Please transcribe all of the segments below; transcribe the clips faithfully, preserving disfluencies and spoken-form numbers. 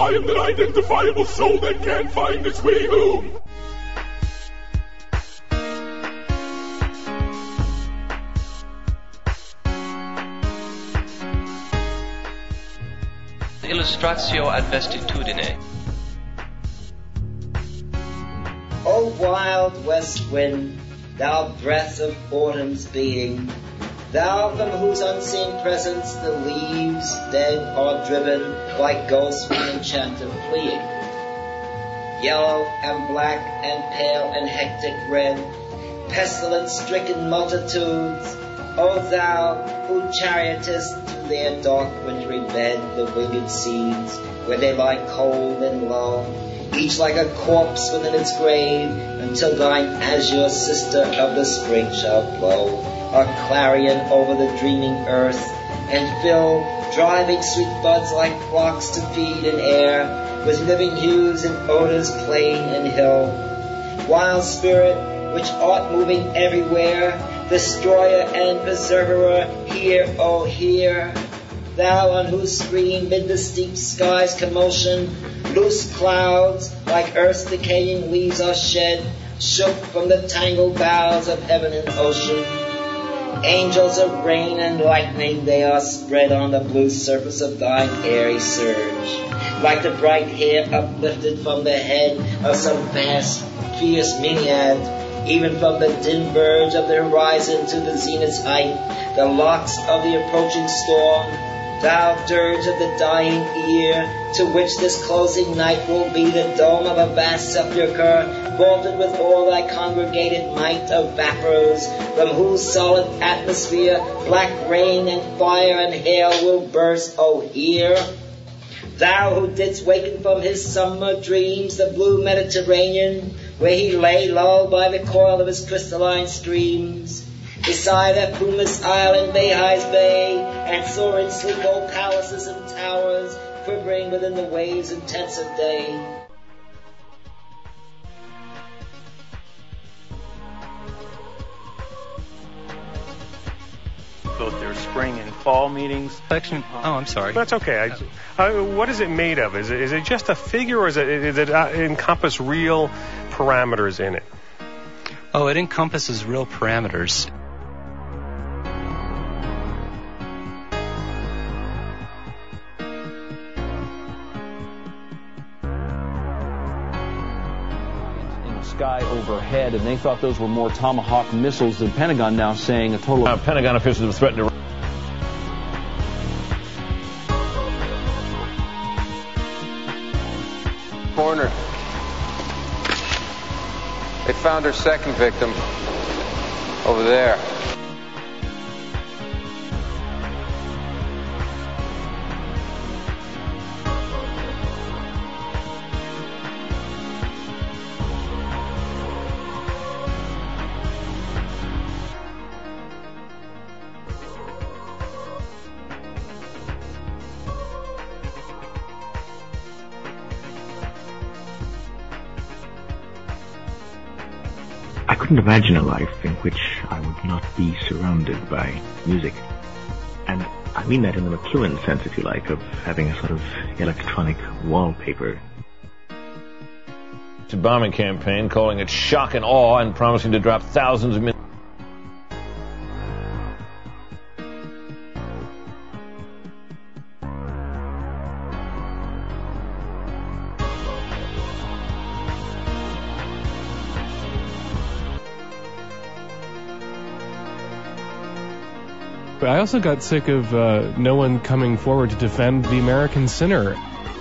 I am the identifiable soul that can't find its way home. Illustratio ad vestitudine. O wild west wind, thou breath of autumn's being, thou from whose unseen presence the leaves dead are driven like ghosts from enchanted fleeing. Yellow and black and pale and hectic red, pestilence-stricken multitudes, O thou who chariotest to their dark wintry bed the winged seeds, where they lie cold and low, each like a corpse within its grave, until thine azure sister of the spring shall blow a clarion over the dreaming earth, and fill driving sweet buds like flocks to feed in air, with living hues and odors plain and hill. Wild spirit, which art moving everywhere, destroyer and preserverer, hear, oh hear, thou on whose screen mid the steep sky's commotion, loose clouds like earth's decaying leaves are shed, shook from the tangled boughs of heaven and ocean. Angels of rain and lightning, they are spread on the blue surface of thine airy surge, like the bright hair uplifted from the head of some vast, fierce Meniad, even from the dim verge of the horizon to the zenith's height, the locks of the approaching storm, thou dirge of the dying ear, to which this closing night will be the dome of a vast sepulchre, vaulted with all thy congregated might of vapors, from whose solid atmosphere black rain and fire and hail will burst, O hear! Thou who didst waken from his summer dreams the blue Mediterranean, where he lay lulled by the coil of his crystalline streams, beside that plumeless isle in Bahai's Bay, and saw in sleek old palaces and towers, quivering within the waves and tents of day. Both their spring and fall meetings. Section. Oh, I'm sorry. That's okay. I, uh, what is it made of? Is it, is it just a figure, or is it, does it uh, encompass real parameters in it? Oh, it encompasses real parameters. Sky overhead, and they thought those were more Tomahawk missiles. The Pentagon now saying a total of... Uh, Pentagon officials have threatened to... Cornered. They found her second victim over there. I couldn't imagine a life in which I would not be surrounded by music. And I mean that in the McLuhan sense, if you like, of having a sort of electronic wallpaper. It's a bombing campaign, calling it shock and awe and promising to drop thousands of million. But I also got sick of uh, no one coming forward to defend the American sinner.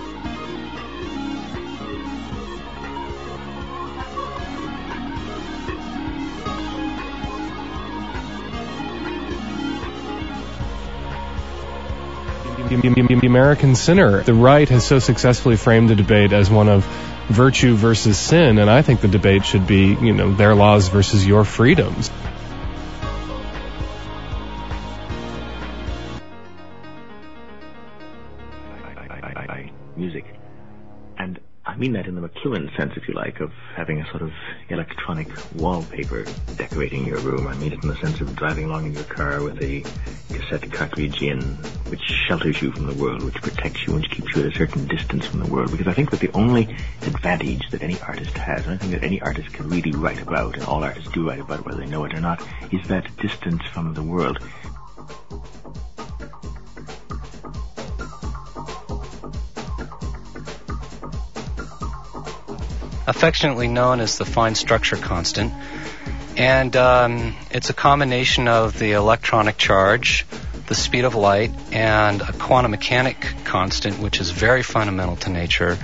The American sinner. The right has so successfully framed the debate as one of virtue versus sin, and I think the debate should be, you know, their laws versus your freedoms. Music. And I I mean that in the McLuhan sense, if you like, of having a sort of electronic wallpaper decorating your room. I mean it in the sense of driving along in your car with a cassette cartridge in, which shelters you from the world, which protects you, which keeps you at a certain distance from the world. Because I think that the only advantage that any artist has, and I think that any artist can really write about, and all artists do write about it, whether they know it or not, is that distance from the world. Affectionately known as the fine structure constant. And um, it's a combination of the electronic charge, the speed of light, and a quantum mechanic constant, which is very fundamental to nature.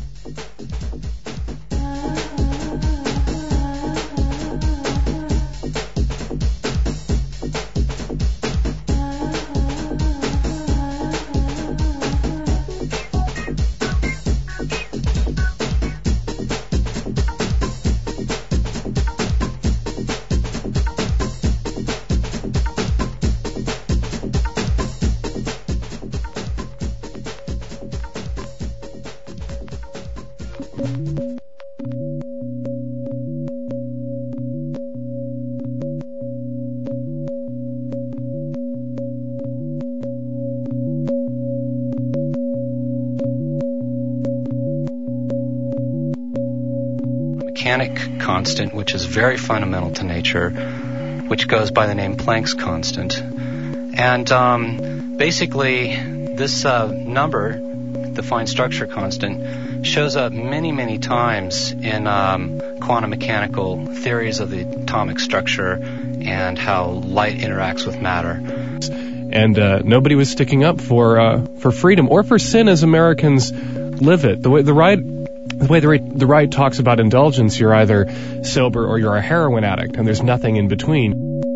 Mechanic constant, which is very fundamental to nature, which goes by the name Planck's constant. And um, basically, this uh, number, the fine structure constant, shows up many, many times in um, quantum mechanical theories of the atomic structure and how light interacts with matter. And uh, nobody was sticking up for uh, for freedom or for sin as Americans live it. The way the right The way the right, the right talks about indulgence, you're either sober or you're a heroin addict, and there's nothing in between.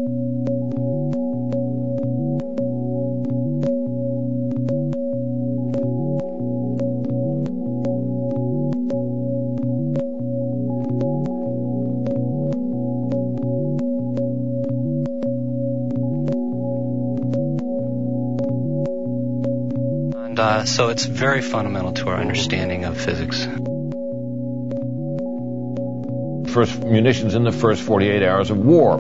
And uh, so it's very fundamental to our understanding of physics. First munitions in the first forty-eight hours of war.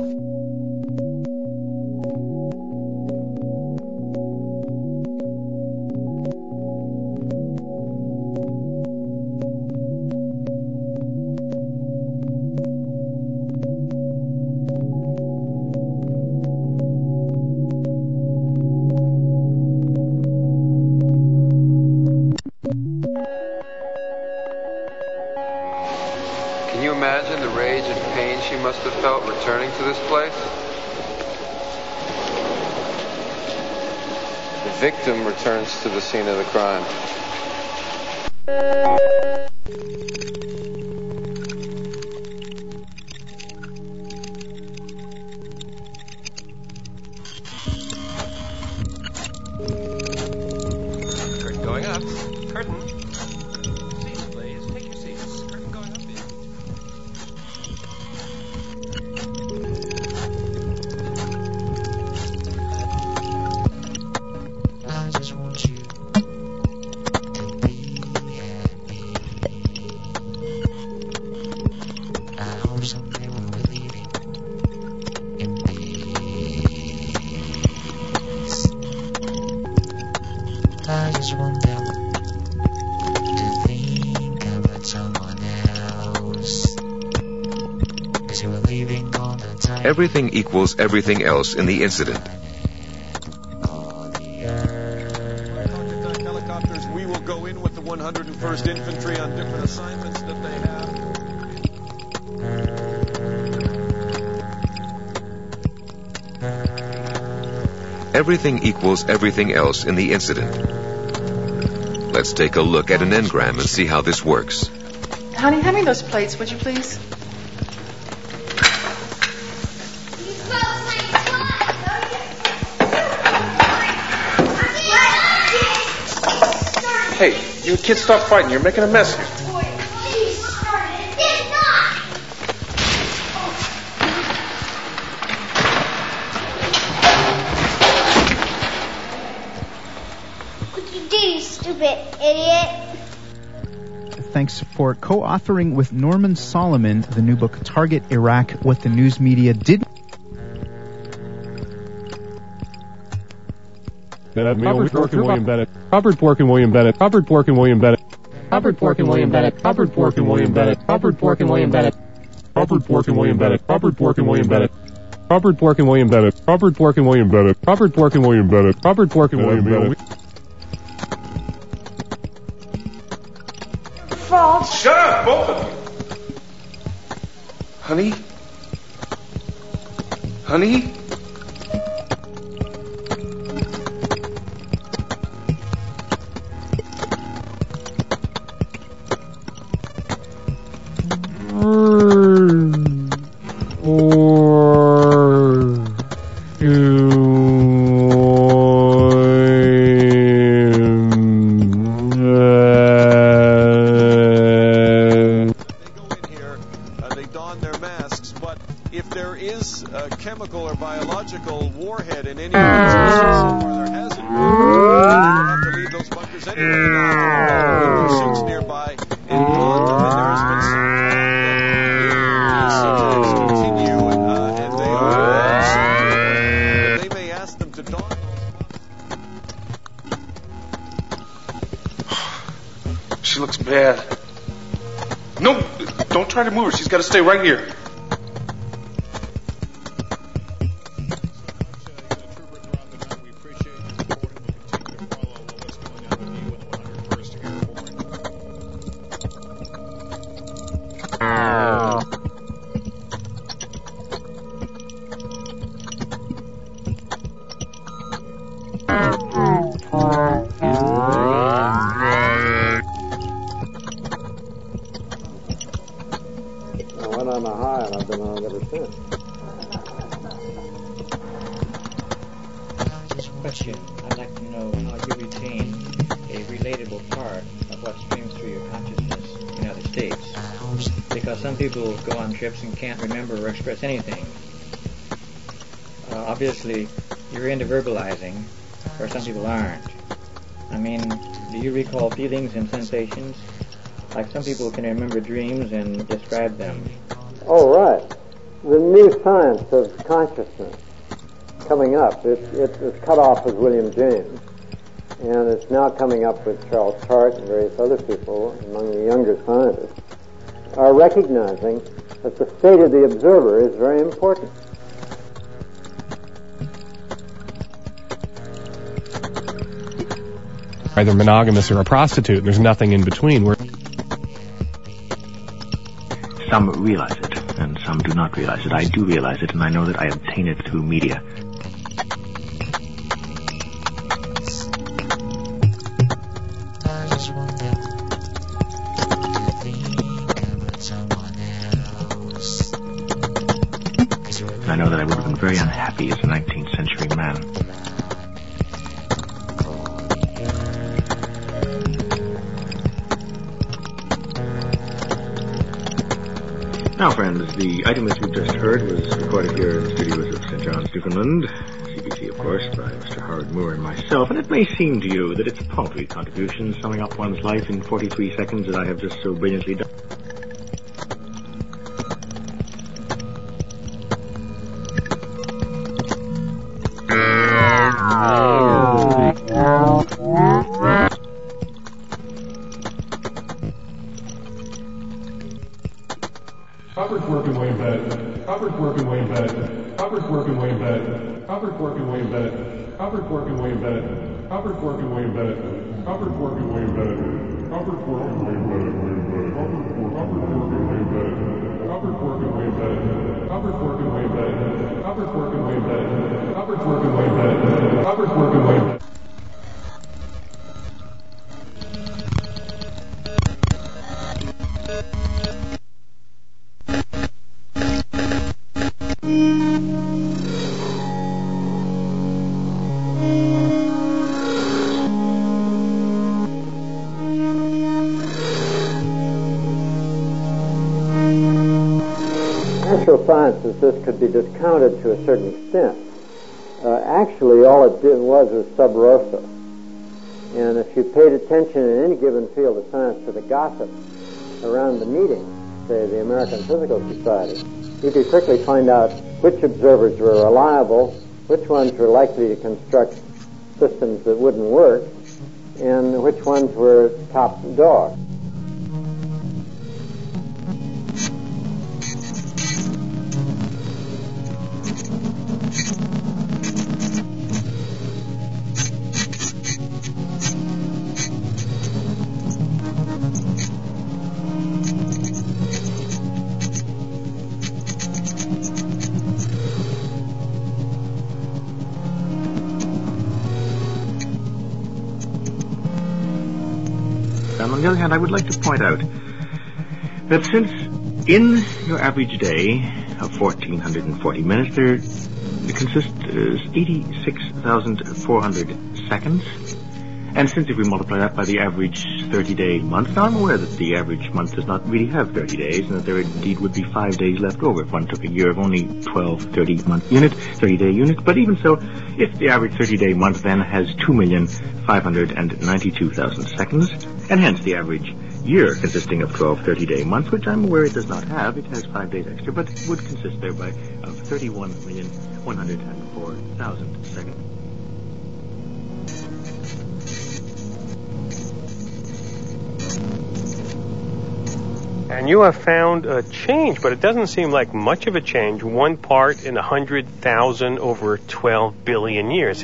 Can you imagine the rage and pain she must have felt returning to this place? The victim returns to the scene of the crime. Curtain going up. Curtain. Seats, please. Take your seats. Curtain going up. I just want you to be happy. I hope someday we'll be leaving in peace. I just want them to think about someone else, 'cause you were leaving all the time. Everything equals everything else in the incident. Helicopters, we will go in with the one hundred first Infantry on different assignments that they have. Everything equals everything else in the incident. Let's take a look at an engram and see how this works. Honey, hand me those plates, would you please? Hey, you kids stop fighting. You're making a mess here. What you do, you stupid idiot? thanks for co-authoring with Norman Solomon the new book, Target Iraq, What the News Media Didn't... Robert Bork and William Bennett. Robert Bork and William Bennett. Robert Bork and William Bennett. Robert Bork and William Bennett. Robert Bork and William Bennett. Robert Bork and William Bennett. Robert Bork and William Bennett. Robert Bork and William Bennett. Robert Bork and William Bennett. Robert Bork and William Bennett. Robert Bork and William Bennett. Robert Bork and William Bennett. False. Shut up, both of you. Honey? Honey? She looks bad. No, don't try to move her. She's got to stay right here. And can't remember or express anything. Uh, obviously, you're into verbalizing, or some people aren't. I mean, do you recall feelings and sensations? Like some people can remember dreams and describe them. Oh, right. The new science of consciousness coming up. It, it was cut off with William James, and it's now coming up with Charles Tart and various other people among the younger scientists, are recognizing that the state of the observer is very important. Either monogamous or a prostitute, and there's nothing in between. Where some realize it, and some do not realize it. I do realize it, and I know that I obtain it through media. I know that I would have been very unhappy as a nineteenth century man. Now, friends, the item that you just heard was recorded here in the studios of Saint John's, Newfoundland, C B C, of course, by Mister Howard Moore and myself, and it may seem to you that it's a paltry contribution summing up one's life in forty-three seconds that I have just so brilliantly done. Robert Bork and William Bennett. Robert Bork and William Bennett. Robert Bork and William Bennett. Robert Bork and William Bennett. Robert Bork and William Bennett. Robert Bork and William Bennett. Robert Bork and William Bennett. Robert Bork and William Bennett. Robert Bork and William Bennett. Robert Bork and William Bennett. Robert Bork and William Bennett. Robert Bork and William Bennett. Robert Bork and William Bennett. Robert Bork and William Bennett. Natural sciences, this could be discounted to a certain extent. Uh, actually, all it did was was sub rosa. And if you paid attention in any given field of science to the gossip around the meeting, say the American Physical Society, you could quickly find out which observers were reliable, which ones were likely to construct systems that wouldn't work, and which ones were top dog. On the other hand, I would like to point out that since in your average day of one thousand four hundred forty minutes, there consists of eighty-six thousand four hundred seconds, and since if we multiply that by the average thirty-day month, now I'm aware that the average month does not really have thirty days, and that there indeed would be five days left over if one took a year of only twelve thirty-month units, thirty-day units, but even so, if the average thirty-day month then has two million five hundred ninety-two thousand seconds, and hence the average year consisting of twelve thirty-day months, which I'm aware it does not have. It has five days extra, but would consist thereby of thirty-one million one hundred four thousand seconds. And you have found a change, but it doesn't seem like much of a change. One part in one hundred thousand over twelve billion years.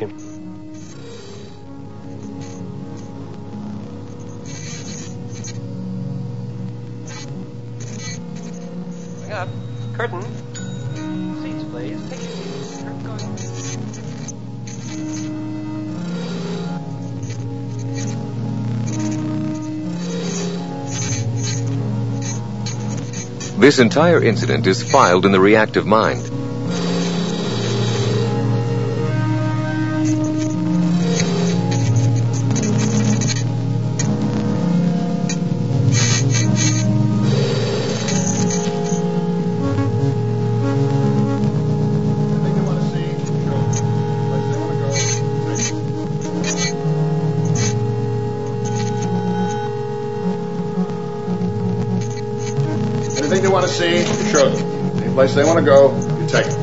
Up. Curtain. Seats, please. Take your seats. Curtain going. This entire incident is filed in the reactive mind. Anything they want to see, you show them. Any place they want to go, you take them.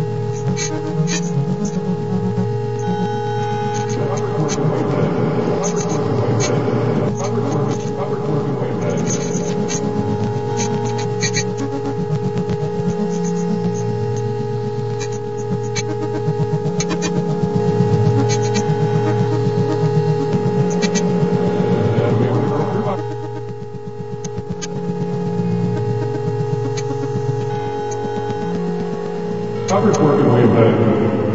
Robert's working way better.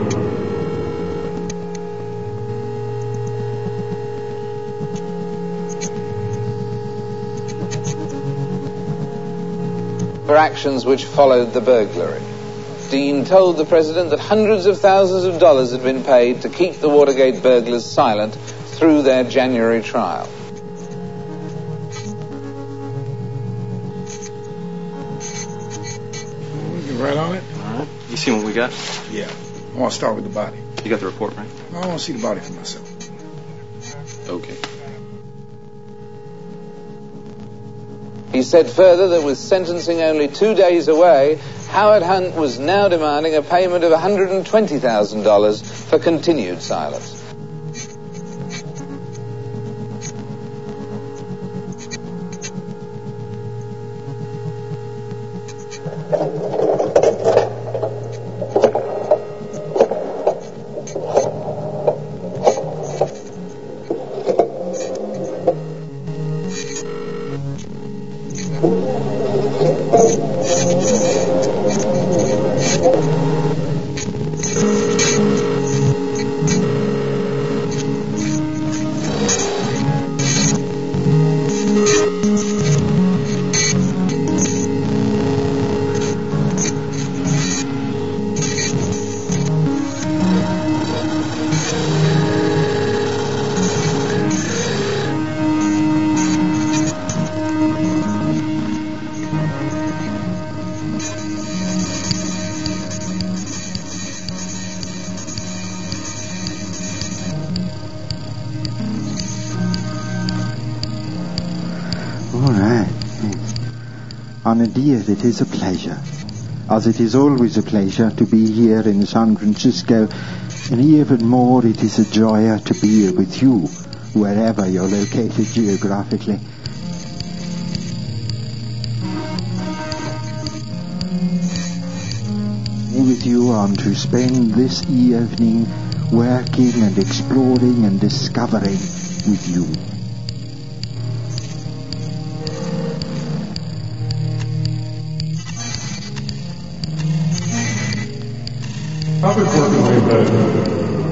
For actions which followed the burglary. Dean told the president that hundreds of thousands of dollars had been paid to keep the Watergate burglars silent through their January trial. Right on it? All right. You see what we got? Yeah. I want to start with the body. You got the report, right? I want to see the body for myself. Okay. He said further that with sentencing only two days away, Howard Hunt was now demanding a payment of one hundred twenty thousand dollars for continued silence. And indeed, it is a pleasure, as it is always a pleasure to be here in San Francisco, and even more it is a joy to be here with you, wherever you're located geographically. With you and to spend this evening working and exploring and discovering with you. Robert's working way better.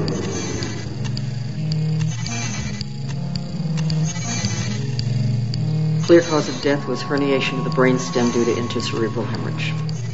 Clear cause of death was herniation of the brainstem due to intracerebral hemorrhage.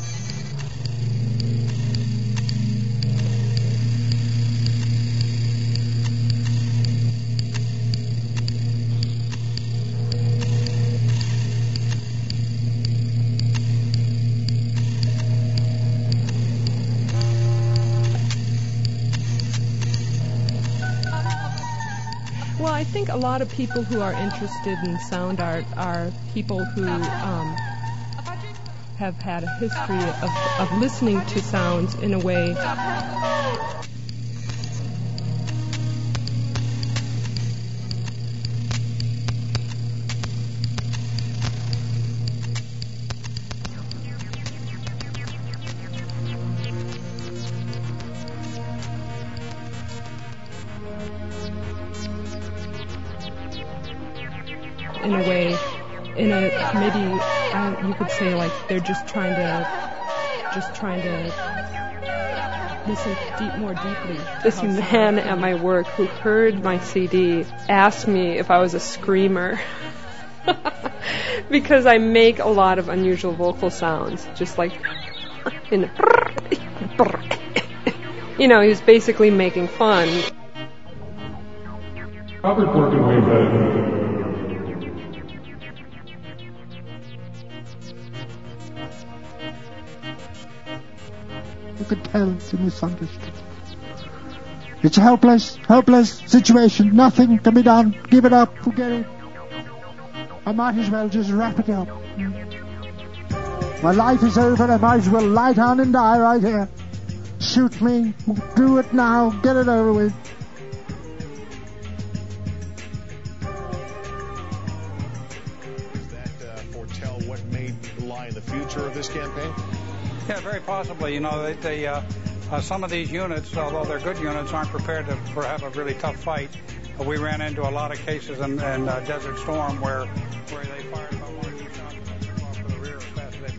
Well, I think a lot of people who are interested in sound art are people who um, have had a history of, of listening to sounds in a way. In a way, in a maybe uh, you could say like they're just trying to, just trying to listen deep, more deeply. This man at my work who heard my C D asked me if I was a screamer because I make a lot of unusual vocal sounds, just like in the, you know, he was basically making fun. Robert's working way better. You could tell it's misunderstood. It's a helpless, helpless situation. Nothing can be done. Give it up. Forget it. I might as well just wrap it up. My life is over. I might as well lie down and die right here. Shoot me. Do it now. Get it over with. Does that uh, foretell what may lie in the future of this campaign? Yeah, very possibly. You know, they, they, uh, uh, some of these units, although they're good units, aren't prepared to for have a really tough fight. Uh, we ran into a lot of cases in, in uh, Desert Storm where where they fired about one or two shots and then took off to the rear as fast as they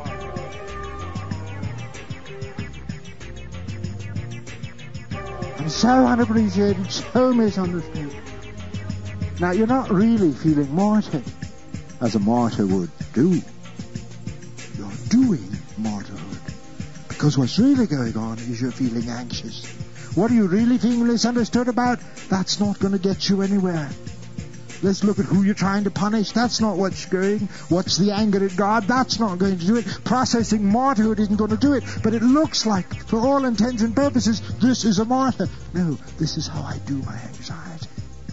possibly could. I'm so unappreciated, so misunderstood. Now, you're not really feeling martyred, as a martyr would do. You're doing martyrhood. Because what's really going on is you're feeling anxious. What are you really feeling misunderstood about? That's not going to get you anywhere. Let's look at who you're trying to punish. That's not what's going. What's the anger at God? That's not going to do it. Processing martyrhood isn't going to do it. But it looks like, for all intents and purposes, this is a martyr. No, this is how I do my anxiety.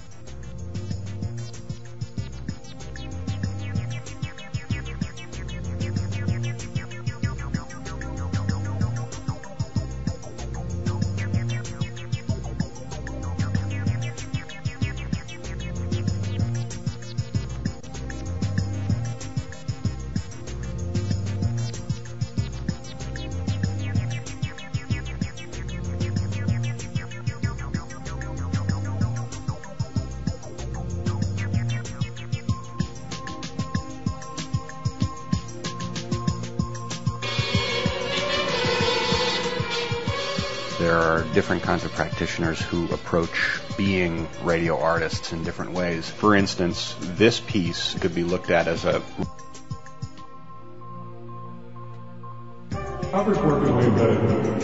There are different kinds of practitioners who approach being radio artists in different ways. For instance, this piece could be looked at as a... Robert's working way better.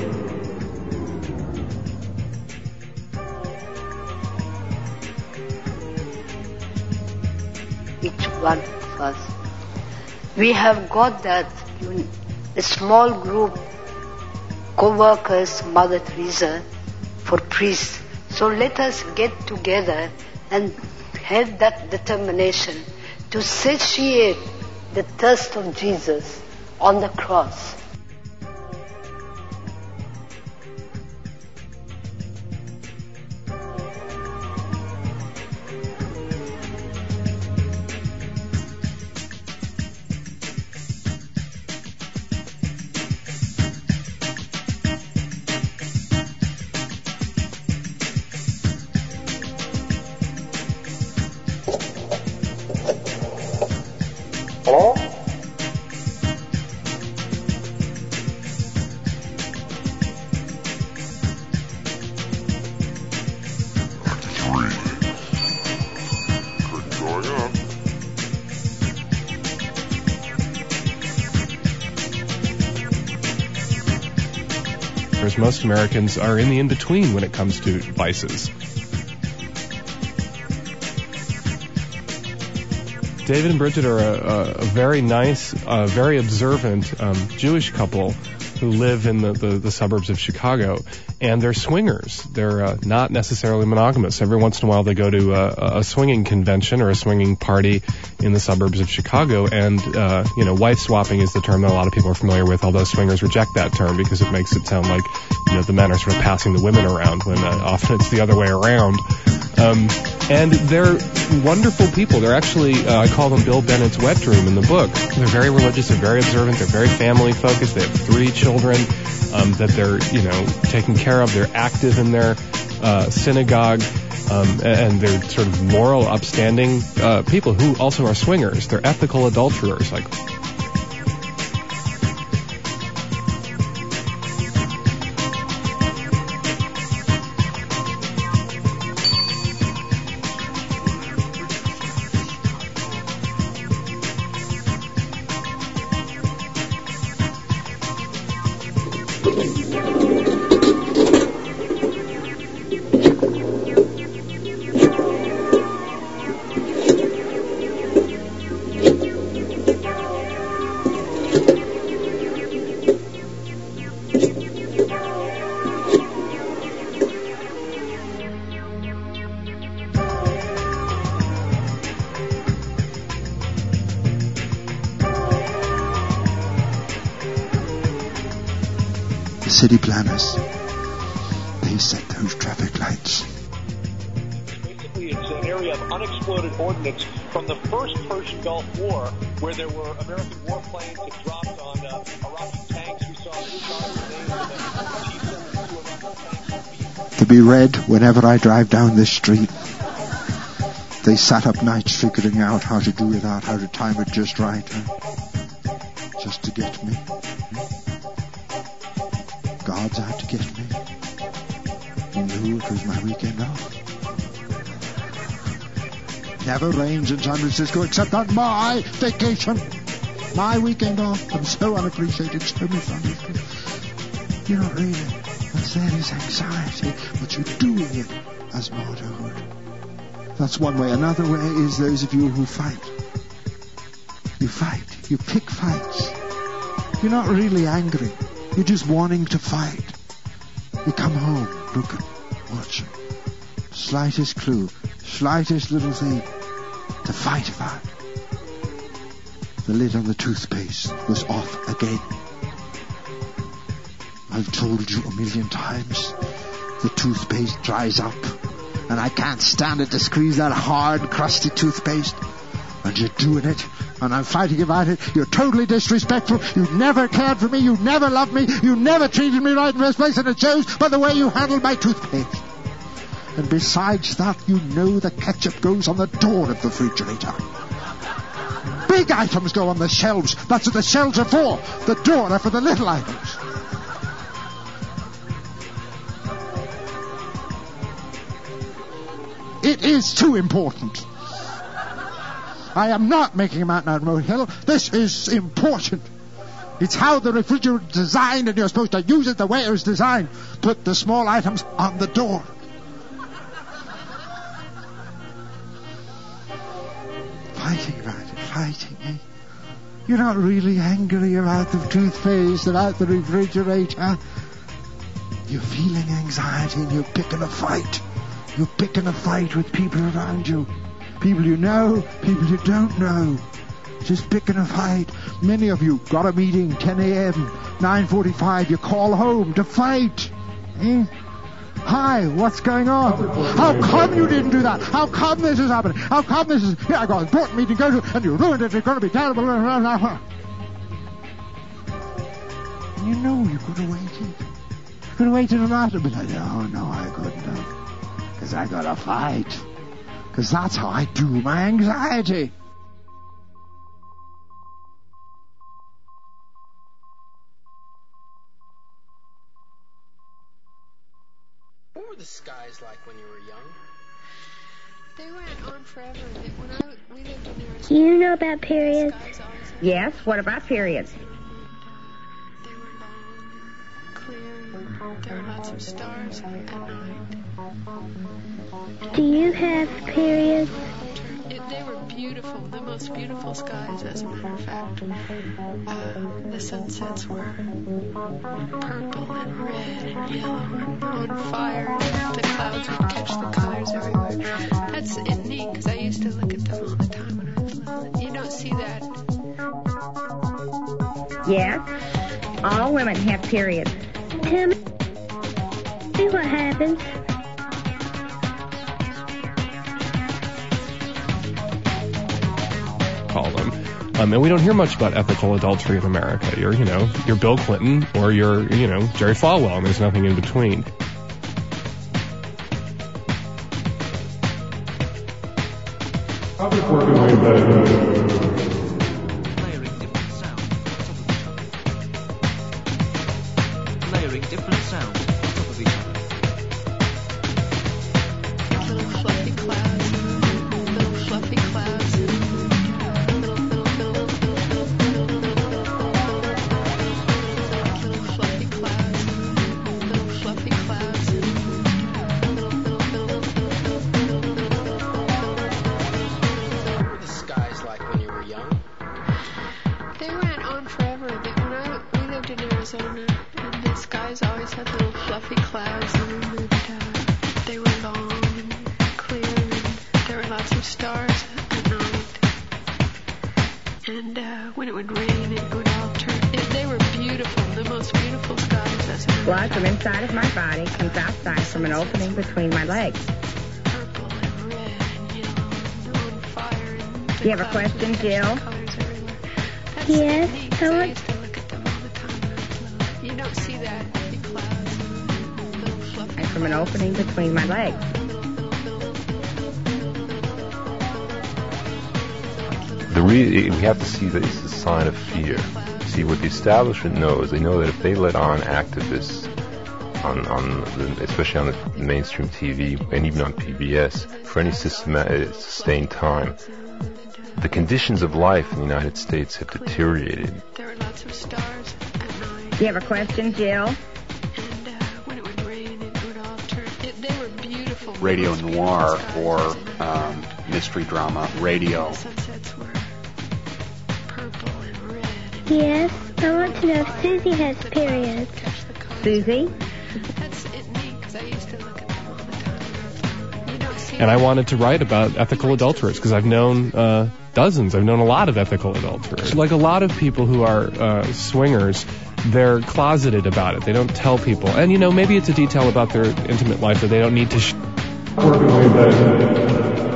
Each one of us. We have got that a small group, co-workers, Mother Teresa, for priests. So let us get together and have that determination to satiate the thirst of Jesus on the cross. Hello? Whereas most Americans are in the in-between when it comes to vices. David and Bridget are a, a, a very nice, uh, very observant um, Jewish couple who live in the, the, the suburbs of Chicago, and they're swingers. They're uh, not necessarily monogamous. Every once in a while they go to a, a swinging convention or a swinging party in the suburbs of Chicago, and uh, you know, wife swapping is the term that a lot of people are familiar with, although swingers reject that term because it makes it sound like, you know, the men are sort of passing the women around when uh, often it's the other way around. Um, and they're wonderful people. They're actually, uh, I call them Bill Bennett's wet dream in the book. They're very religious, they're very observant, they're very family focused. They have three children um, that they're, you know, taking care of. They're active in their uh, synagogue, um, and they're sort of moral, upstanding uh, people who also are swingers. They're ethical adulterers, like. City planners, they set those traffic lights. Basically, it's an area of unexploded ordnance from the first Persian Gulf War, where there were American warplanes that dropped on uh, Iraqi tanks. We saw the To be read whenever I drive down this street. They sat up nights figuring out how to do it out, how to time it just right, huh? Just to get me. God's out to get me. He knew it was my weekend off. Never rains in San Francisco except on my vacation. My weekend off. I'm so unappreciated, so misunderstood. You don't read it. What's that is anxiety, but you're doing it as martyrhood. That's one way. Another way is those of you who fight. You fight. You pick fights. You're not really angry. You're just wanting to fight. You come home, looking, watching. Slightest clue, slightest little thing to fight about. The lid on the toothpaste was off again. I've told you a million times, the toothpaste dries up, and I can't stand it to squeeze that hard, crusty toothpaste. And you're doing it, and I'm fighting about it. You're totally disrespectful. You never cared for me. You never loved me. You never treated me right in the first place, and it shows by the way you handled my toothpaste. And besides that, you know the ketchup goes on the door of the refrigerator. Big items go on the shelves. That's what the shelves are for. The door are for the little items. It is too important. I am not making a mountain out of a molehill. This is important. It's how the refrigerator is designed, and you're supposed to use it the way it was designed. Put the small items on the door. Fighting about it, fighting, eh? You're not really angry about the toothpaste, about the refrigerator. You're feeling anxiety and you're picking a fight. You're picking a fight with people around you. People you know, people you don't know. Just picking a fight. Many of you got a meeting, ten a.m., nine forty-five. You call home to fight. Eh? Hi, what's going on? How come you didn't do that? How come this is happening? How come this is... Here I got an important meeting to go to, and you ruined it. It's going to be terrible. And you know you could have waited. You could have waited a lot and be like, oh, no, I couldn't have. Because I got to fight. Because that's how I do my anxiety. What were the skies like when you were young? They went on forever. When I, we lived in Arizona. Do you know about periods? Yes, what about periods? They were long, clear. There were lots of stars at night. Do you have periods? It, they were beautiful, the most beautiful skies, as a matter of fact. Uh, the sunsets were purple and red and yellow and on fire, and the clouds would catch the colors everywhere. That's it, neat, because I used to look at them all the time when I was little. You don't see that. Yes, all women have periods. Tell me what happens. Call them. Um, and we don't hear much about ethical adultery in America. You're, you know, you're Bill Clinton or you're, you know, Jerry Falwell, and there's nothing in between. Topic working way better. Layering different sounds on top of each other. Little fluffy clouds, little fluffy clouds, little, little, little, little, little, little fluffy clouds, little fluffy clouds, little, little, little, What were the skies like when you were young? They went on forever. They, when I, we lived in Arizona, and the skies always had little fluffy clouds, and uh, they were long and clear, and there were lots of stars at night. And uh, when it would rain, it would all turn. It, they were beautiful, the most beautiful skies. As a Blood from inside of my body comes outside from an opening between my legs. purple and red and yellow and on fire. And the Do you have a clouds question, would catch Jill? the colors everywhere. That's Yes, neat, 'cause I I want- used to look at them all the time when I was little. You don't see that, the clouds, little fluffy And from an opening between my legs. The re- we have to see that it's a sign of fear. See, what the establishment knows, they know that if they let on activists, on, on the, especially on the mainstream T V and even on P B S, for any systematic, sustained time, the conditions of life in the United States have deteriorated. There were lots of stars at night. Do you have a question, Jill? And uh, when it would rain, it would all turn. It, they were beautiful. Radio noir or um, mystery drama, radio. The sunsets were purple and red. Yes, I want to know if Susie has periods. Susie? That's it, neat, because I used to look at them all the time when I was little. You don't see And I wanted to write about ethical adulterers because I've known uh, dozens. I've known a lot of ethical adulterers. Like a lot of people who are uh, swingers, they're closeted about it. They don't tell people. And, you know, maybe it's a detail about their intimate life that they don't need to... Sh- Working way better.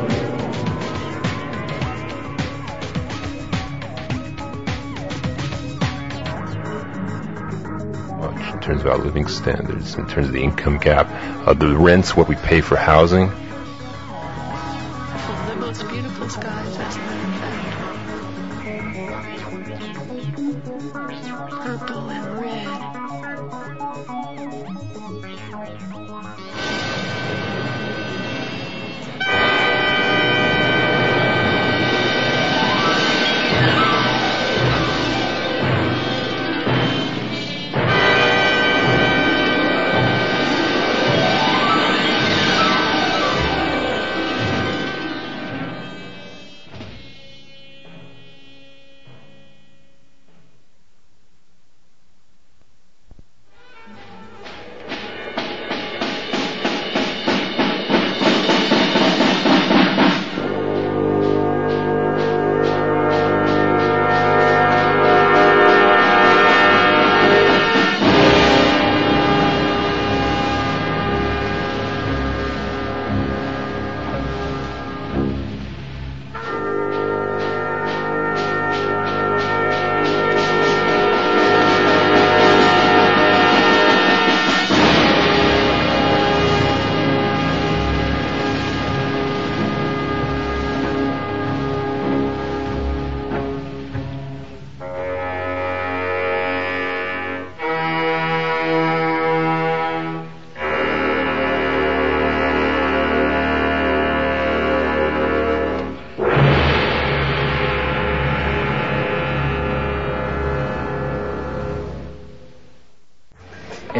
Much in terms of our living standards, in terms of the income gap, uh, the rents, what we pay for housing. the most beautiful skies, as a matter of fact. Purple and red.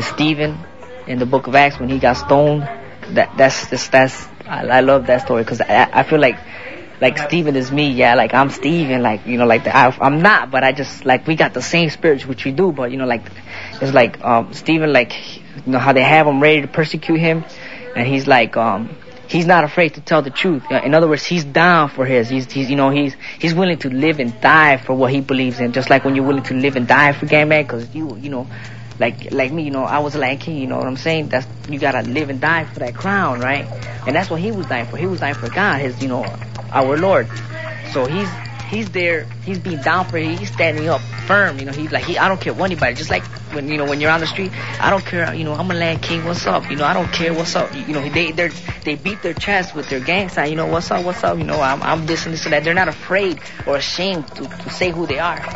Stephen in the Book of Acts when he got stoned. That that's just that's I, I love that story because I, I feel like like Stephen is me. Yeah, like I'm Stephen. Like you know, like the, I, I'm not, but I just like we got the same spirits which we do. But you know, like it's like um Stephen, like you know how they have him ready to persecute him, and he's like um. He's not afraid to tell the truth. In other words, he's down for his. He's, he's, you know, he's he's willing to live and die for what he believes in. Just like when you're willing to live and die for Gang Bang, because you, you know, like like me, you know, I was a Latin King. You know what I'm saying? That's you gotta live and die for that crown, right? And that's what he was dying for. He was dying for God, his, you know, our Lord. So he's he's there. He's being down for it. He's standing up firm. You know, he's like he. I don't care what anybody. Just like when you know when you're on the street, I don't care. You know, I'm a land king. What's up? You know, I don't care. What's up? You know, they they they beat their chest with their gang sign. You know, what's up? What's up? You know, I'm I'm this and this and that. They're not afraid or ashamed to to say who they are.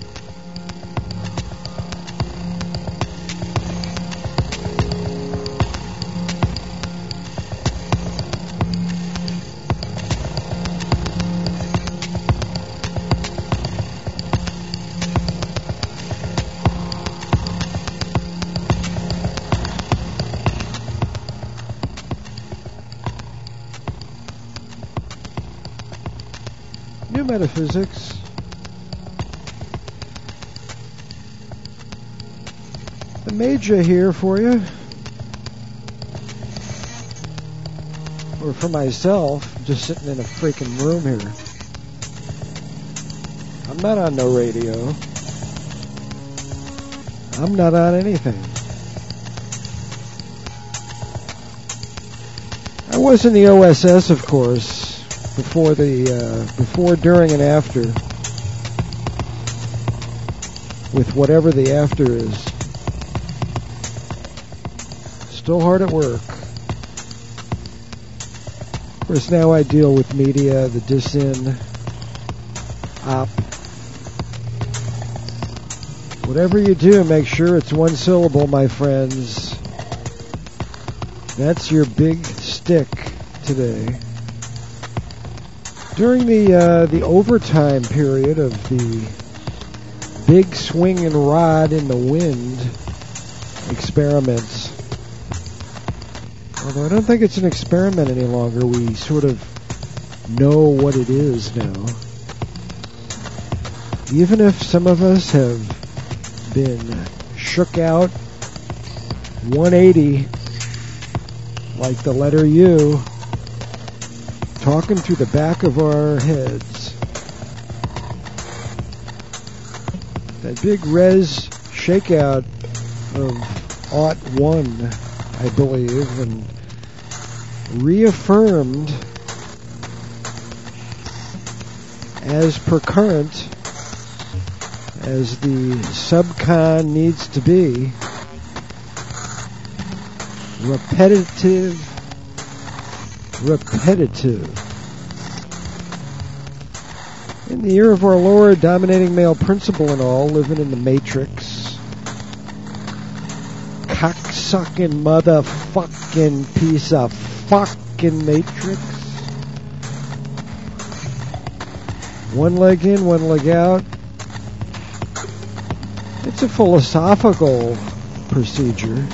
Metaphysics. The Major here for you. Or for myself, just sitting in a freaking room here. I'm not on no radio. I'm not on anything. I was in the O S S, of course. Before the, uh, before, during, and after. With whatever the after is. Still hard at work. Of course, now I deal with media, the disin, op. Whatever you do, make sure it's one syllable, my friends. That's your big stick today. During the uh, the overtime period of the big swing and rod in the wind experiments, although I don't think it's an experiment any longer, we sort of know what it is now. Even if some of us have been shook out one eighty like the letter U, talking through the back of our heads. That big res shakeout of Aught one, I believe, and reaffirmed as per current as the subcon needs to be. Repetitive repetitive. In the year of our Lord, dominating male principle and all, living in the matrix. Cocksucking motherfucking piece of fucking matrix. One leg in, one leg out. It's a philosophical procedure.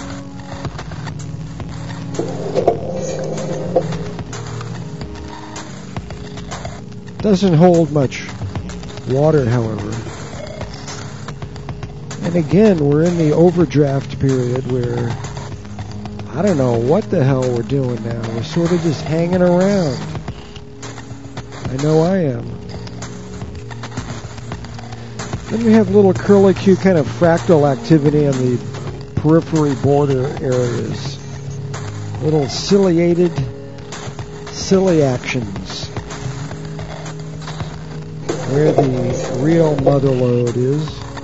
Doesn't hold much water, however. And again, we're in the overdraft period where I don't know what the hell we're doing now. We're sort of just hanging around. I know I am. Then we have little curlicue kind of fractal activity on the periphery border areas. Little ciliated, silly actions. Where the real mother lode is.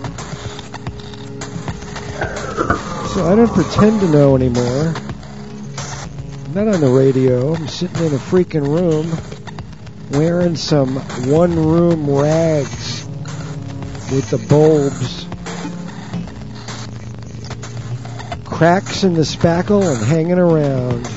So I don't pretend to know anymore. I'm not on the radio. I'm sitting in a freaking room wearing some one-room rags with the bulbs. Cracks in the spackle and hanging around.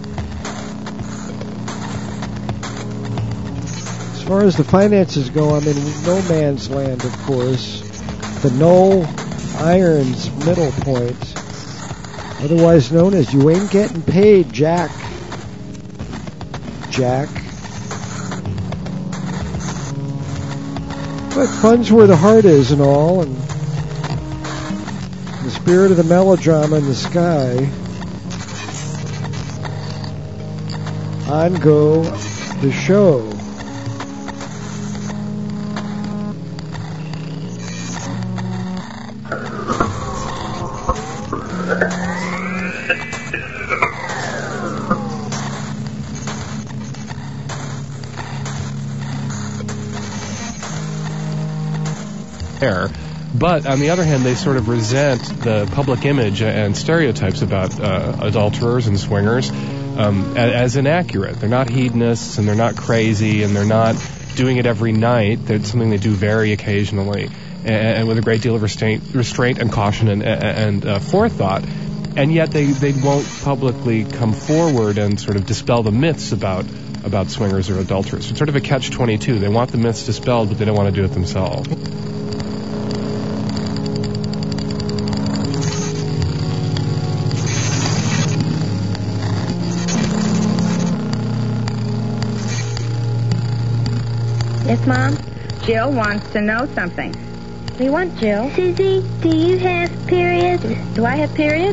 As far as the finances go, I'm in no man's land, of course. The Knoll Irons middle point. otherwise known as You Ain't Getting Paid, Jack. Jack. But fun's where the heart is and all, and the spirit of the melodrama in the sky. On go the show. But on the other hand, they sort of resent the public image and stereotypes about uh, adulterers and swingers um, as inaccurate. They're not hedonists, and they're not crazy, and they're not doing it every night. It's something they do very occasionally, and, and with a great deal of restraint, restraint and caution and, and uh, forethought. And yet they, they won't publicly come forward and sort of dispel the myths about about swingers or adulterers. It's sort of a catch twenty-two. They want the myths dispelled, but they don't want to do it themselves. Yes, Mom? Jill wants to know something. What do you want, Jill? Susie, do you have periods? Do I have periods?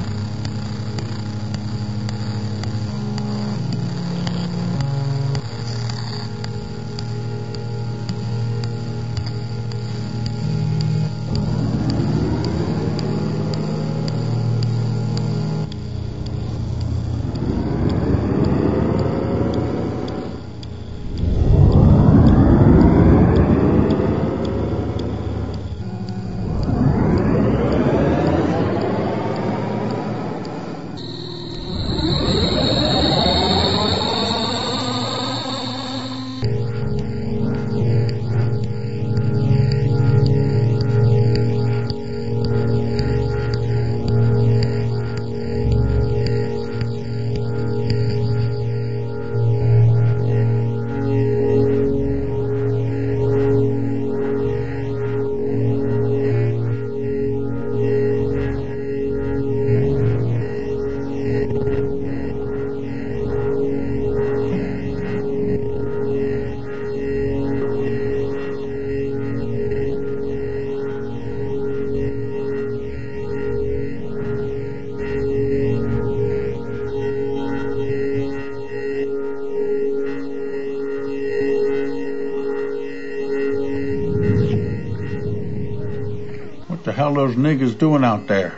What the hell those niggas doing out there?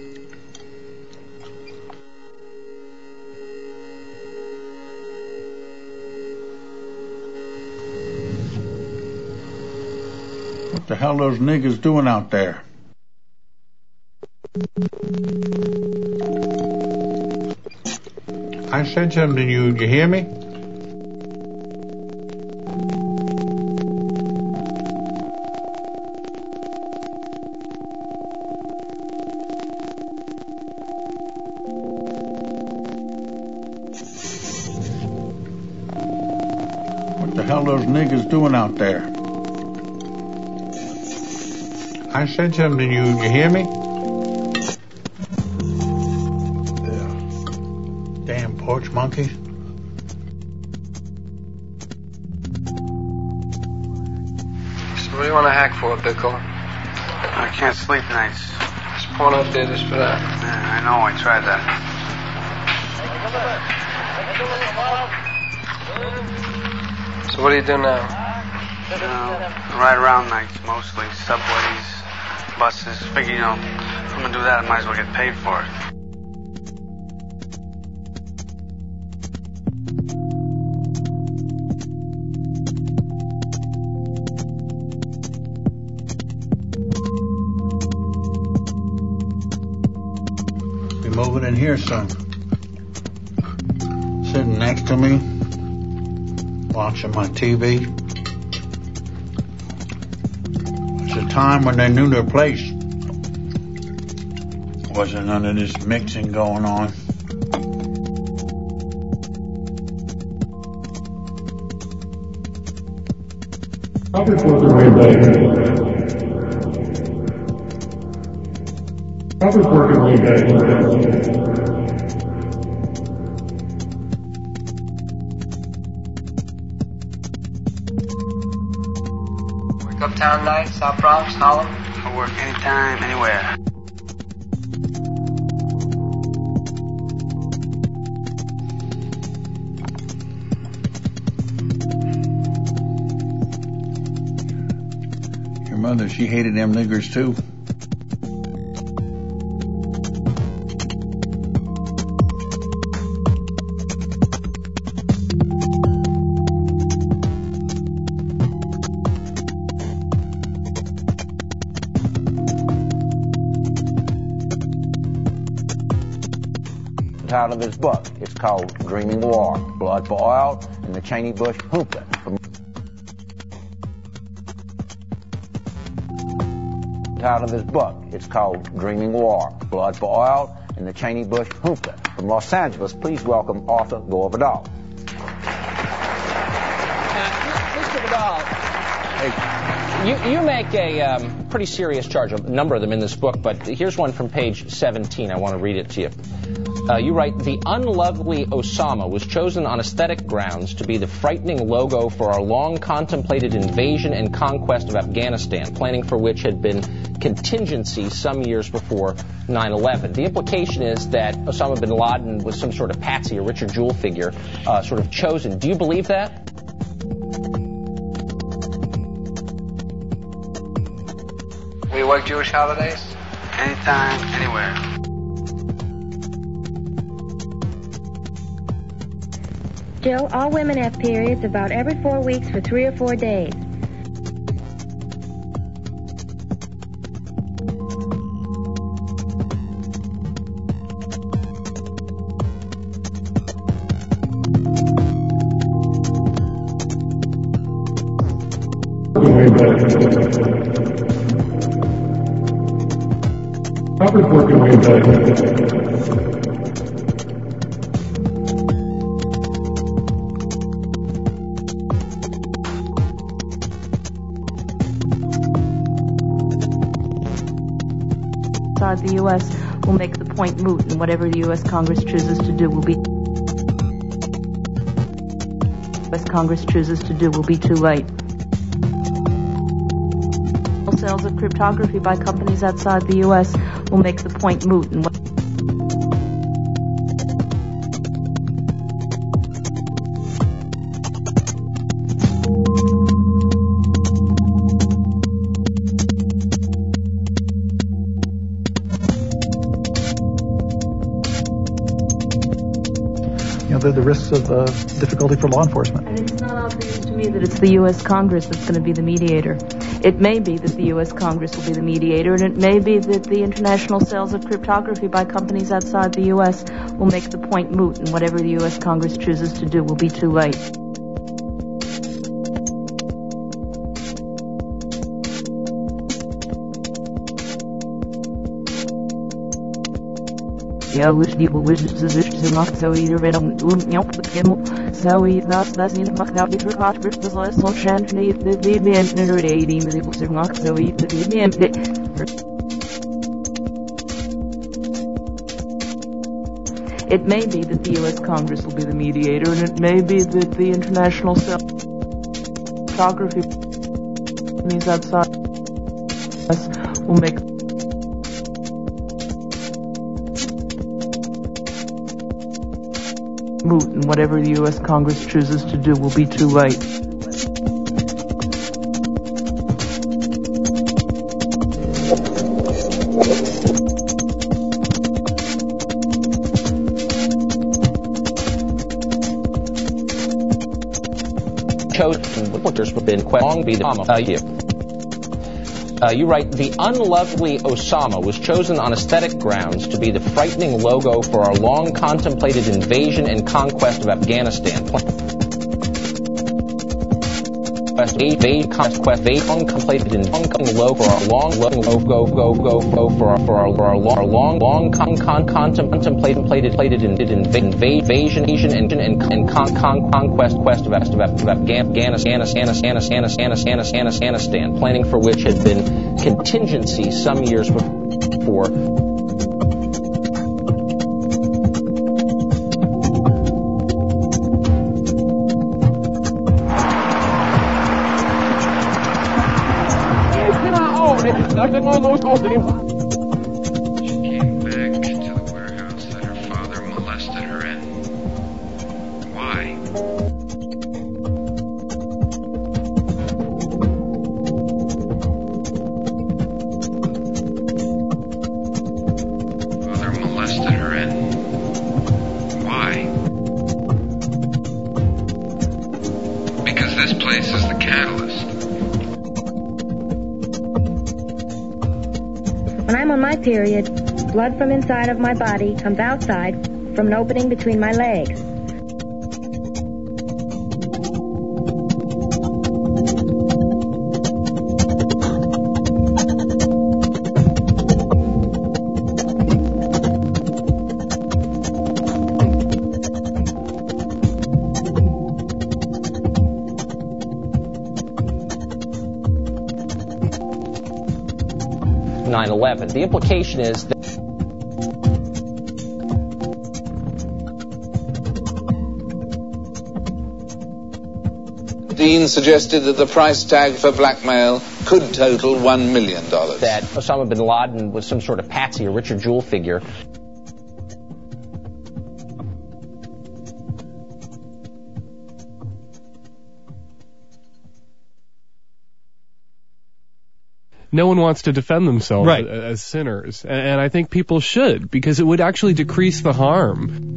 What the hell those niggas doing out there? I said something to you. Did you hear me? What the hell those niggas doing out there? I said something to you. Did you hear me? Yeah. Damn porch monkeys. So what do you want to hack for, Bickle? I can't sleep nights. There's porn out there just for that. Yeah, I know, I tried that. So what do you do now? Uh, ride around nights, mostly. Subways, buses. Figure, you know, if I'm gonna do that, I might as well get paid for it. Be moving in here, son. Sitting next to me, watching my T V. It's a time when they knew their place. Wasn't none of this mixing going on. Copper's working way better. Copper's working way back. Uptown night, South Bronx, Harlem. I work anytime, anywhere. Your mother, she hated them niggers too. Title of his book. It's called Dreaming War, Blood for Oil and the Cheney Bush Hookah. Title of his book. It's called Dreaming War, Blood for Oil and the Cheney Bush Hookah. From Los Angeles, please welcome Arthur Gore Vidal. Mister Vidal, you, you make a um, pretty serious charge, a number of them in this book, but here's one from page seventeen. I want to read it to you. Uh, you write, the unlovely Osama was chosen on aesthetic grounds to be the frightening logo for our long-contemplated invasion and conquest of Afghanistan, planning for which had been contingency some years before nine eleven. The implication is that Osama bin Laden was some sort of patsy or Richard Jewell figure, uh, sort of chosen. Do you believe that? We work Jewish holidays? Anytime, anywhere. Joe, all women have periods about every four weeks for three or four days. Copper's working way back. The U S will make the point moot, and whatever the U S Congress chooses to do will be U S Congress chooses to do will be too late. Sales of cryptography by companies outside the U S will make the point moot, and what The, the risks of uh, difficulty for law enforcement. And it's not obvious to me that it's the U S Congress that's going to be the mediator. It may be that the U S Congress will be the mediator, and it may be that the international sales of cryptography by companies outside the U S will make the point moot, and whatever the U S Congress chooses to do will be too late. Ja, wish die wish ze zich ze macht zo iedereen om doen ja beginnen zo iets dat dat niet mag nou dit gaat dus dat is zo chance niet de die ben er die met die ze macht zo iets die ben It may be that the U S Congress will be the mediator, and it may be that the international photography means outside us will make moot, and whatever the U S Congress chooses to do will be too late. Chosen voters have been long be the uh, you. Uh, you write, the unlovely Osama was chosen on aesthetic grounds to be the frightening logo for our long-contemplated invasion and conquest of Afghanistan. Quest, quest, quest, contemplated in logo for our long, logo, go, go, go, go for our for our, for our long, long, long, con, con, contemplated, plated, plated in invasion, Asian, and and and con, con, conquest, quest of Afghanistan, Afghanistan, Afghanistan, planning for which had been contingency some years before I didn't know those calls anymore. When I'm on my period, blood from inside of my body comes outside from an opening between my legs. nine eleven. The implication is that Dean suggested that the price tag for blackmail could total one million dollars. That Osama bin Laden was some sort of patsy or Richard Jewell figure. No one wants to defend themselves right. as sinners. And I think people should, because it would actually decrease the harm.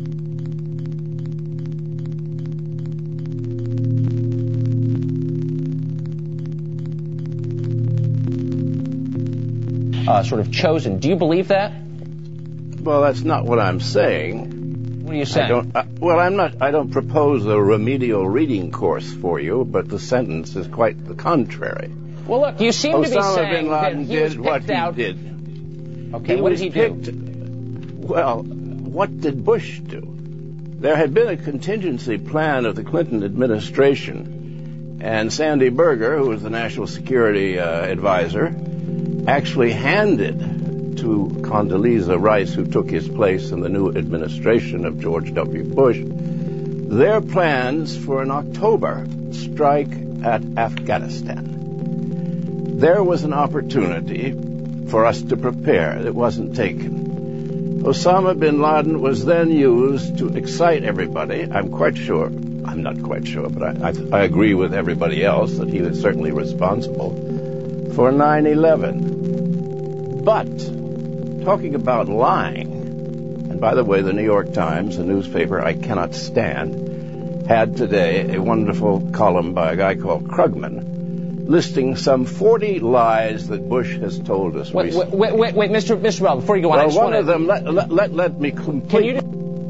Uh, sort of chosen. Do you believe that? Well, that's not what I'm saying. What are you saying? I don't, uh, well, I'm not. I don't propose a remedial reading course for you, but the sentence is quite the contrary. Well, look, you seem Osama to be saying bin Laden that he did was what picked he out. did. Okay, he what was did he picked, do? Well, what did Bush do? There had been a contingency plan of the Clinton administration, and Sandy Berger, who was the national security uh, advisor, actually handed to Condoleezza Rice, who took his place in the new administration of George W. Bush, their plans for an October strike at Afghanistan. There was an opportunity for us to prepare. It wasn't taken. Osama bin Laden was then used to excite everybody. I'm quite sure, I'm not quite sure, but I, I, I agree with everybody else that he was certainly responsible for nine eleven. But, talking about lying, and by the way, the New York Times, a newspaper I cannot stand, had today a wonderful column by a guy called Krugman, listing some forty lies that Bush has told us wait, recently. Wait, wait, wait, Mister Mister Bell, before you go on, well, I just one want of to... them, let, let, let, let me complete... Can you...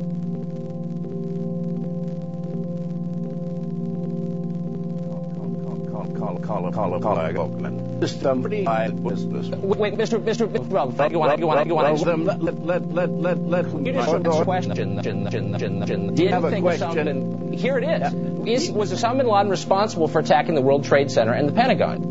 Wait, wait, Mister Mister Bell, before you go on, I go on, I go on, I go on. Let, let, let, let, let... You just asked a question. Did you have a think question? Osama bin... Here it is. Is. Was Osama bin Laden responsible for attacking the World Trade Center and the Pentagon?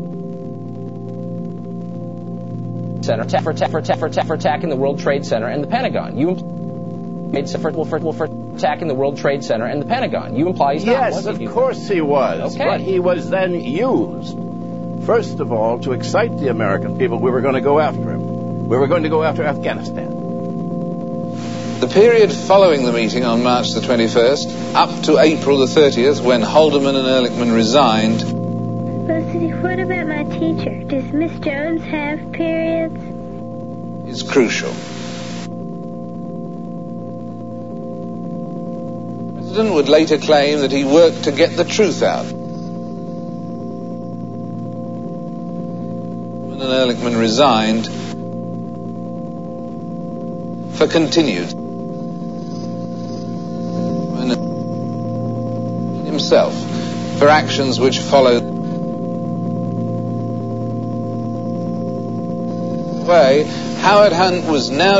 Center for, for, for, for, for attacking the World Trade Center and the Pentagon. You made for, for, for attacking the World Trade Center and the Pentagon. You imply he's not. Yes, of course he was. Okay. But he was then used, first of all, to excite the American people. We were going to go after him. We were going to go after Afghanistan. The period following the meeting on March the twenty-first, up to April the thirtieth, when Haldeman and Ehrlichman resigned. Felicity, what about my teacher? Does Miss Jones have periods? Is crucial. The President would later claim that he worked to get the truth out. When Ehrlichman resigned for continued himself for actions which followed way, Howard Hunt was now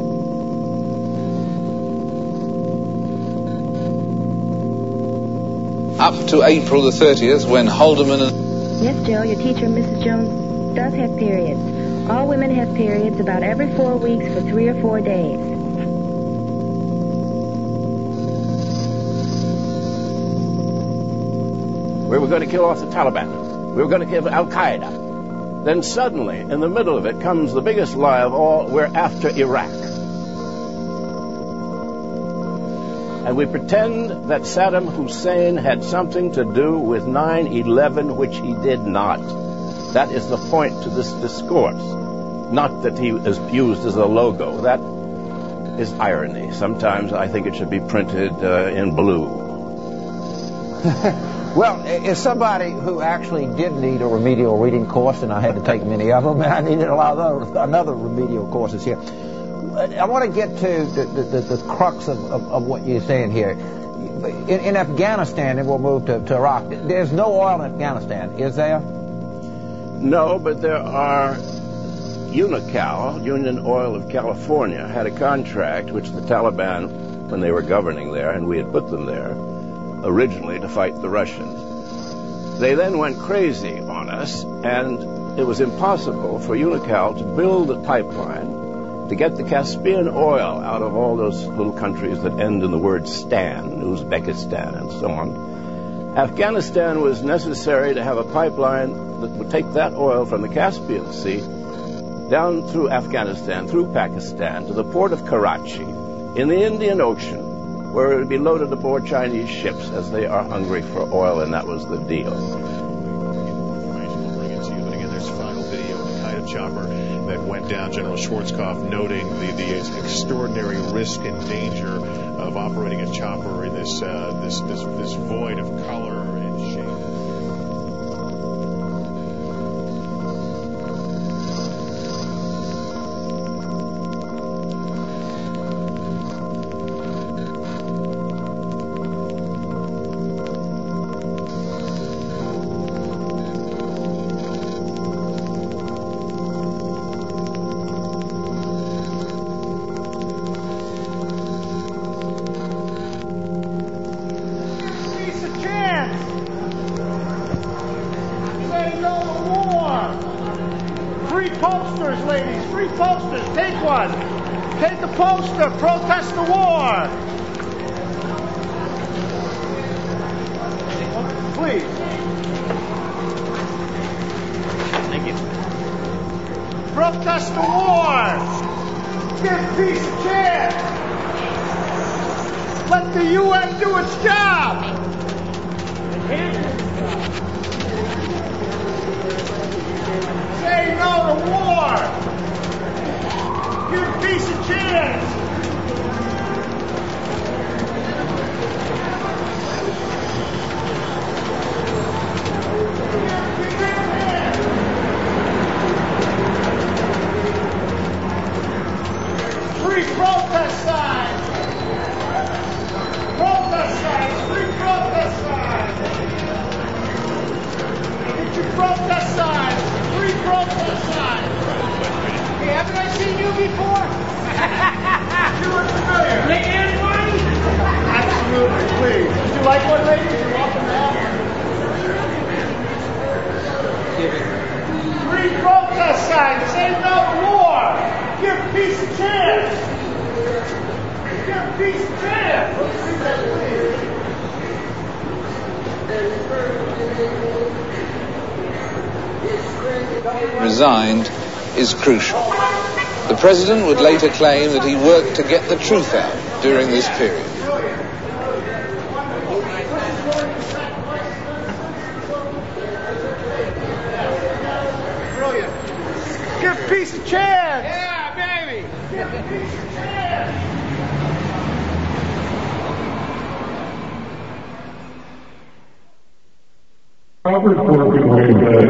up to April the thirtieth, when Haldeman and... Yes, Jill, your teacher, Missus Jones, does have periods. All women have periods about every four weeks for three or four days. We were going to kill off the Taliban. We were going to kill Al-Qaeda. Then suddenly, in the middle of it, comes the biggest lie of all: we're after Iraq. And we pretend that Saddam Hussein had something to do with nine eleven, which he did not. That is the point to this discourse. Not that he is used as a logo. That is irony. Sometimes I think it should be printed uh, in blue. Well, as somebody who actually did need a remedial reading course, and I had to take many of them, and I needed a lot of other, another remedial courses here. I want to get to the, the, the crux of, of, of what you're saying here. In, in Afghanistan, and we'll move to, to Iraq, there's no oil in Afghanistan, is there? No, but there are. Unocal, Union Oil of California, had a contract which the Taliban, when they were governing there, and we had put them there, originally to fight the Russians. They then went crazy on us, and it was impossible for Unocal to build a pipeline to get the Caspian oil out of all those little countries that end in the word Stan, Uzbekistan, and so on. Afghanistan was necessary to have a pipeline that would take that oil from the Caspian Sea down through Afghanistan, through Pakistan, to the port of Karachi, in the Indian Ocean, where it would be loaded aboard Chinese ships as they are hungry for oil, and that was the deal. There's a final video of the kind of chopper that went down. General Schwarzkopf noting the, the extraordinary risk and danger of operating a chopper in this uh, this, this this void of color and shape. Protest the war! Please. Thank you. Protest the war! Give peace a chance! Let the U N do its job! Say no to war! Give peace a chance! Free protest signs! Protest signs! Free protest signs! Get your protest signs! Free protest signs! Hey, haven't I seen you before? You look familiar. They and one? Absolutely, please. Would you like one, ladies? You're welcome to have one. Free protest signs! Say no to war! Give peace a chance! Give peace a chance! Resigned is crucial. The president would later claim that he worked to get the truth out during this period. Brilliant. Give peace a chance! Yeah, baby! Give peace a chance! Robert working way back.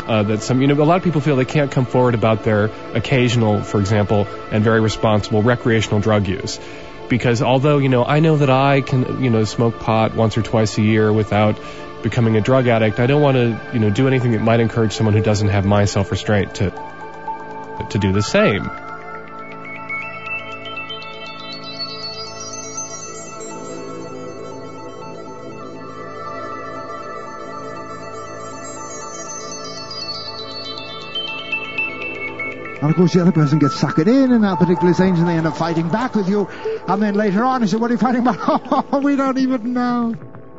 Uh, that some, you know, a lot of people feel they can't come forward about their occasional, for example, and very responsible recreational drug use. Because although, you know, I know that I can, you know, smoke pot once or twice a year without becoming a drug addict, I don't want to, you know, do anything that might encourage someone who doesn't have my self-restraint to, to do the same. And of course the other person gets suckered in in that particular thing, and they end up fighting back with you. And then later on he said, what are you fighting about? Oh, we don't even know.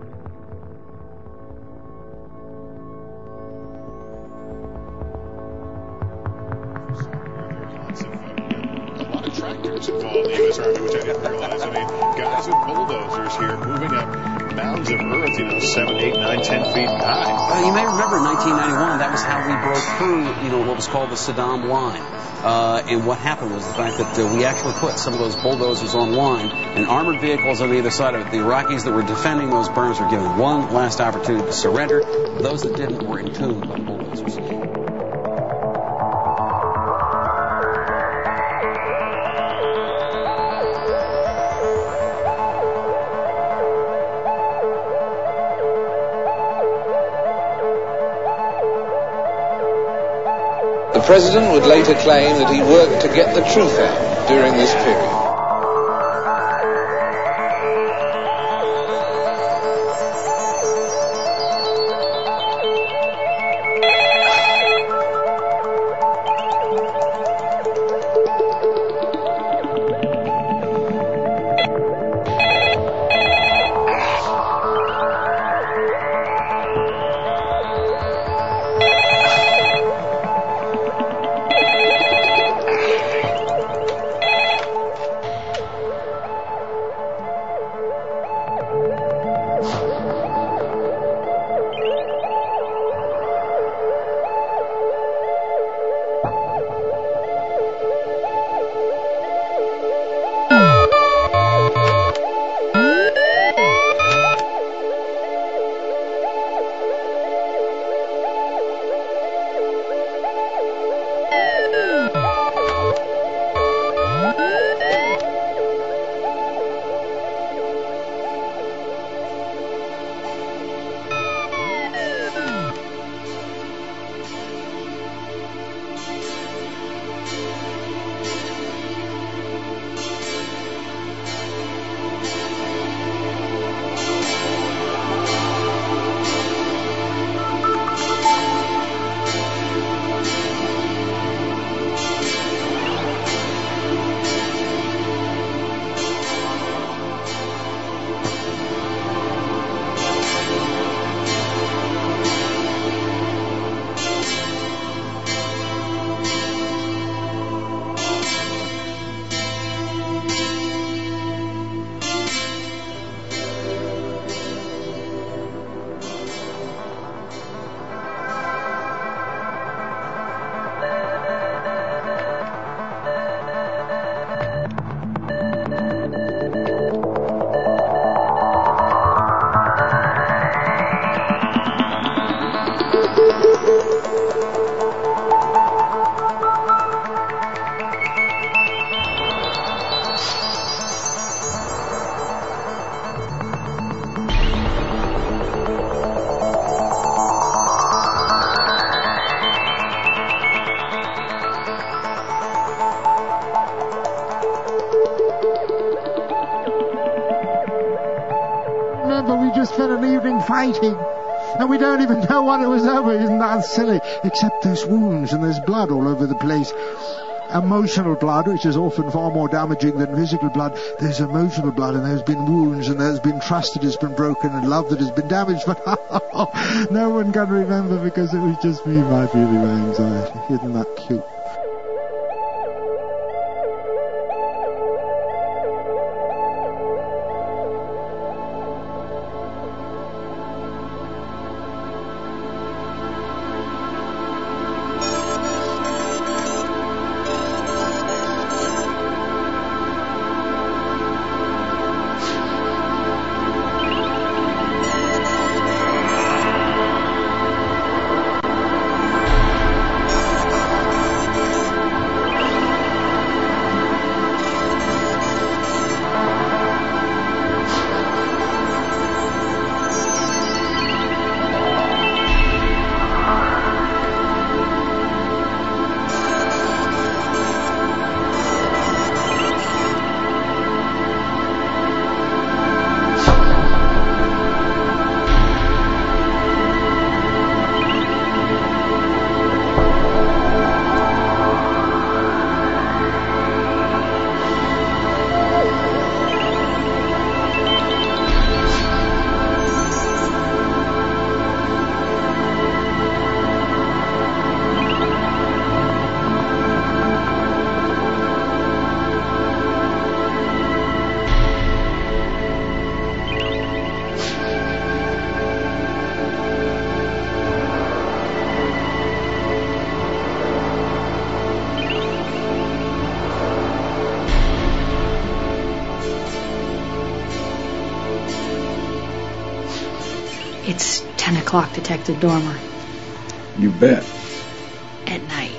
A lot of tractors involved in the U S Army, which I didn't realize. I mean, guys with bulldozers here moving up mounds of earth, you know, seven, eight, nine, ten feet high. Uh, you may remember in nineteen ninety-one, that was how we broke through, you know, what was called the Saddam line. Uh, and what happened was the fact that uh, we actually put some of those bulldozers on line and armored vehicles on either side of it. The Iraqis that were defending those berms were given one last opportunity to surrender. Those that didn't were entombed by bulldozers. The President would later claim that he worked to get the truth out during this period. Fighting, and we don't even know what it was over. Isn't that silly? Except there's wounds and there's blood all over the place. Emotional blood, which is often far more damaging than physical blood. There's emotional blood, and there's been wounds, and there's been trust that has been broken, and love that has been damaged, but no one can remember because it was just me, my feeling of anxiety. Isn't that cute? It's ten o'clock, Detective Dormer. You bet. At night.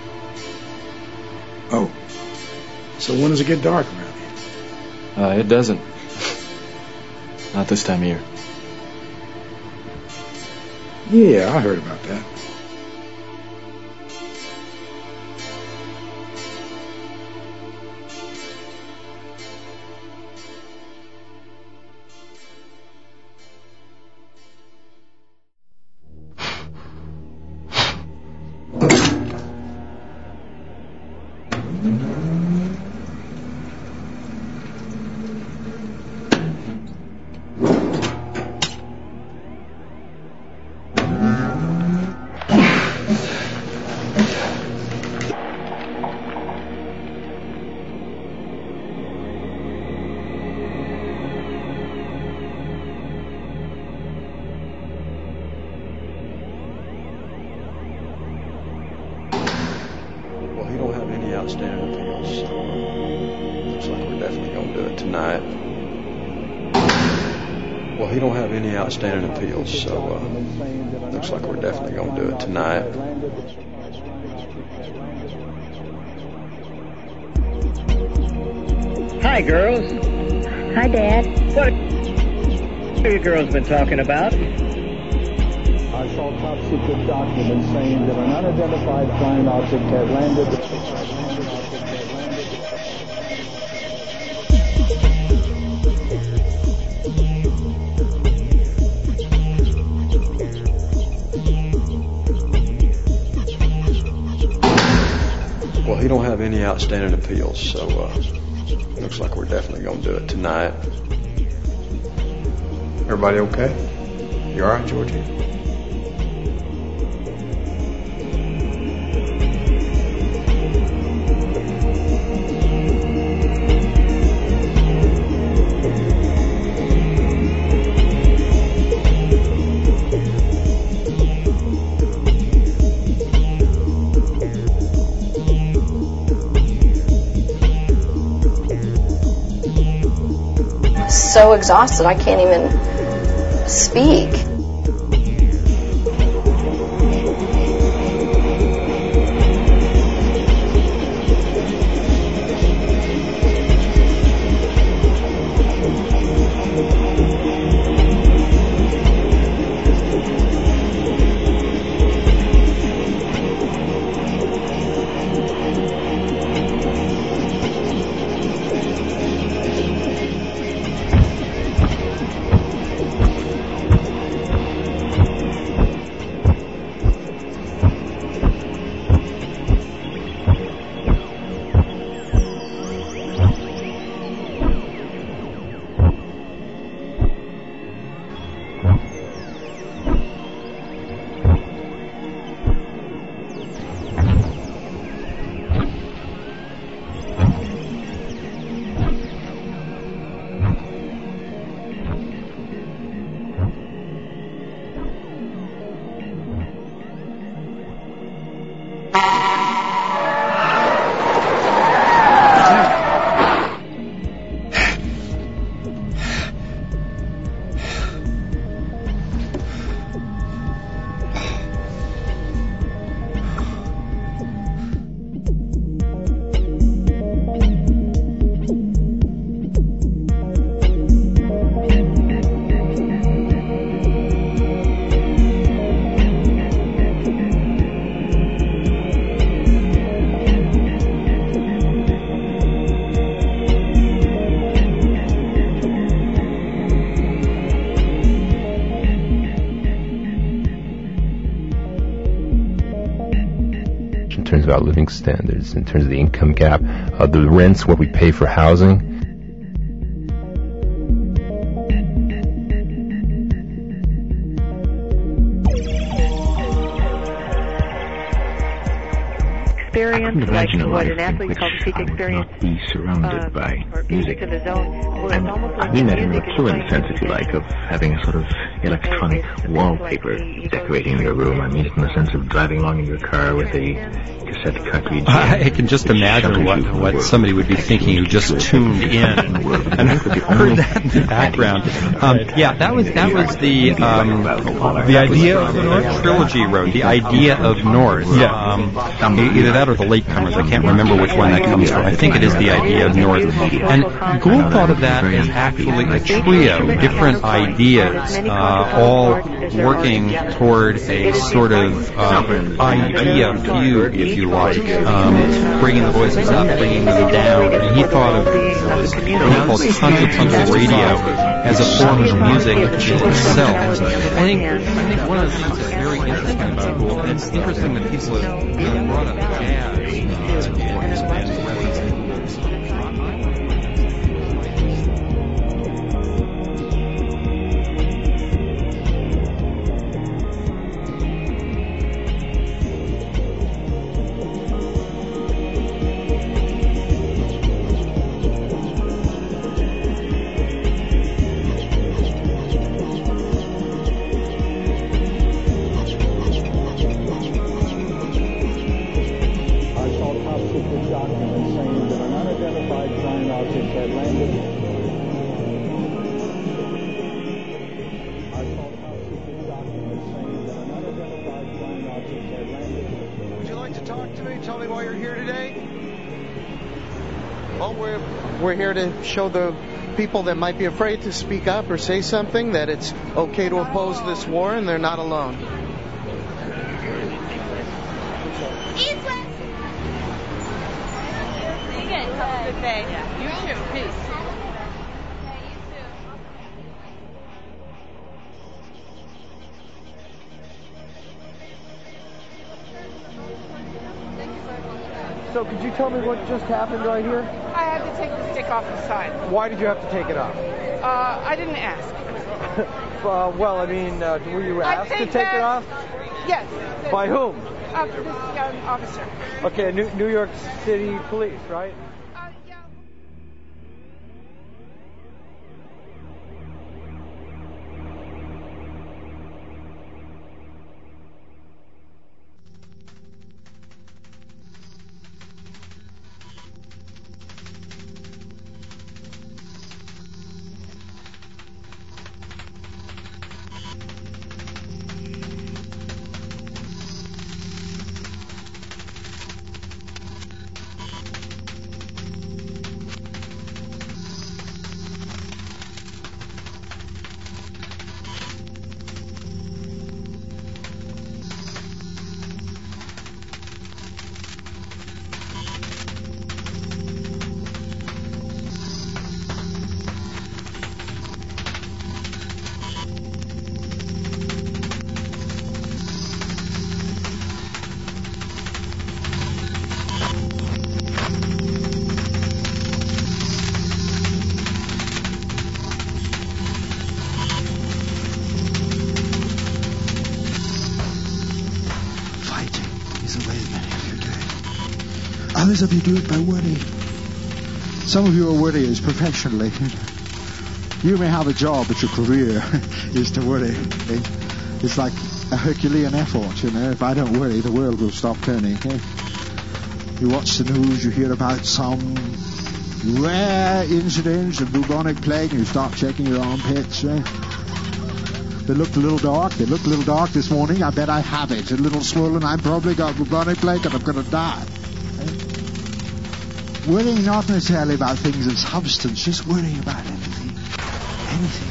Oh. So when does it get dark around here? Uh, it doesn't. Not this time of year. Yeah, I heard about that. outstanding appeals. So, uh, looks like we're definitely going to do it tonight. Well, he don't have any outstanding appeals, so uh, looks like we're definitely going to do it tonight. Hi, girls. Hi, Dad. What have you girls been talking about? I saw top secret documents saying that an unidentified flying object had landed. Well, he don't have any outstanding appeals, so uh, looks like we're definitely going to do it tonight. Everybody okay? You all right, Georgie? So exhausted I can't even speak. About living standards, in terms of the income gap, uh, the rents, what we pay for housing. Experience, like what an athlete calls peak experience, not be surrounded uh, by or music. to the zone, where it's almost like I mean that in music a is fluent playing sense, if you like, of having a sort of electronic wallpaper decorating your room. I mean it in the sense of driving along in your car with a cassette cartridge. I can just imagine what, what somebody would be thinking who just tuned in and heard that in the background. Um, yeah, that was that was the um, the idea of the North Trilogy wrote, the idea of North. Yeah. Um, either that or the Latecomers. I can't remember which one that comes from. I think it is the idea of North. And Gould thought of that as actually a trio, different ideas, uh, all working toward a sort of uh, idea fugue, if you like, um, bringing the voices up, bringing them down. And he thought of what he called contrapuntal radio as a form of music itself. I think, I think one of the things that's very interesting about Gould, and it's interesting that people have brought up jazz uh, for his band's reference. We're here to show the people that might be afraid to speak up or say something that it's okay to oppose this war and they're not alone. East West. See you again. Have a good day. You too. Peace. So could you tell me what just happened right here? I had to take the stick off the side. Why did you have to take it off? Uh, I didn't ask. uh, well, I mean, uh, were you asked to take it off? Yes. By whom? Uh, this young officer. Okay, New, New York City Police, right? Uh, yeah. Others of you do it by worry. Some of you are worriers professionally. You may have a job, but your career is to worry. It's like a Herculean effort, you know. If I don't worry, the world will stop turning. You watch the news, you hear about some rare incidents of bubonic plague, and you start checking your armpits. Right? They looked a little dark. They looked a little dark this morning. I bet I have it. A little swollen. I probably got bubonic plague, and I'm going to die. Worrying not necessarily about things of substance, just worrying about anything. Anything.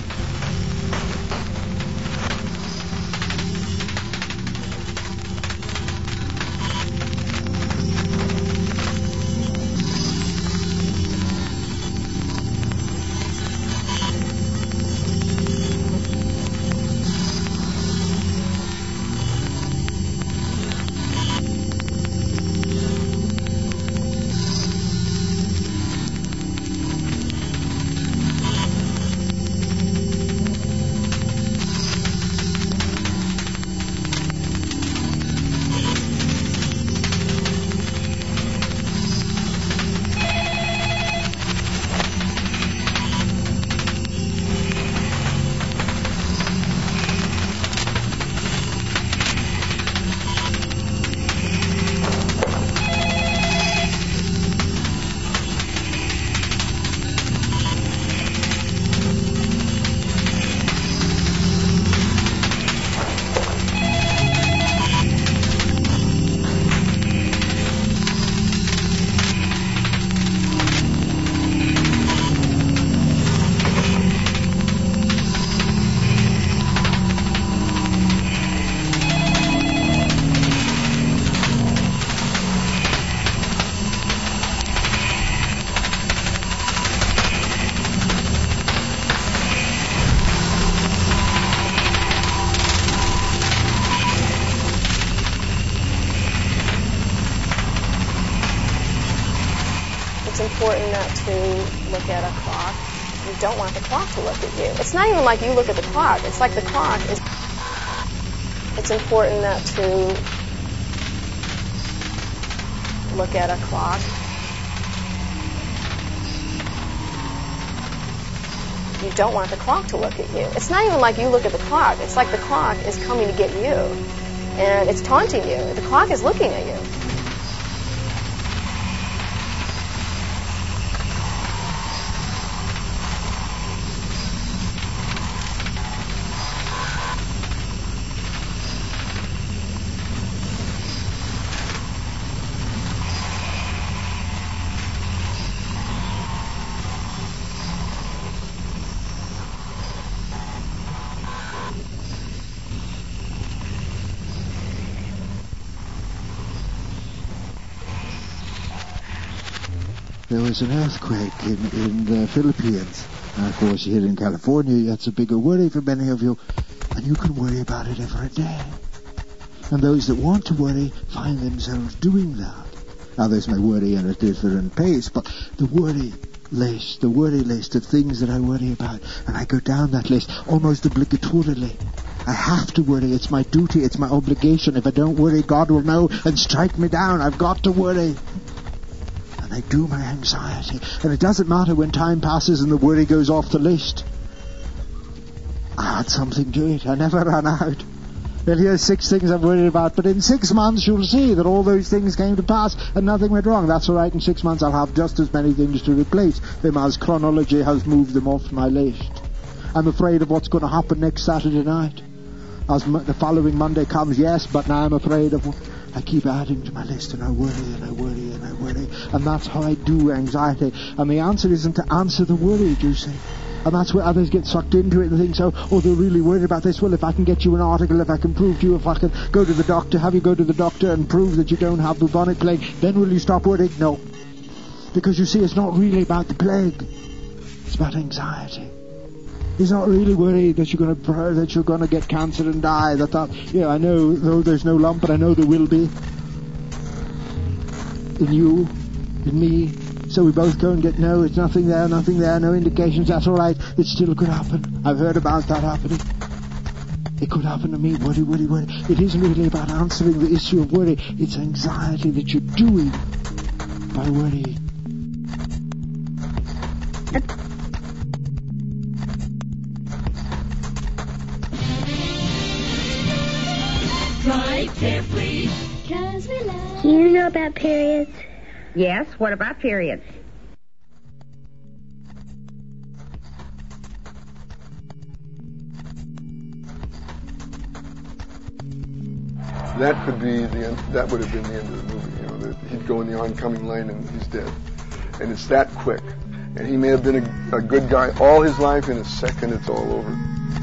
important not to look at a clock. You don't want the clock to look at you. It's not even like you look at the clock. It's like the clock is... It's important not to look at a clock. You don't want the clock to look at you. It's not even like you look at the clock. It's like the clock is coming to get you. And it's taunting you. The clock is looking at you. There was an earthquake in, in the Philippines. And of course, here in California, that's a bigger worry for many of you. And you can worry about it every day. And those that want to worry find themselves doing that. Others may worry at a different pace, but the worry list, the worry list of things that I worry about, and I go down that list almost obligatorily. I have to worry. It's my duty. It's my obligation. If I don't worry, God will know and strike me down. I've got to worry. And I do my anxiety. And it doesn't matter when time passes and the worry goes off the list. I add something to it. I never run out. Well, here's six things I'm worried about, but in six months you'll see that all those things came to pass and nothing went wrong. That's all right. In six months I'll have just as many things to replace them as chronology has moved them off my list. I'm afraid of what's going to happen next Saturday night. As m- the following Monday comes, yes, but now I'm afraid of what... I keep adding to my list, and I worry, and I worry, and I worry. And that's how I do anxiety. And the answer isn't to answer the worry, do you see? And that's where others get sucked into it and think, so, oh, they're really worried about this. Well, if I can get you an article, if I can prove to you, if I can go to the doctor, have you go to the doctor and prove that you don't have bubonic plague, then will you stop worrying? No. Because you see, it's not really about the plague. It's about anxiety. He's not really worried that you're going to that you're going to get cancer and die. That that you know, I know though there's no lump, but I know there will be in you, in me. So we both go and get no. It's nothing there, nothing there, no indications. That's all right. It still could happen. I've heard about that happening. It could happen to me. Worry, worry, worry. It isn't really about answering the issue of worry. It's anxiety that you're doing by worrying. Drive carefully, 'cause we love. Do you know about periods? Yes, what about periods? That could be the end, that would have been the end of the movie. You know, that he'd go in the oncoming lane and he's dead, and it's that quick. And he may have been a, a good guy all his life. In a second, it's all over.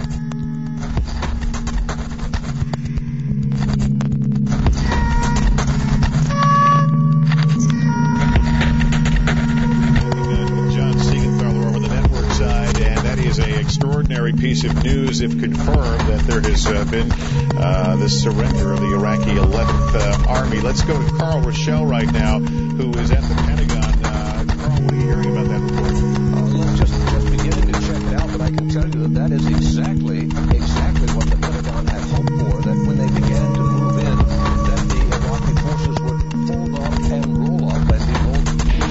Piece of news, if confirmed, that there has uh, been uh, the surrender of the Iraqi eleventh uh, Army. Let's go to Carl Rochelle right now, who is at the Pentagon. Uh, Carl, what are you hearing about that report? Uh, look, just, just beginning to check it out, but I can tell you that that is exactly, exactly what the Pentagon had hoped for, that when they began to move in, that the Iraqi forces would fold up and roll up and be rolled.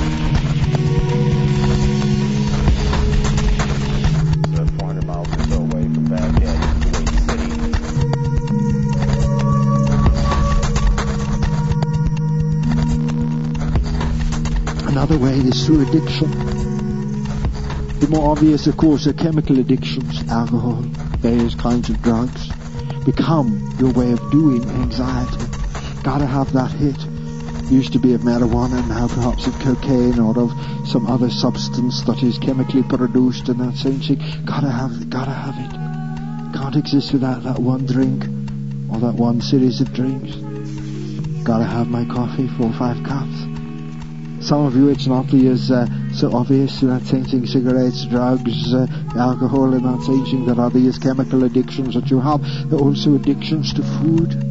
Another way is through addiction. The more obvious, of course, are chemical addictions, alcohol, various kinds of drugs, become your way of doing anxiety. Gotta have that hit. Used to be of marijuana, now perhaps of cocaine or of some other substance that is chemically produced and that same thing. Gotta have, gotta have it. Can't exist without that one drink or that one series of drinks. Gotta have my coffee, four or five cups. Some of you, it's not the as uh, so obvious, that same thing, cigarettes, drugs, uh, alcohol, and that same thing, that are these chemical addictions that you have. There are also addictions to food.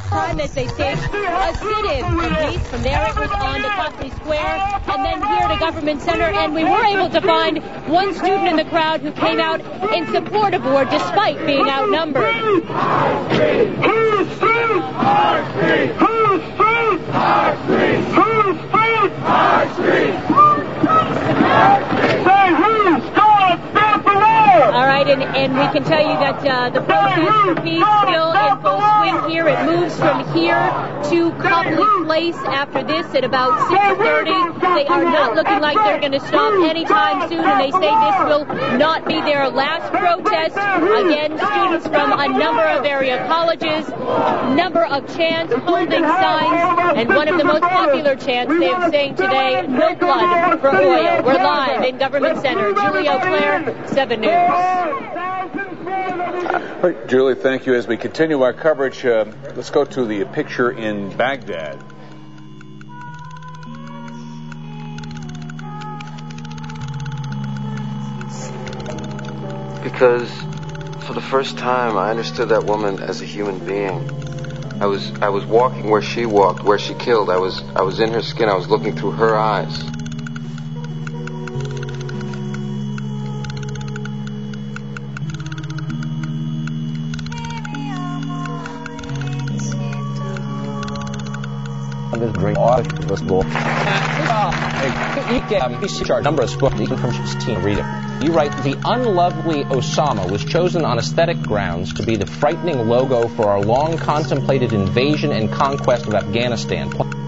time as they staged a sit-in for peace. From there it was on to Copley Square and then here to Government Center. And we were able to find one student in the crowd who came out in support of Ward despite being outnumbered. Our street! Whose street? Our street! Whose street? Our street! Whose street? Our street! Say who's God stop the war! All right, and, and we can tell you that uh, the protest for peace still in full swing here. It moves from here to Copley Place after this at about six thirty. They are not looking like they're going to stop anytime soon, and they say this will not be their last protest. Again, students from a number of area colleges, number of chants holding signs, and one of the most popular chants they are saying today, no blood for oil. We're live in Government Center. Julie Auclair, seven News. All right, Julie, thank you. As we continue our coverage, uh, let's go to the picture in Baghdad. Because for the first time, I understood that woman as a human being. I was I was walking where she walked, where she killed. I was I was in her skin. I was looking through her eyes. During this law. You get number of books from sixteen reader. You write, the unlovely Osama was chosen on aesthetic grounds to be the frightening logo for our long contemplated invasion and conquest of Afghanistan.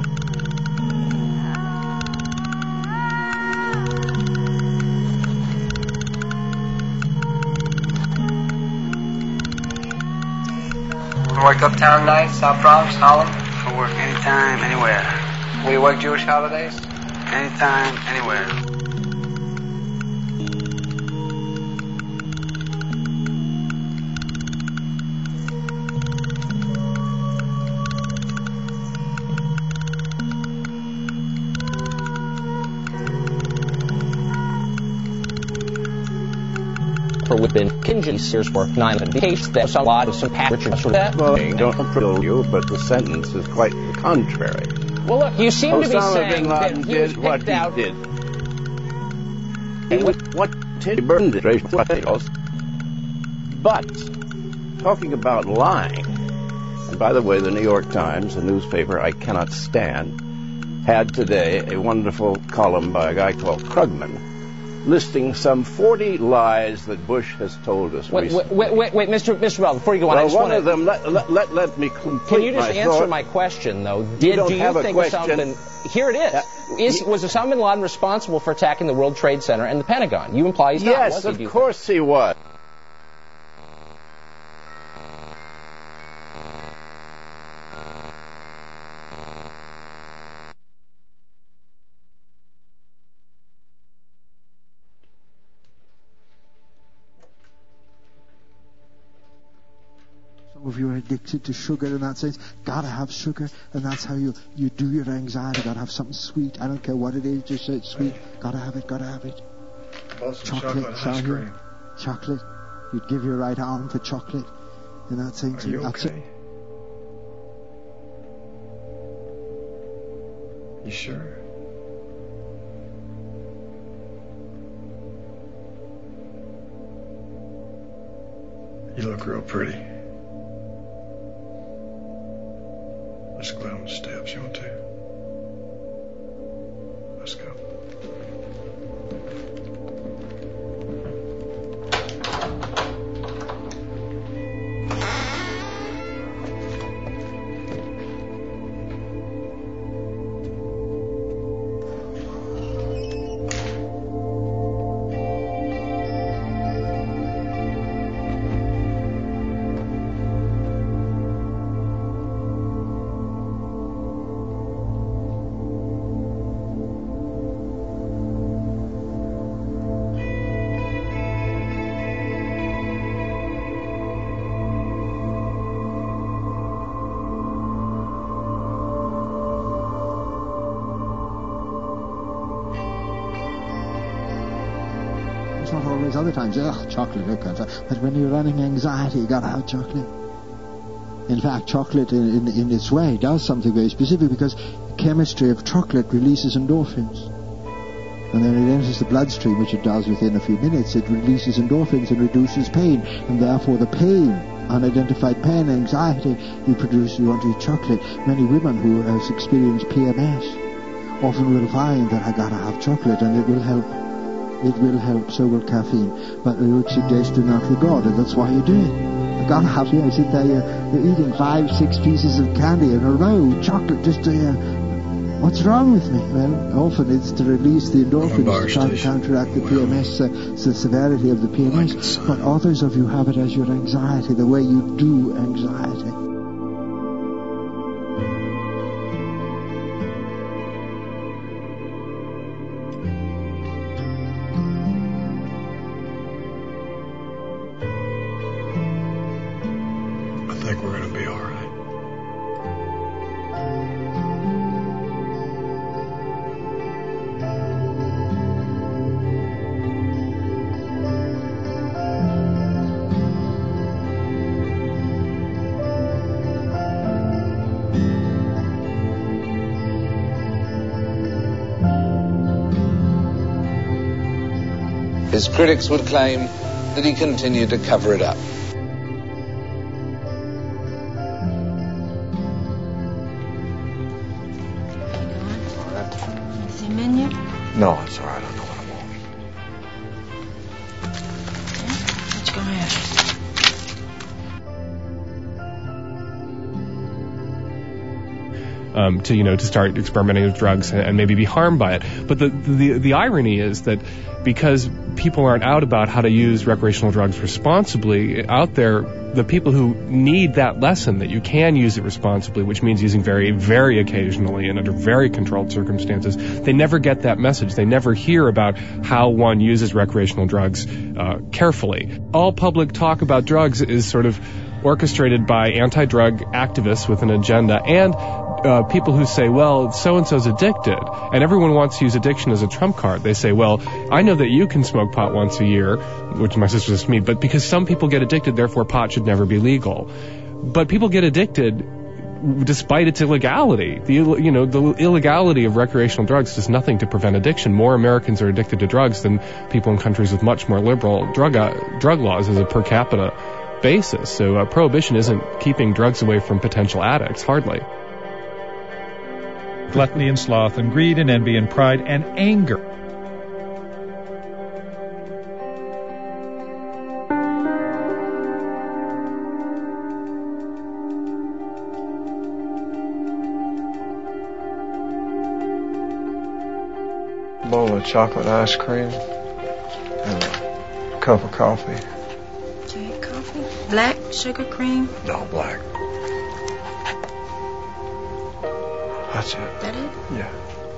Work uptown nights, South Bronx, Harlem? I work anytime, anywhere. Will you work Jewish holidays? Anytime, anywhere. For within Kinji Sears for nine in the case that some lot of some Richard for that. Well, I don't approve you, but the sentence is quite the contrary. Well, look, you seem Osama to be saying bin Laden that he did was what picked he out. did. He was what he burned it. But talking about lying, and by the way, the New York Times, a newspaper I cannot stand, had today a wonderful column by a guy called Krugman, listing some forty lies that Bush has told us Wait, recently. wait, wait, wait, Mister Mister Bell, before you go on, well, I just one want of them, let, let, let, let me complete Can you just my answer thought. my question, though? Did, You don't do you have a think question. Osama bin... Here it is. Uh, is was Osama bin Laden responsible for attacking the World Trade Center and the Pentagon? You imply he's not, Yes, was he, of do you course he was. Some of you are addicted to sugar in that sense. Gotta have sugar, and that's how you, you do your anxiety. Gotta have something sweet. I don't care what it is, just say it's sweet. Gotta have it, gotta have it. Boston chocolate ice cream. Chocolate. You'd give your right arm for chocolate in that sense. Are you That's okay? You sure? You look real pretty. Let's go down the steps, you want to? Let's go. It's not always other times. Ugh, chocolate, okay. But when you're running anxiety, you gotta have chocolate. In fact, chocolate in, in, in its way does something very specific, because the chemistry of chocolate releases endorphins. And then it enters the bloodstream, which it does within a few minutes. It releases endorphins and reduces pain, and therefore the pain, unidentified pain, anxiety, you produce, you want to eat chocolate. Many women who have experienced P M S often will find that I gotta have chocolate, and it will help. It will help, so will caffeine. But I would suggest do not regard it. That's why you do it. You gotta have, you know, sit there, you're, you're eating five, six pieces of candy in a row, chocolate, just to, uh, what's wrong with me? Well, often it's to release the endorphins to try to counteract the P M S, uh, the severity of the P M S. But others of you have it as your anxiety, the way you do anxiety. I think we're going to be all right. His critics would claim that he continued to cover it up. See menu? No, it's all right. I know what I want. Let's go ahead. Um, to you know to start experimenting with drugs and, and maybe be harmed by it. But the, the the irony is that because people aren't out about how to use recreational drugs responsibly out there, the people who need that lesson that you can use it responsibly, which means using very, very occasionally and under very controlled circumstances, they never get that message. They never hear about how one uses recreational drugs uh, carefully. All public talk about drugs is sort of orchestrated by anti-drug activists with an agenda and Uh, people who say, well, so-and-so's addicted, and everyone wants to use addiction as a trump card. They say, well, I know that you can smoke pot once a year, which my sister just me, but because some people get addicted, therefore pot should never be legal. But people get addicted despite its illegality. The, you know, the illegality of recreational drugs does nothing to prevent addiction. More Americans are addicted to drugs than people in countries with much more liberal drug, uh, drug laws as a per capita basis. So uh, prohibition isn't keeping drugs away from potential addicts, hardly. Gluttony and sloth and greed and envy and pride and anger. A bowl of chocolate ice cream and a cup of coffee. Okay, coffee. Black sugar cream? No, black. That's it. That it? Yeah.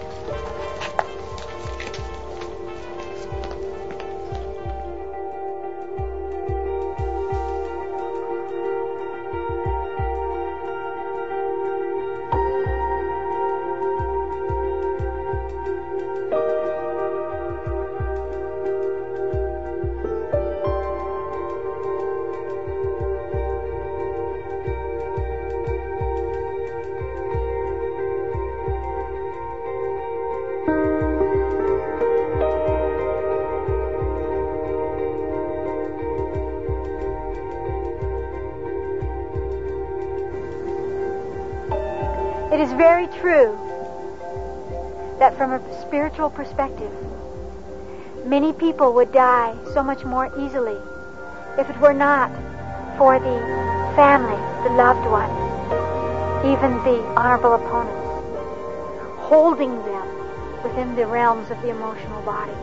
It is very true that from a spiritual perspective, many people would die so much more easily if it were not for the family, the loved ones, even the honorable opponents, holding them within the realms of the emotional body.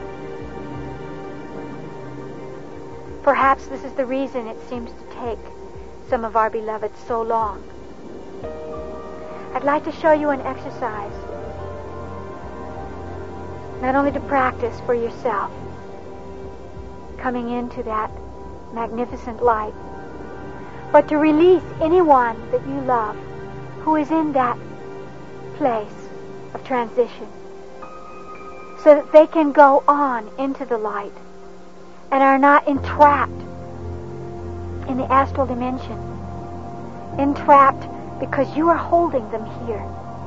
Perhaps this is the reason it seems to take some of our beloveds so long. I'd like to show you an exercise, not only to practice for yourself, coming into that magnificent light, but to release anyone that you love who is in that place of transition, so that they can go on into the light and are not entrapped in the astral dimension entrapped because you are holding them here.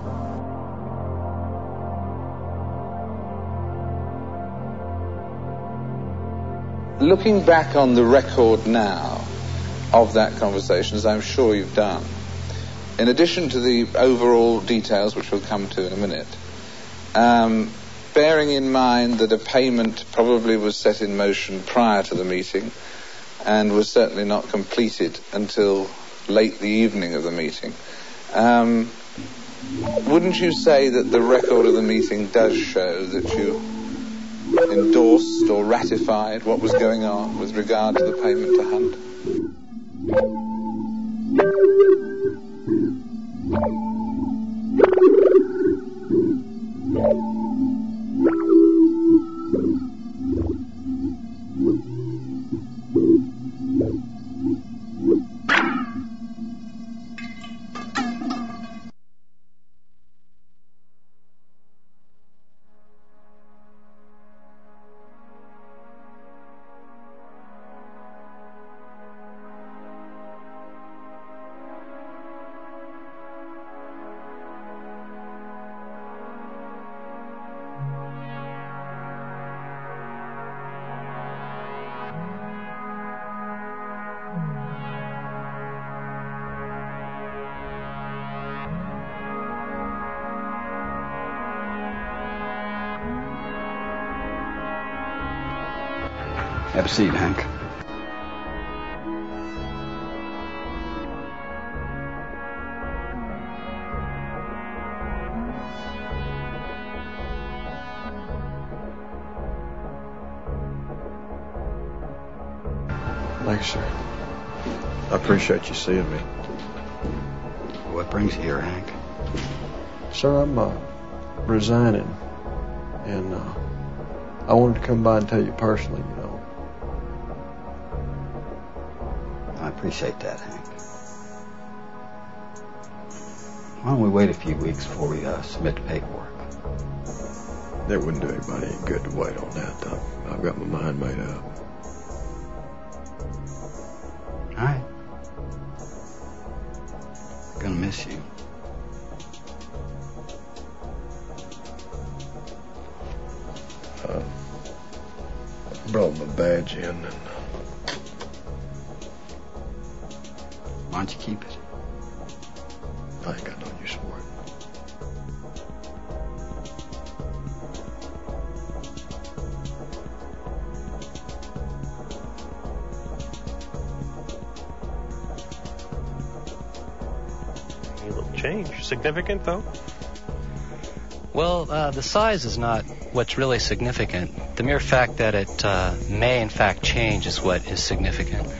Looking back on the record now of that conversation, as I'm sure you've done, in addition to the overall details, which we'll come to in a minute, um, bearing in mind that a payment probably was set in motion prior to the meeting and was certainly not completed until late the evening of the meeting, um, wouldn't you say that the record of the meeting does show that you endorsed or ratified what was going on with regard to the payment to Hunt? Have a seat, Hank. Thanks, sir. I appreciate you seeing me. What brings you here, Hank? Sir, I'm uh, resigning, and uh, I wanted to come by and tell you personally, you know. I appreciate that, Hank. Why don't we wait a few weeks before we uh, submit the paperwork? That wouldn't do anybody any good to wait on that, though. I've got my mind made up. All right. I'm gonna miss you. Uh, I brought my badge in, and uh, why don't you keep it? I ain't got no use for it. A little change. Significant, though? Well, uh, the size is not what's really significant. The mere fact that it uh, may, in fact, change is what is significant.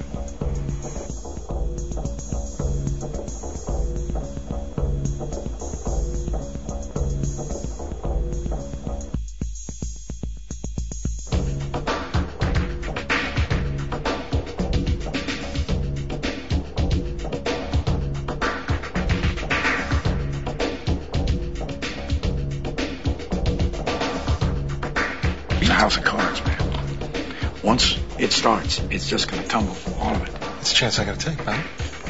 House of cards, man. Once it starts, it's just going to tumble, all of it. It's a chance I got to take, man.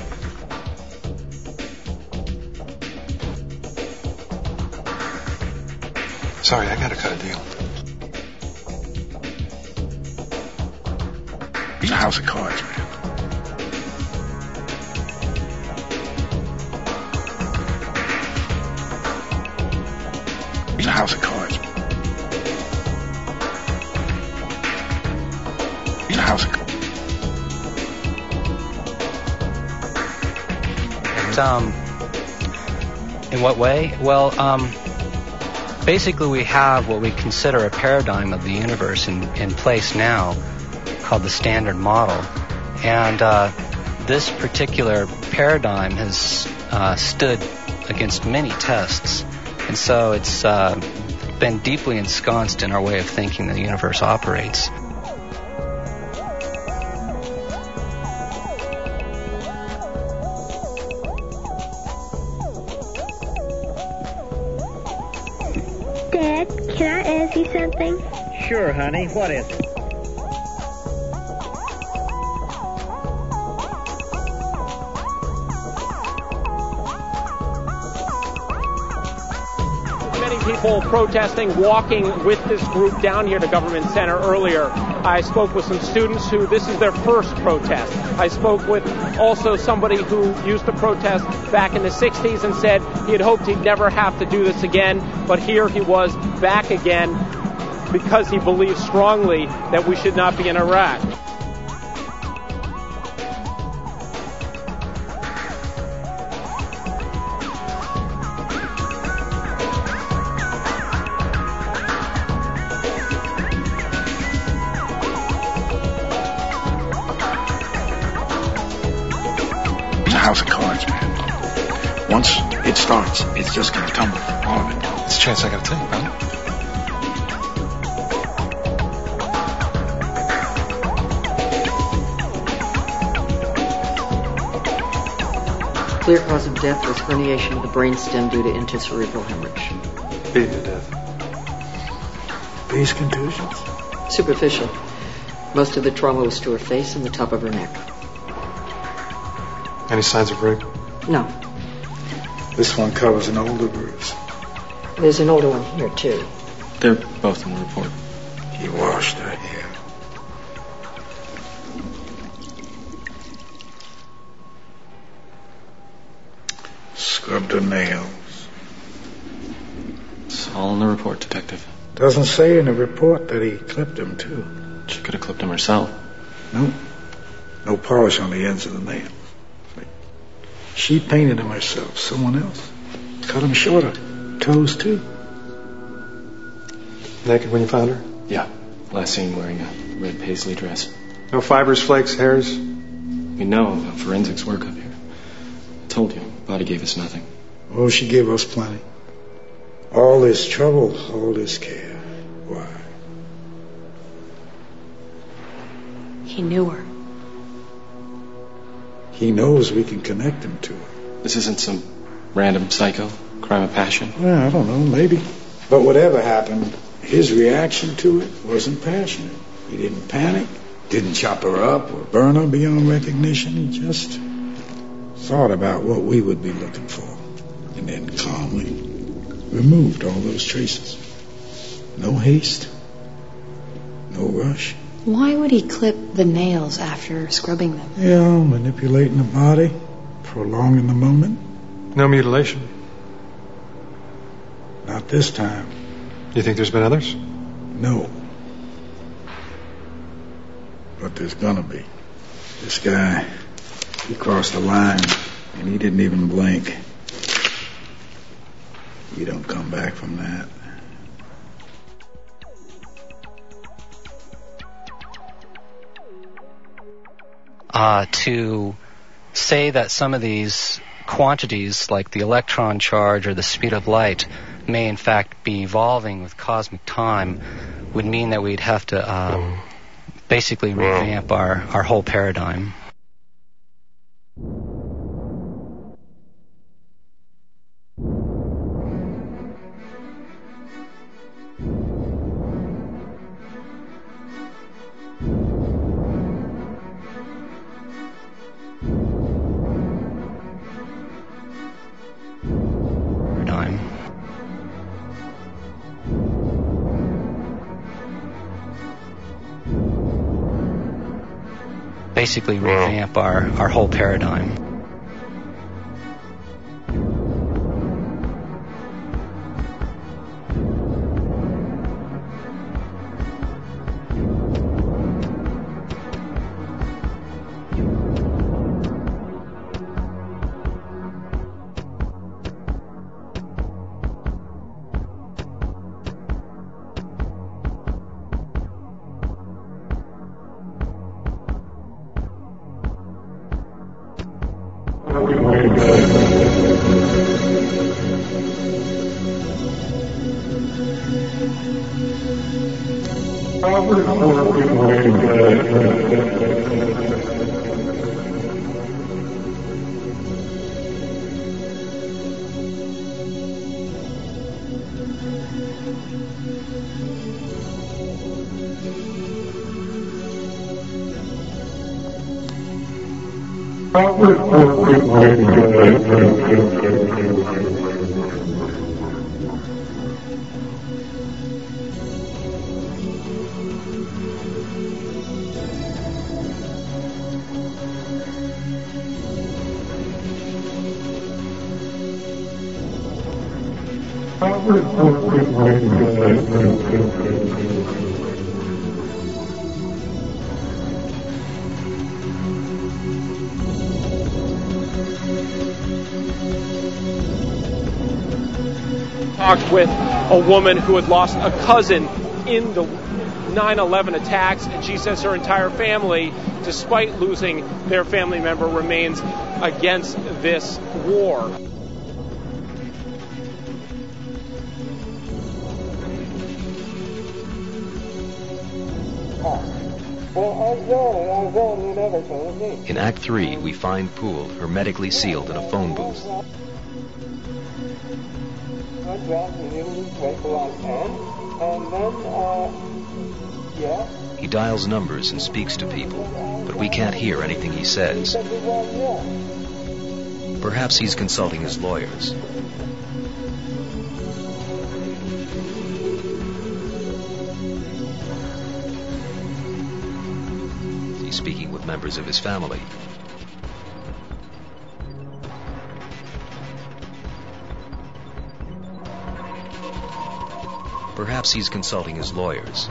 Sorry, I got to cut a deal. It's a house of cards, man. It's a house of cards, man. House of cards. Um, in what way? Well, um, basically we have what we consider a paradigm of the universe in, in place now called the Standard Model. And uh, this particular paradigm has uh, stood against many tests. And so it's uh, been deeply ensconced in our way of thinking the universe operates. Can I ask you something? Sure, honey. What is it? many people protesting, walking with this group down here to Government Center earlier. I spoke with some students who this is their first protest. I spoke with also somebody who used to protest back in the sixties and said he had hoped he'd never have to do this again, but here he was back again because he believes strongly that we should not be in Iraq. House of cards, man. Once it starts, it's just gonna tumble, all of it. It's a chance I gotta take, man. Clear cause of death was herniation of the brainstem due to intracerebral hemorrhage. Beaten to death. Base contusions? Superficial. Most of the trauma was to her face and the top of her neck. Any signs of rape? No. This one covers an older bruise. There's an older one here, too. They're both in the report. He washed her hair. Scrubbed her nails. It's all in the report, Detective. Doesn't say in the report that he clipped them, too. She could have clipped him herself. No. No polish on the ends of the nails. She painted them herself. Someone else cut them shorter. Toes, too. Naked when you found her? Yeah. Last seen wearing a red paisley dress. No fibers, flakes, hairs? We know about forensics work up here. I told you, body gave us nothing. Oh, she gave us plenty. All this trouble, all this care. Why? He knew her. He knows we can connect him to her. This isn't some random psycho crime of passion? Well, I don't know, maybe. But whatever happened, his reaction to it wasn't passionate. He didn't panic, didn't chop her up or burn her beyond recognition. He just thought about what we would be looking for and then calmly removed all those traces. No haste, no rush. Why would he clip the nails after scrubbing them? Yeah, manipulating the body, prolonging the moment. No mutilation? Not this time. You think there's been others? No. But there's gonna be. This guy, he crossed the line and he didn't even blink. You don't come back from that. Uh, to say that some of these quantities, like the electron charge or the speed of light, may in fact be evolving with cosmic time, would mean that we'd have to uh, basically revamp our, our whole paradigm. Basically revamp our, our whole paradigm. Talked with a woman who had lost a cousin in the nine eleven attacks, and she says her entire family, despite losing their family member, remains against this war. In Act Three, we find Poole hermetically sealed in a phone booth. He dials numbers and speaks to people, but we can't hear anything he says. Perhaps he's consulting his lawyers. He's speaking with members of his family. Perhaps he's consulting his lawyers.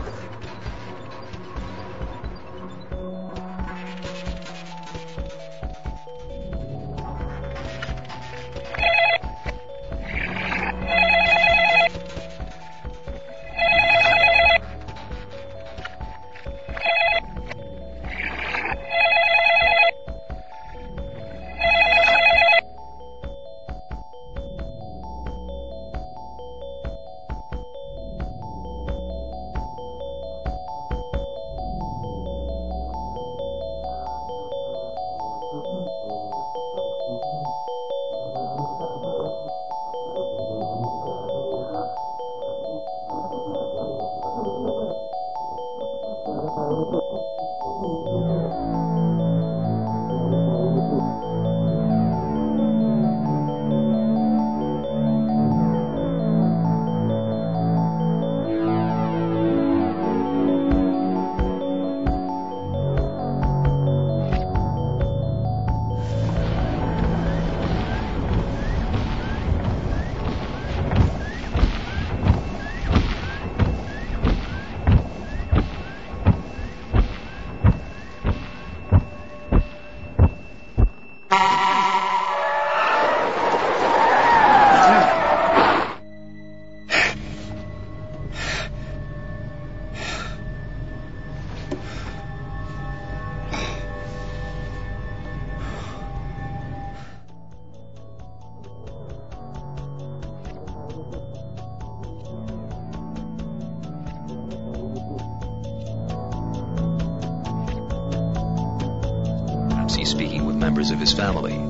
He's speaking with members of his family. I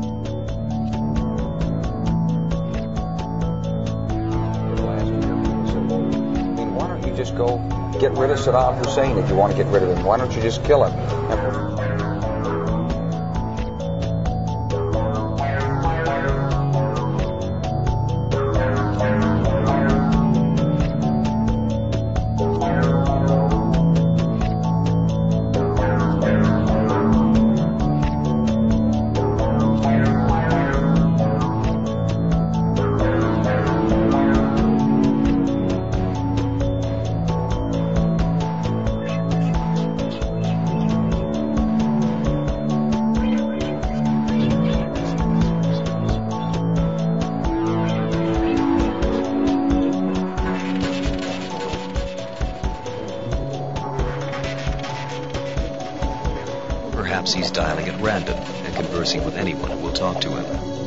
mean, why don't you just go get rid of Saddam Hussein if you want to get rid of him? Why don't you just kill him? Perhaps he's dialing at random and conversing with anyone who will talk to him.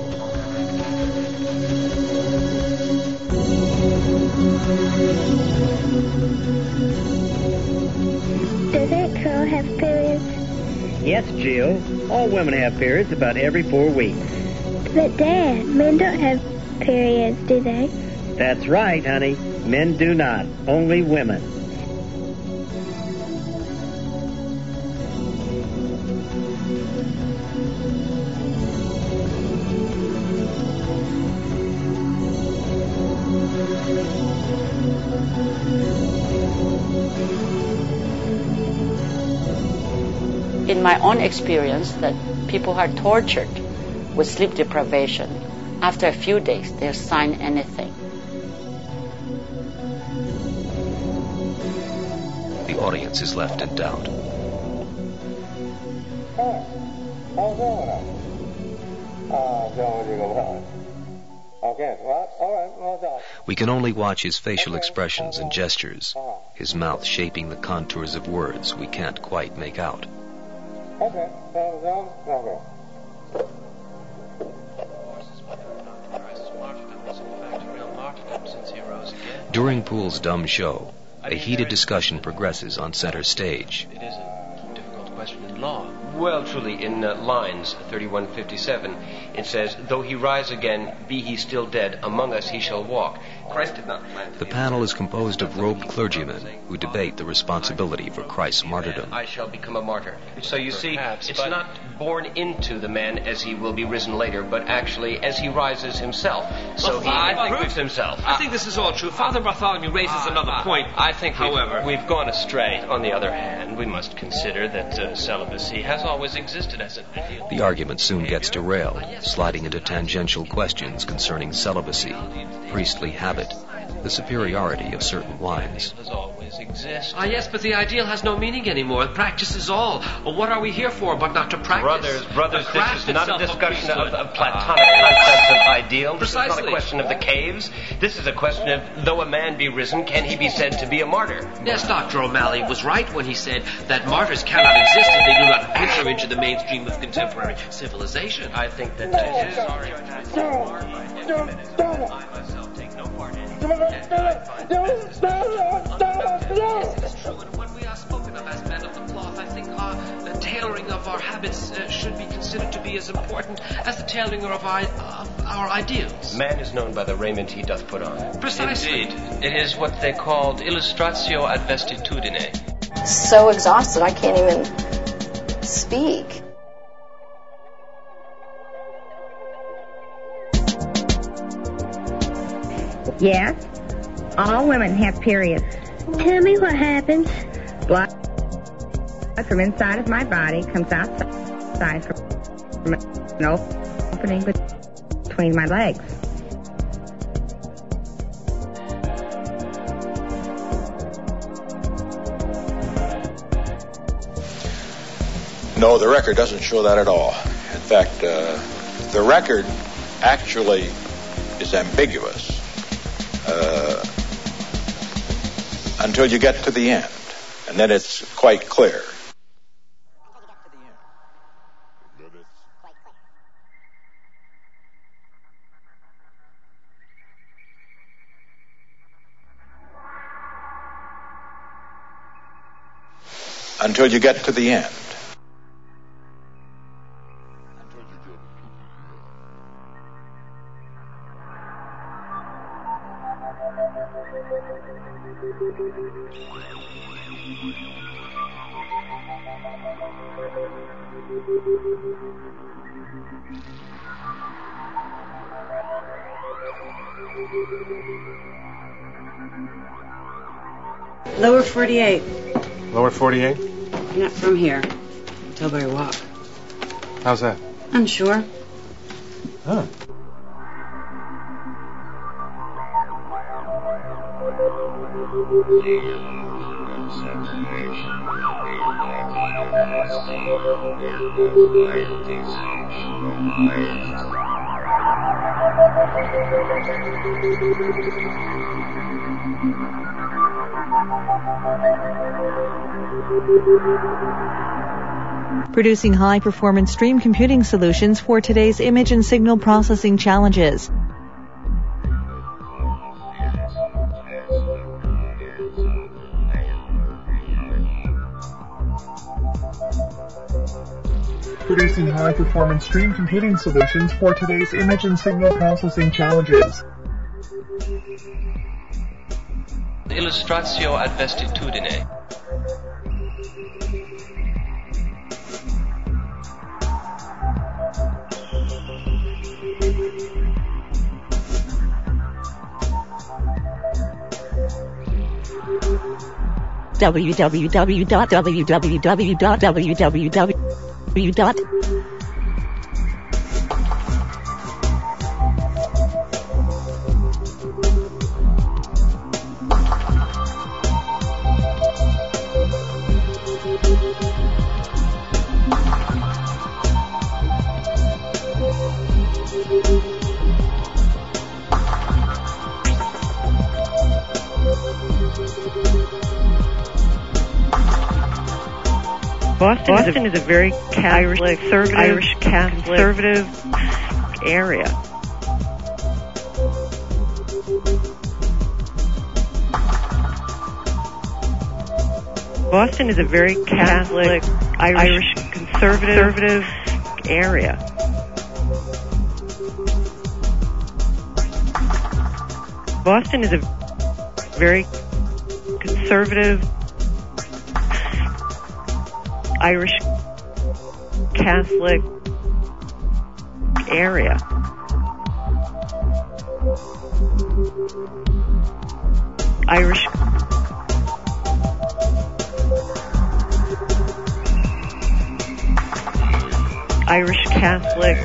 Does that girl have periods? Yes, Jill. All women have periods about every four weeks. But, Dad, men don't have periods, do they? That's right, honey. Men do not. Only women. In my own experience, that people are tortured with sleep deprivation. After a few days, they'll sign anything. The audience is left in doubt. We can only watch his facial expressions and gestures, his mouth shaping the contours of words we can't quite make out. During Poole's dumb show, a heated discussion progresses on center stage. It is a difficult question in law. Well, truly, in uh, lines thirty-one fifty-seven, it says, "Though he rise again, be he still dead, among us he shall walk." Christ did not plan. The panel is composed of robed clergymen who debate the responsibility for Christ's martyrdom. I shall become a martyr. So you see, Perhaps, it's but- not born into the man as he will be risen later, but actually as he rises himself. So Well, he I think- proves himself. I think this is all true. Father Bartholomew raises another point. I think we've- however, we've gone astray. On the other hand, we must consider that uh, celibacy has always existed as an ideal. The argument soon gets derailed, sliding into tangential questions concerning celibacy, priestly habit, the superiority of certain wines. Has always existed. Ah, yes, but the ideal has no meaning anymore. Practice is all. Well, what are we here for but not to practice? Brothers, brothers, The this craft is not a itself of discussion of, priesthood. of platonic concepts of ideal. This is not a Precisely. question of the caves. This is a question of, though a man be risen, can he be said to be a martyr? Yes, Doctor O'Malley was right when he said that martyrs cannot exist if they do not enter into the mainstream of contemporary civilization. I think that it is. Yes, true. And when we are spoken of as men of the cloth, I think our the tailoring of our habits uh, should be considered to be as important as the tailoring of our, of our ideals. Man is known by the raiment he doth put on. Precisely. Indeed. It is what they called illustratio ad vestitudine. So exhausted I can't even speak. Yes, all women have periods. Tell me what happens. Blood from inside of my body comes outside from an opening between my legs. No, the record doesn't show that at all. In fact, uh, the record actually is ambiguous uh, until you get to the end, and then it's quite clear. Until you get to the end. Lower forty-eight. Lower forty-eight? Not from here. Tilbury Walk. How's that? Unsure. Huh. Producing high-performance stream computing solutions for today's image and signal processing challenges. Producing high-performance stream computing solutions for today's image and signal processing challenges. Illustratio ad vestitudine. w w w dot w w w dot w w w dot Boston, Boston is, a, is a very Catholic, conservative, Irish Catholic, conservative area. Boston is a very Catholic, Irish, Irish conservative, conservative area. Boston is a very conservative, Irish Catholic area. Irish Irish Catholic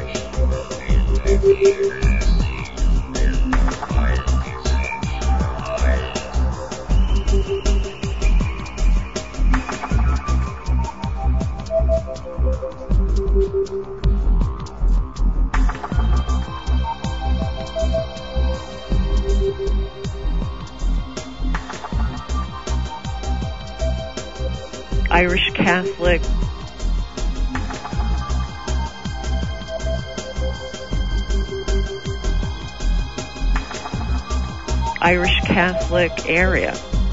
Irish Catholic Irish Catholic area.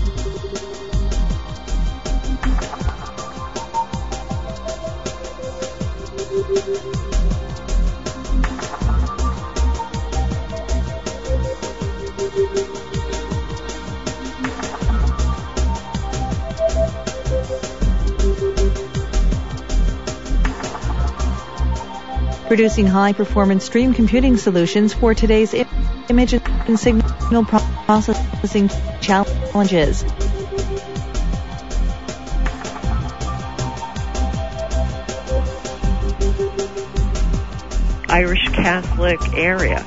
Producing high-performance stream computing solutions for today's I- image and signal processing challenges. Irish Catholic area.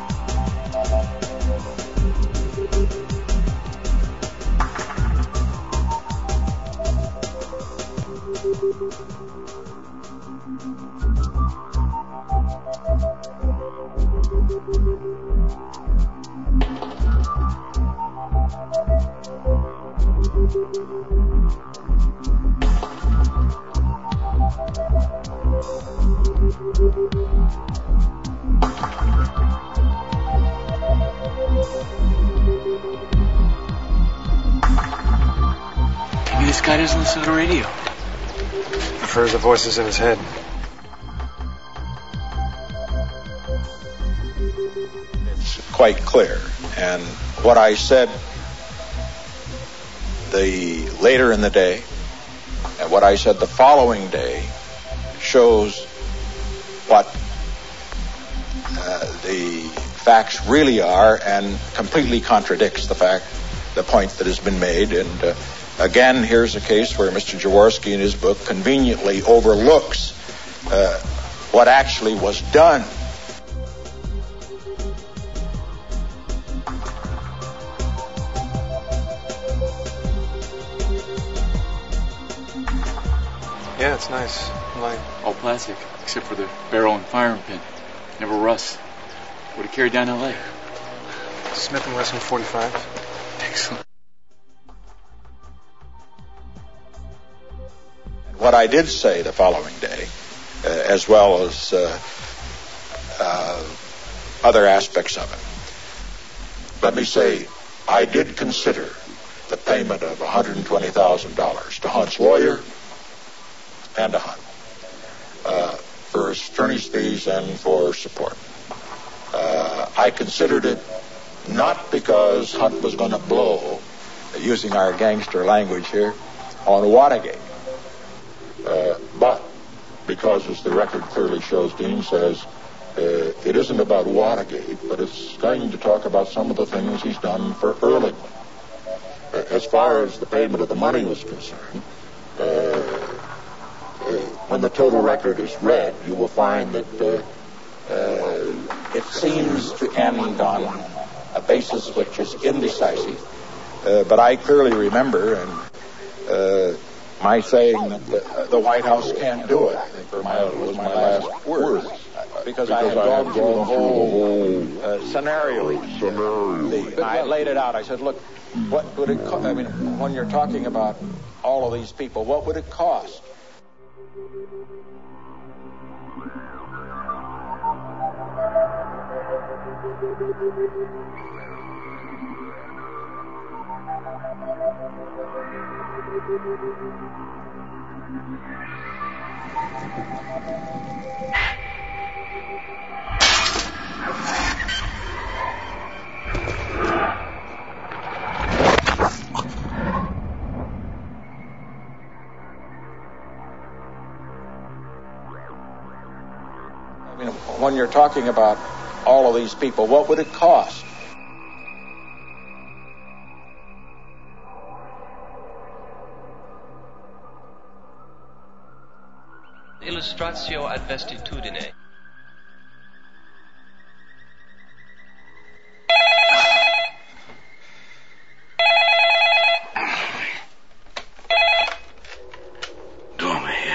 Maybe this guy doesn't listen to the radio. Prefers the voices in his head. It's quite clear. And what I said the later in the day and what I said the following day shows what uh, the facts really are and completely contradicts the fact, the point that has been made. And uh, again, here's a case where Mister Jaworski in his book conveniently overlooks uh, what actually was done. Yeah, it's nice. Like all plastic, except for the barrel and firing pin. Never rusts. Would it carry down L A? Smith and Wesson forty-five. Excellent. What I did say the following day, uh, as well as uh, uh, other aspects of it. Let me say, I did consider the payment of one hundred twenty thousand dollars to Hunt's lawyer and to Hunt uh, for his attorney's fees and for support. Uh, I considered it not because Hunt was going to blow, using our gangster language here, on Watergate. Uh, but because, as the record clearly shows, Dean says, uh, it isn't about Watergate, but it's going to talk about some of the things he's done for Ehrlichman. Uh, as far as the payment of the money was concerned, uh, uh, when the total record is read, you will find that uh, uh, it seems to end on a basis which is indecisive. Uh, but I clearly remember, and uh, my saying that the, the White House can't do it, I think were my, was my last words, because, because I had gone through the whole uh, scenario. scenario. The, I laid it out. I said, look, what would it cost? I mean, when you're talking about all of these people, what would it cost? I mean, when you're talking about all of these people, what would it cost? Illustratio ad vestitudine. Dormer here.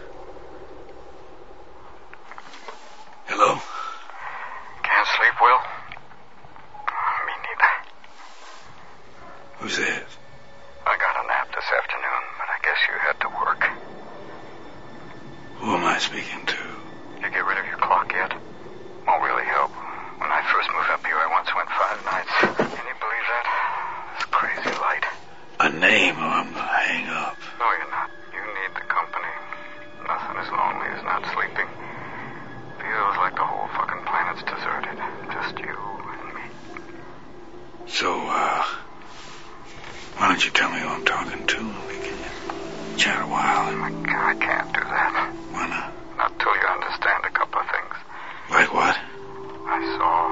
Hello? Can't sleep, Will? Me neither. Who's that? I got a nap this afternoon, but I guess you had to work. Who am I speaking to? You get rid of your clock yet? Won't really help. When I first moved up here, I once went five nights. Can you believe that? It's crazy light. A name or I'm gonna hang up. No, you're not. You need the company. Nothing as lonely as not sleeping. Feels like the whole fucking planet's deserted. Just you and me. So, uh, why don't you tell me who I'm talking to and we can chat a while? I, I can't do that. Why not? Not till you understand a couple of things. Like what? I saw.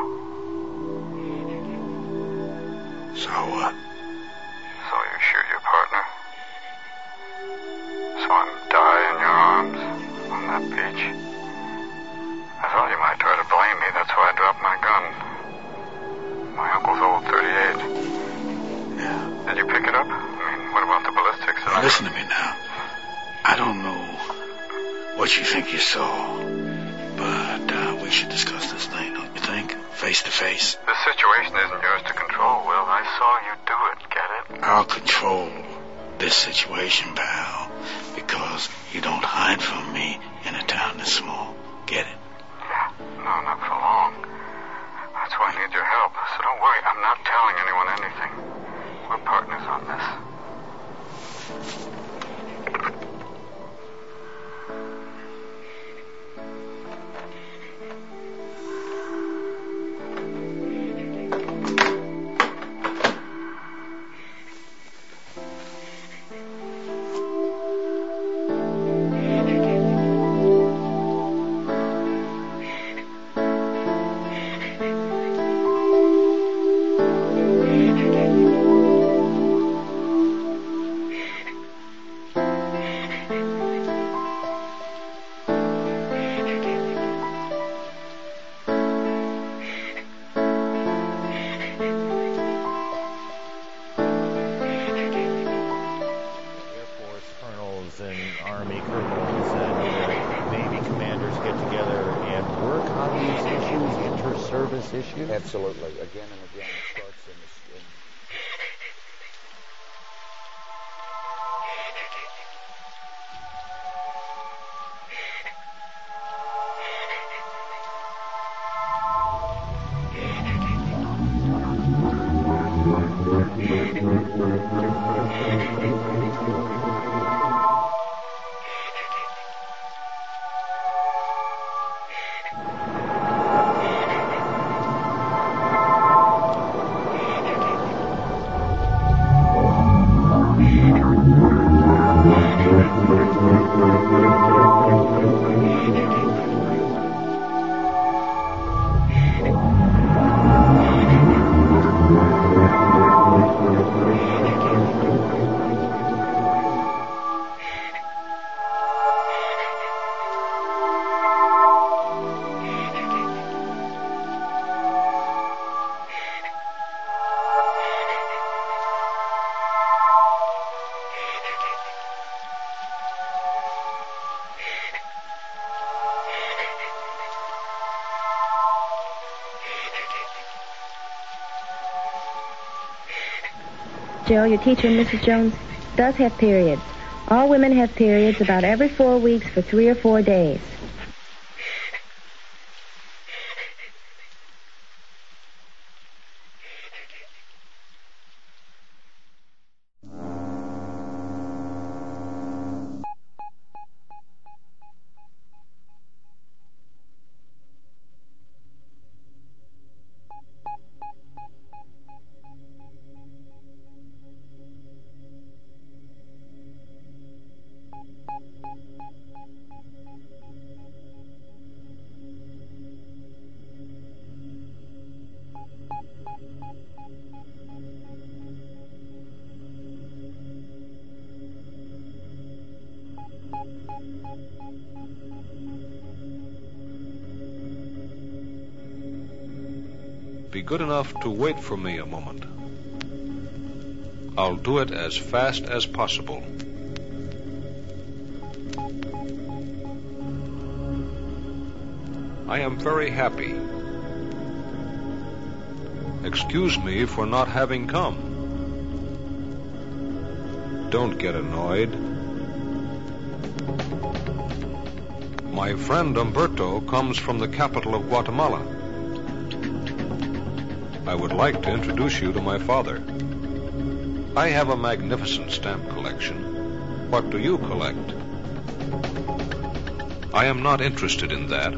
Saw what? Saw you shoot your partner. Saw him die in your arms on that beach. I thought you might try to blame me. That's why I dropped my gun. My uncle's old thirty-eight. Yeah. Did you pick it up? I mean, what about the ballistics? Now, listen to me now. I don't know what you think you saw, but uh, we should discuss this thing, don't you think? Face to face. The situation isn't yours to control, Will. I saw you do it. Get it? I'll control this situation, pal, because you don't hide from me in a town this small. Get it? Yeah. No, not for long. That's why I need your help. So don't worry. I'm not telling anyone anything. We're partners on this. Issue? Absolutely. Again and again, it starts in the in Joe, your teacher, Missus Jones, does have periods. All women have periods about every four weeks for three or four days. Be good enough to wait for me a moment. I'll do it as fast as possible. I am very happy. Excuse me for not having come. Don't get annoyed. My friend Umberto comes from the capital of Guatemala. I would like to introduce you to my father. I have a magnificent stamp collection. What do you collect? I am not interested in that.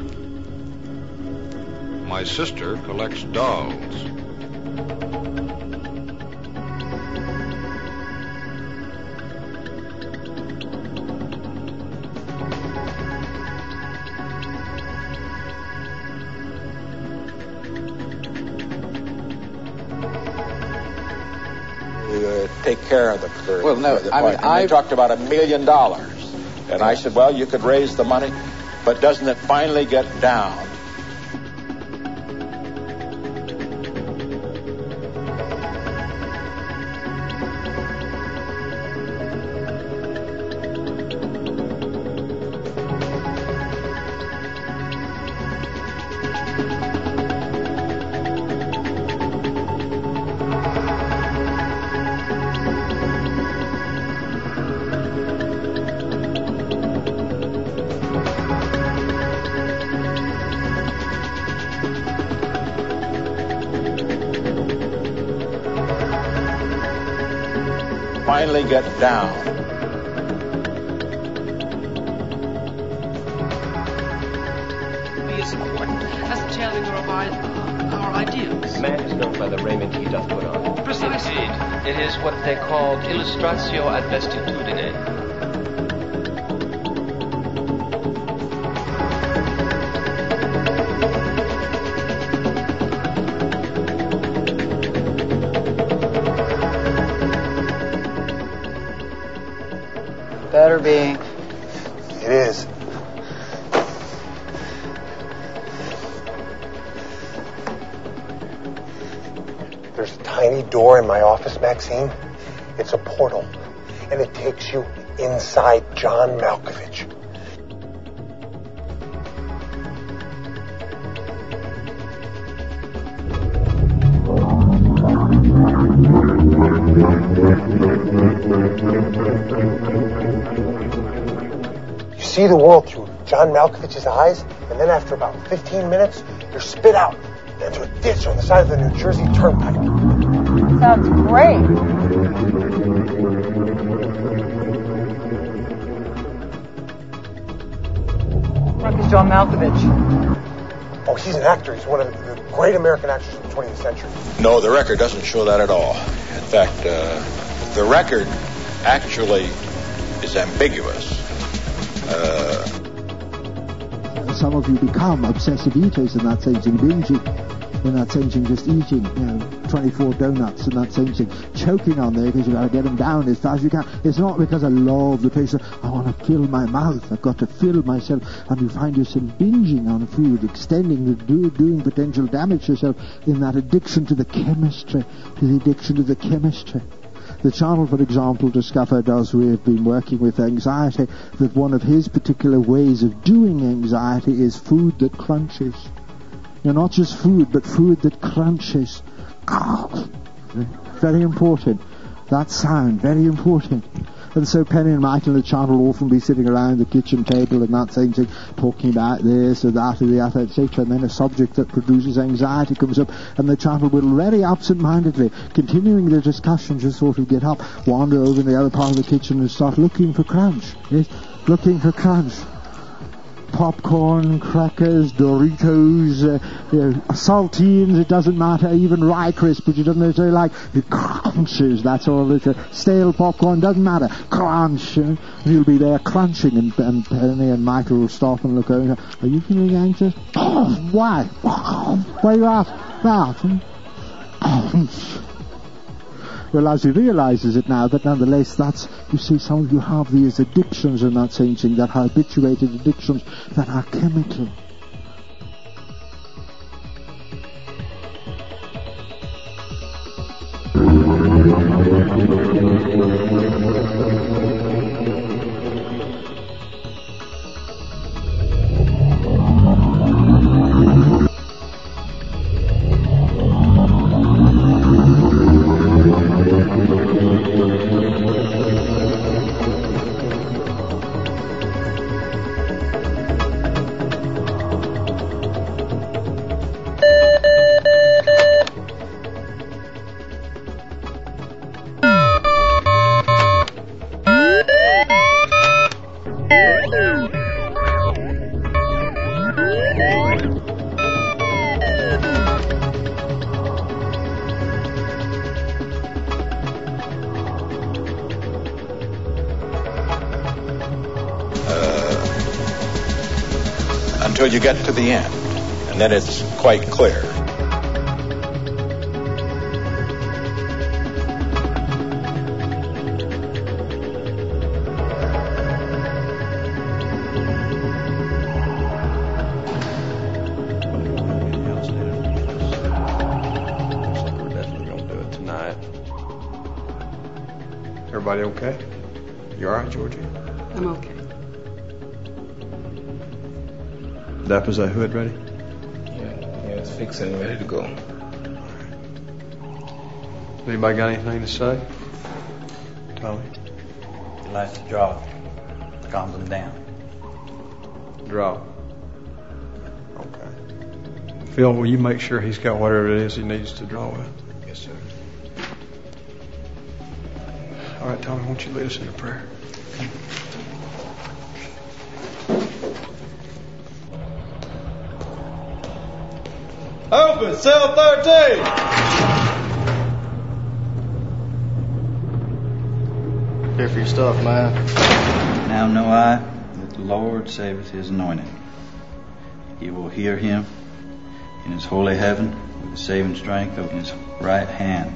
My sister collects dolls. Take care of the bird. Well, no, the I mean, I I talked about a million dollars, and I said, well, you could raise the money, but doesn't it finally get down? Finally get down. Be as important as the telling of our, our ideals. Man is known by the raiment he doth put on. Precisely. Indeed, it is what they called illustratio ad vestitudine. Better be. It is. There's a tiny door in my office, Maxine. It's a portal, and it takes you inside John Malkovich. You see the world through John Malkovich's eyes, and then after about fifteen minutes, you're spit out into a ditch on the side of the New Jersey Turnpike. Sounds great. What is John Malkovich? Oh, he's an actor. He's one of the great American actors of the twentieth century. No, the record doesn't show that at all. In fact, uh, the record actually is ambiguous. Uh, Some of you become obsessive eaters in that sense, and binging in that sense, and just eating, you know, twenty-four donuts in that sense, and choking on there because you've got to get them down as fast as you can. It's not because I love the taste. I want to fill my mouth. I've got to fill myself, and you find yourself binging on food, extending, the, do, doing potential damage to yourself in that addiction to the chemistry, to the addiction to the chemistry. The Channel, for example, discovered, as we have been working with anxiety, that one of his particular ways of doing anxiety is food that crunches. You know, not just food, but food that crunches. Very important. That sound, very important. And so Penny and Michael and the child will often be sitting around the kitchen table and not saying, saying talking about this or that or the other, et cetera. And then a subject that produces anxiety comes up, and the child will very absent-mindedly, continuing the discussion, just sort of get up, wander over in the other part of the kitchen and start looking for crunch. Yes, looking for crunch. Popcorn, crackers, Doritos, uh, you know, saltines, it doesn't matter, even rye crisp, which he doesn't necessarily like. It crunches, that's all it is. Stale popcorn, doesn't matter. Crunch. And he'll be there crunching, and, and Penny and Michael will stop and look over. Are you feeling anxious? Oh, why? Why you ask that? Well, as he realises it now, that nonetheless, that's, you see, some of you have these addictions and that same thing, that are habituated addictions that are chemical. Until you get to the end, and then it's quite clear. Everybody okay? You all right, Georgie? I'm okay. Dap, is that hood ready? Yeah, yeah, it's fixed and ready to go. Anybody got anything to say? Tommy? He likes to draw. Calms him down. Draw. Okay. Phil, will you make sure he's got whatever it is he needs to draw with? Yes, sir. All right, Tommy, won't you lead us in a prayer? Open cell thirteen! Here for your stuff, man. Now know I that the Lord saveth his anointed. Ye will hear him in his holy heaven with the saving strength of his right hand.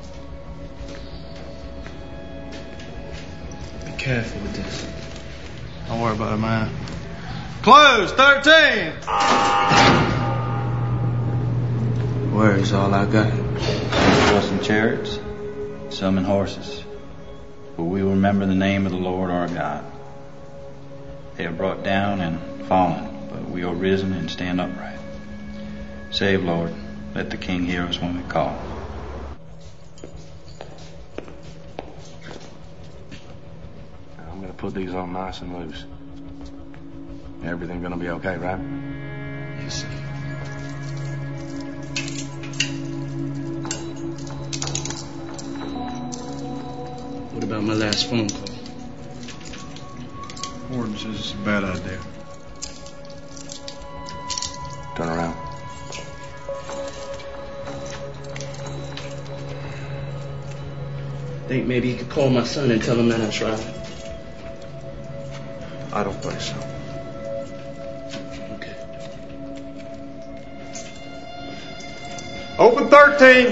Be careful with this. Don't worry about it, man. Close, thirteen! Where is all I got? Horses and chariots, some in horses. For we will remember the name of the Lord our God. They are brought down and fallen, but we are risen and stand upright. Save, Lord. Let the King hear us when we call. I'm going to put these on nice and loose. Everything going to be okay, right? Yes, sir. What about my last phone call? Warden says it's a bad idea. Turn around. Think maybe you could call my son and tell him that I tried? I don't think so. Okay. Open thirteen!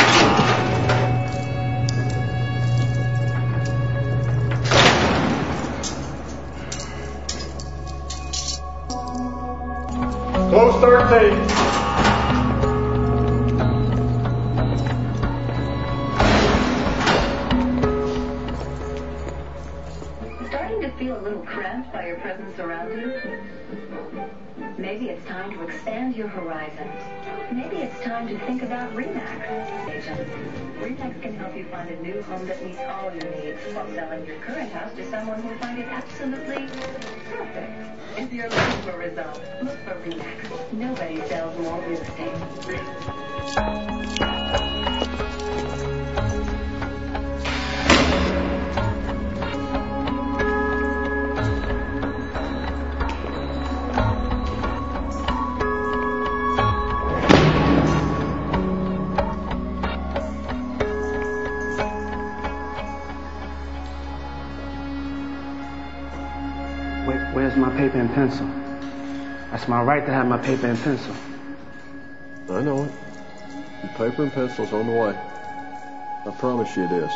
Close thirteen. Starting to feel a little cramped by your presence around you? Maybe it's time to expand your horizons. Maybe it's time to think about Remax, agent. Remax can help you find a new home that meets all your needs while selling your current house to someone who will find it absolutely perfect. If you're looking for results, look for Remax. Nobody sells more real estate. Where's my paper and pencil? That's my right to have my paper and pencil. I know it. Your paper and pencil's on the way. I promise you it is.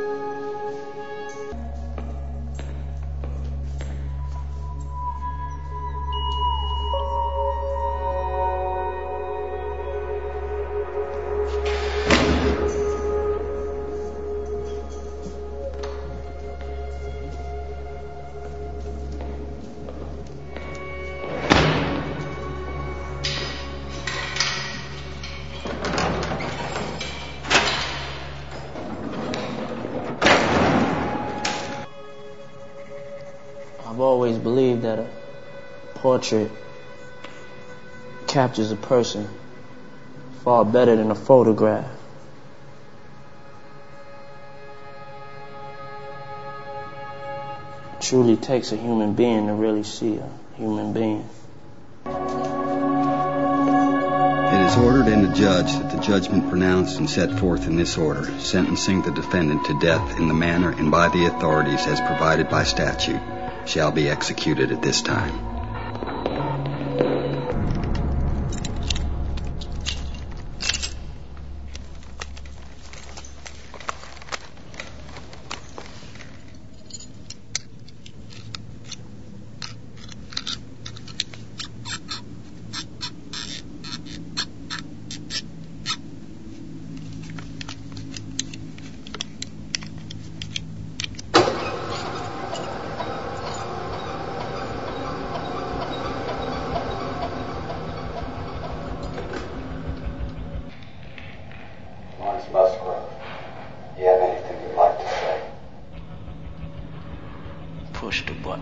I've always believed that a portrait captures a person far better than a photograph. It truly takes a human being to really see a human being. It is ordered and adjudged that the judgment pronounced and set forth in this order, sentencing the defendant to death in the manner and by the authorities as provided by statute, shall be executed at this time. Musgrove, you have anything you'd like to say? Push the button.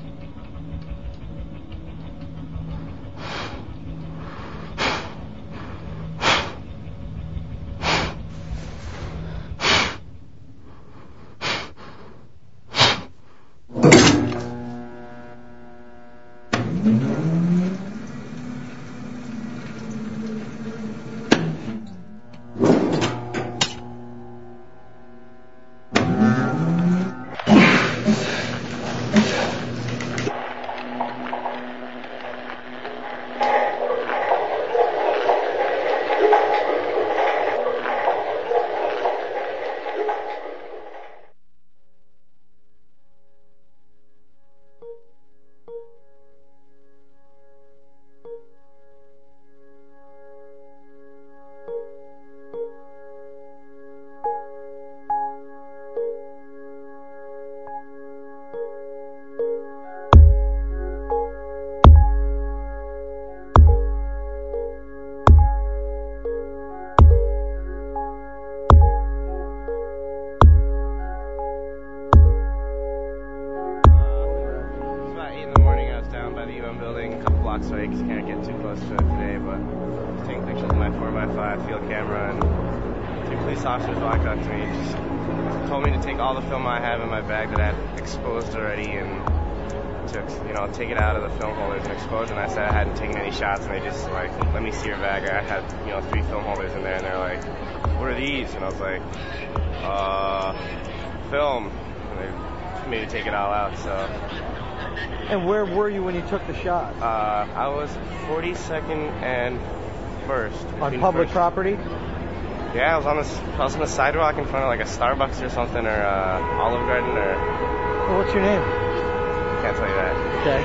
So you can't get too close to it today, but I was taking pictures with my four by five field camera, and two police officers walked up to me and just told me to take all the film I have in my bag that I had exposed already and to, you know, take it out of the film holders and expose it. And I said I hadn't taken any shots, and they just like, let me see your bag. I had, you know, three film holders in there, and they're like, what are these? And I was like, uh, film. And they made me take it all out, so. And where were you when you took the shot? Uh, I was forty-second and first. On public first. property? Yeah, I was on the I was on the sidewalk in front of like a Starbucks or something, or uh, Olive Garden, or. Well, what's your name? Can't tell you that. Okay.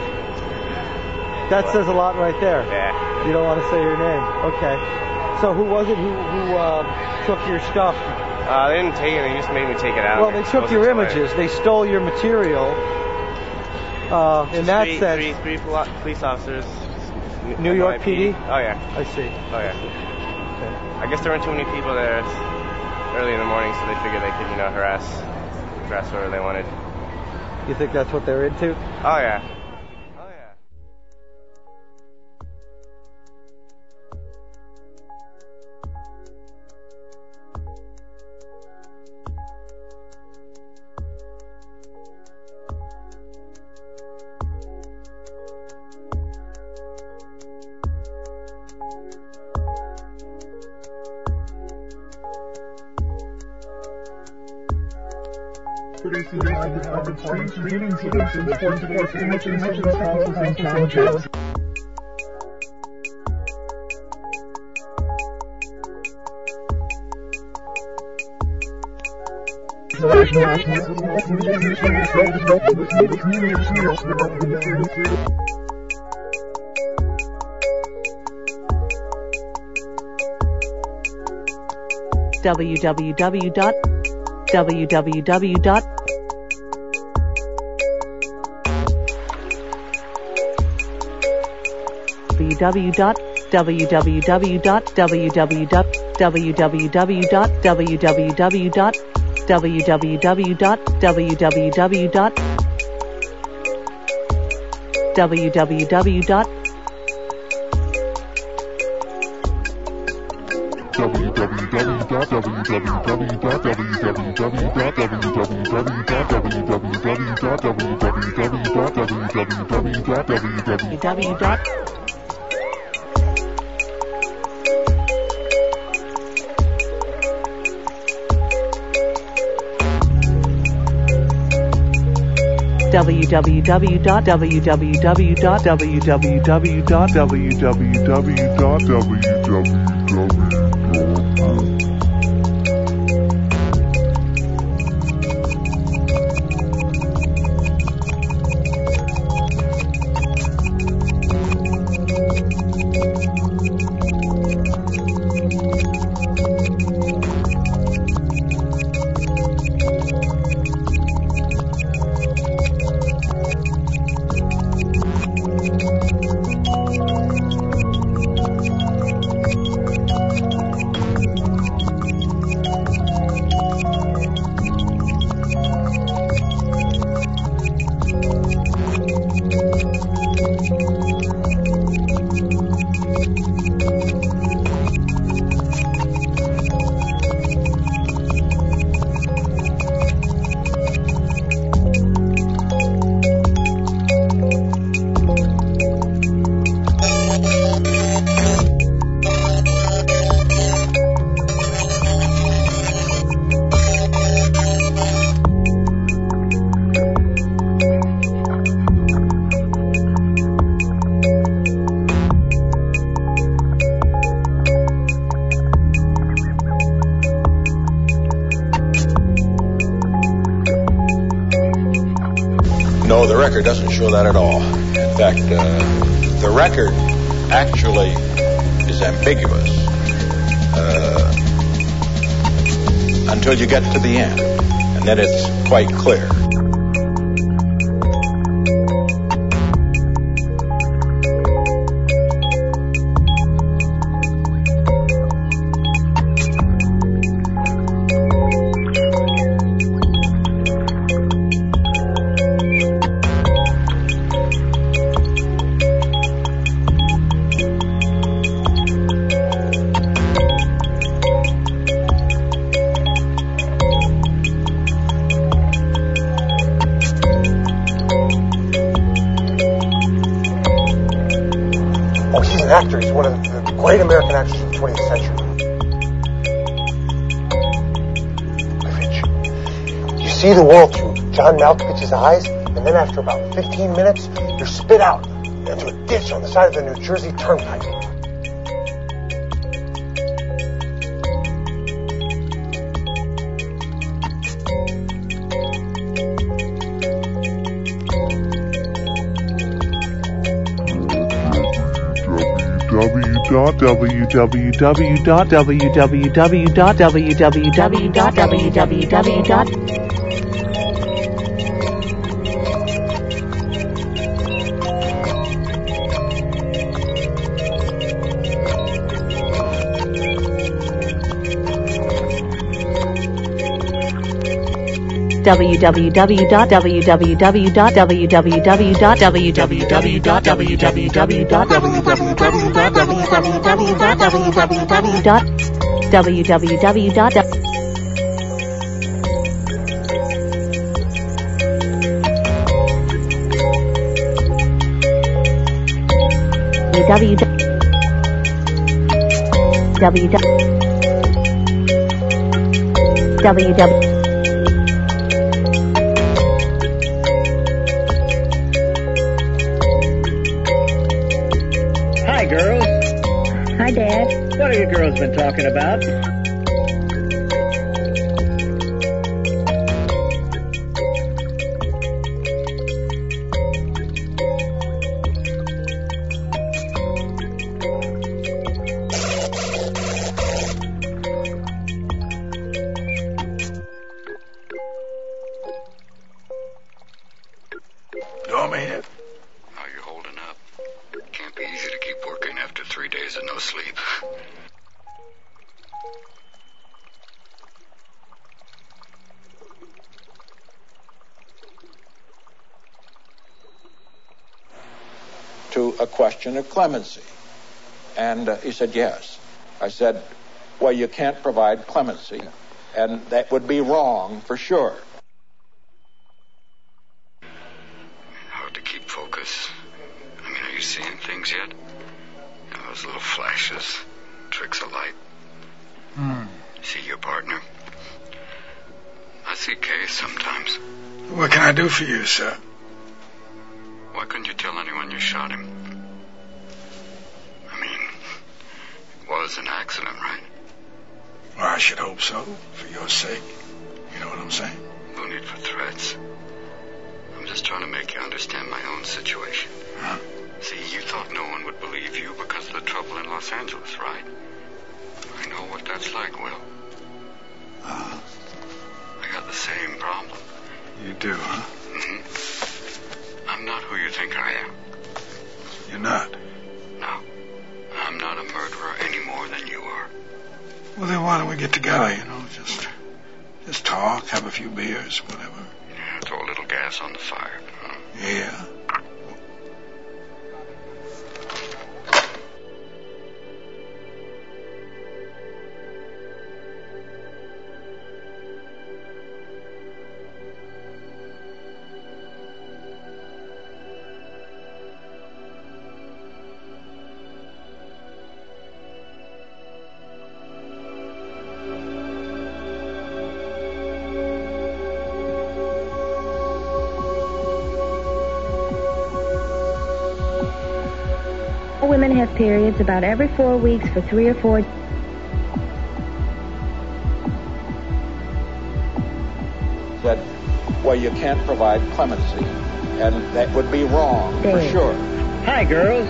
That says a lot right there. Yeah. You don't want to say your name. Okay. So who was it who who uh, took your stuff? Uh, they didn't take it. They just made me take it out. Well, they took your images. They stole your material. Uh, in that three, sense, three, three police officers. New York P D? Oh yeah. I see. Oh yeah. Okay. I guess there weren't too many people there. early in the morning, so they figured they could, you know, harass, harass whoever they wanted. You think that's what they're into? Oh, yeah. Producing live recovered streams, reading solutions, force force images, responses, and challenges. w w w dot w w w dot www dot www dot www dot www dot www dot www dot www dot www dot www dot www dot www dot www dot www dot www. No, the record doesn't show that at all. In fact, uh, the record actually is ambiguous uh, until you get to the end, and then it's quite clear. Oh, he's an actor. He's one of the, the great American actors of the twentieth century. You see the world through John Malkovich's eyes, and then after about fifteen minutes, you're spit out into a ditch on the side of the New Jersey Turnpike. www dot www dot www dot www dot w w w dot w w w dot w w w dot w w w dot w w w dot w w w dot w w w dot w w w dot w w Hi, girls. Hi, Dad. What have you girls been talking about? Dormy, how you holding up? Can't be easy to keep working after three days of no sleep. To a question of clemency. And uh, he said, yes. I said, well, you can't provide clemency, and that would be wrong for sure. Hard to keep focus. I mean, are you seeing things yet? You know, those little flashes, tricks of light. Hmm. See your partner? I see Kay sometimes. What can I do for you, sir? Why couldn't you tell anyone you shot him? I mean, it was an accident, right? Well, I should hope so, for your sake. You know what I'm saying? No need for threats. I'm just trying to make you understand my own situation. Huh? See, you thought no one would believe you because of the trouble in Los Angeles, right? I know what that's like, Will. Uh, I got the same problem. you do, huh? Mm-hmm. I'm not who you think I am. You're not? No. I'm not a murderer any more than you are. Well, then why don't we get together, you know, just just talk, have a few beers, whatever. Yeah, throw a little gas on the fire. Huh? Yeah. Women have periods about every four weeks for three or four Said, well, you can't provide clemency, and that would be wrong for days. sure. Hi, girls.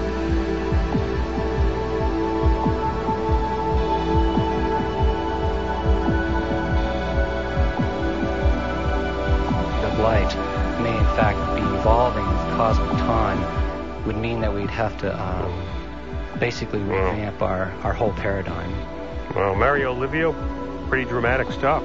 Of light may in fact be evolving with cosmic time would mean that we'd have to um, basically revamp our, our whole paradigm. Well, Mario Livio, pretty dramatic stuff.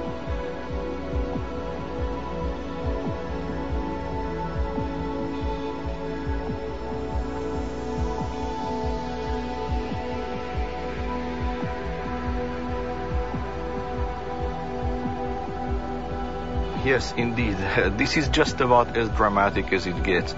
Yes, indeed. This is just about as dramatic as it gets.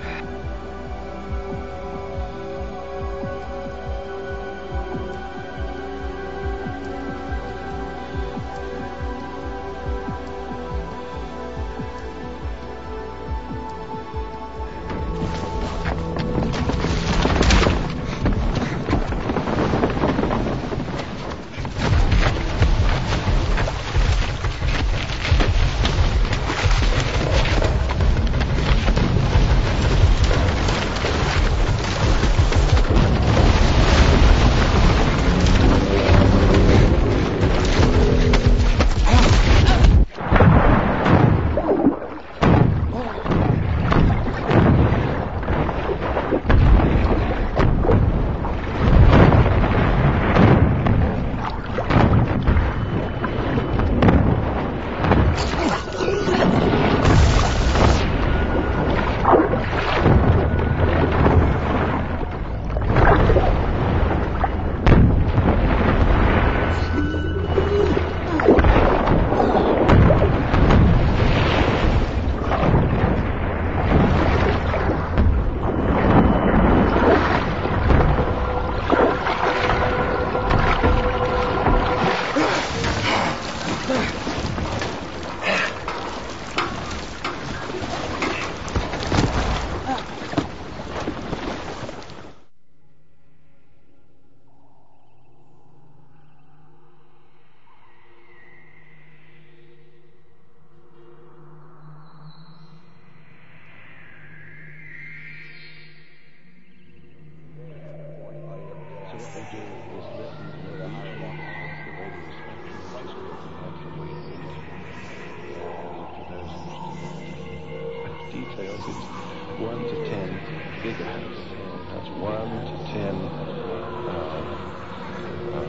Details, it's one to ten gigahertz. That's one to ten uh, uh,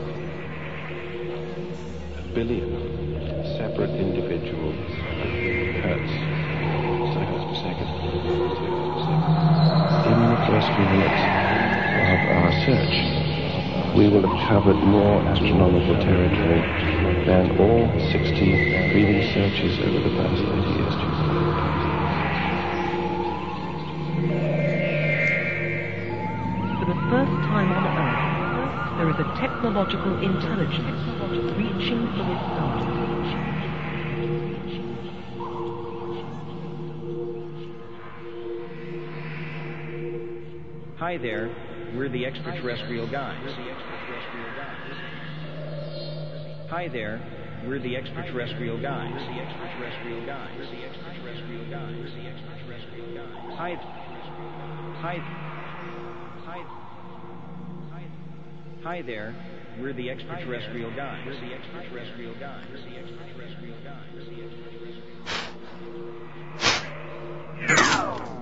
billion separate individual hertz, cycles per second, cycles per second. In the first few minutes of our search, we will have covered more astronomical territory than all sixty previous searches over the past thirty years. For the first time on Earth, there is a technological intelligence reaching for its stars. Hi there, we're the extraterrestrial guys. Hi there, we're the extraterrestrial guys. The extraterrestrial guys. The extraterrestrial guys. The extraterrestrial guys. Hi. Hi. Hi. Hi there, we're the extraterrestrial guys. We're the extraterrestrial guys. We're the extraterrestrial guys. We're the extraterrestrial guys.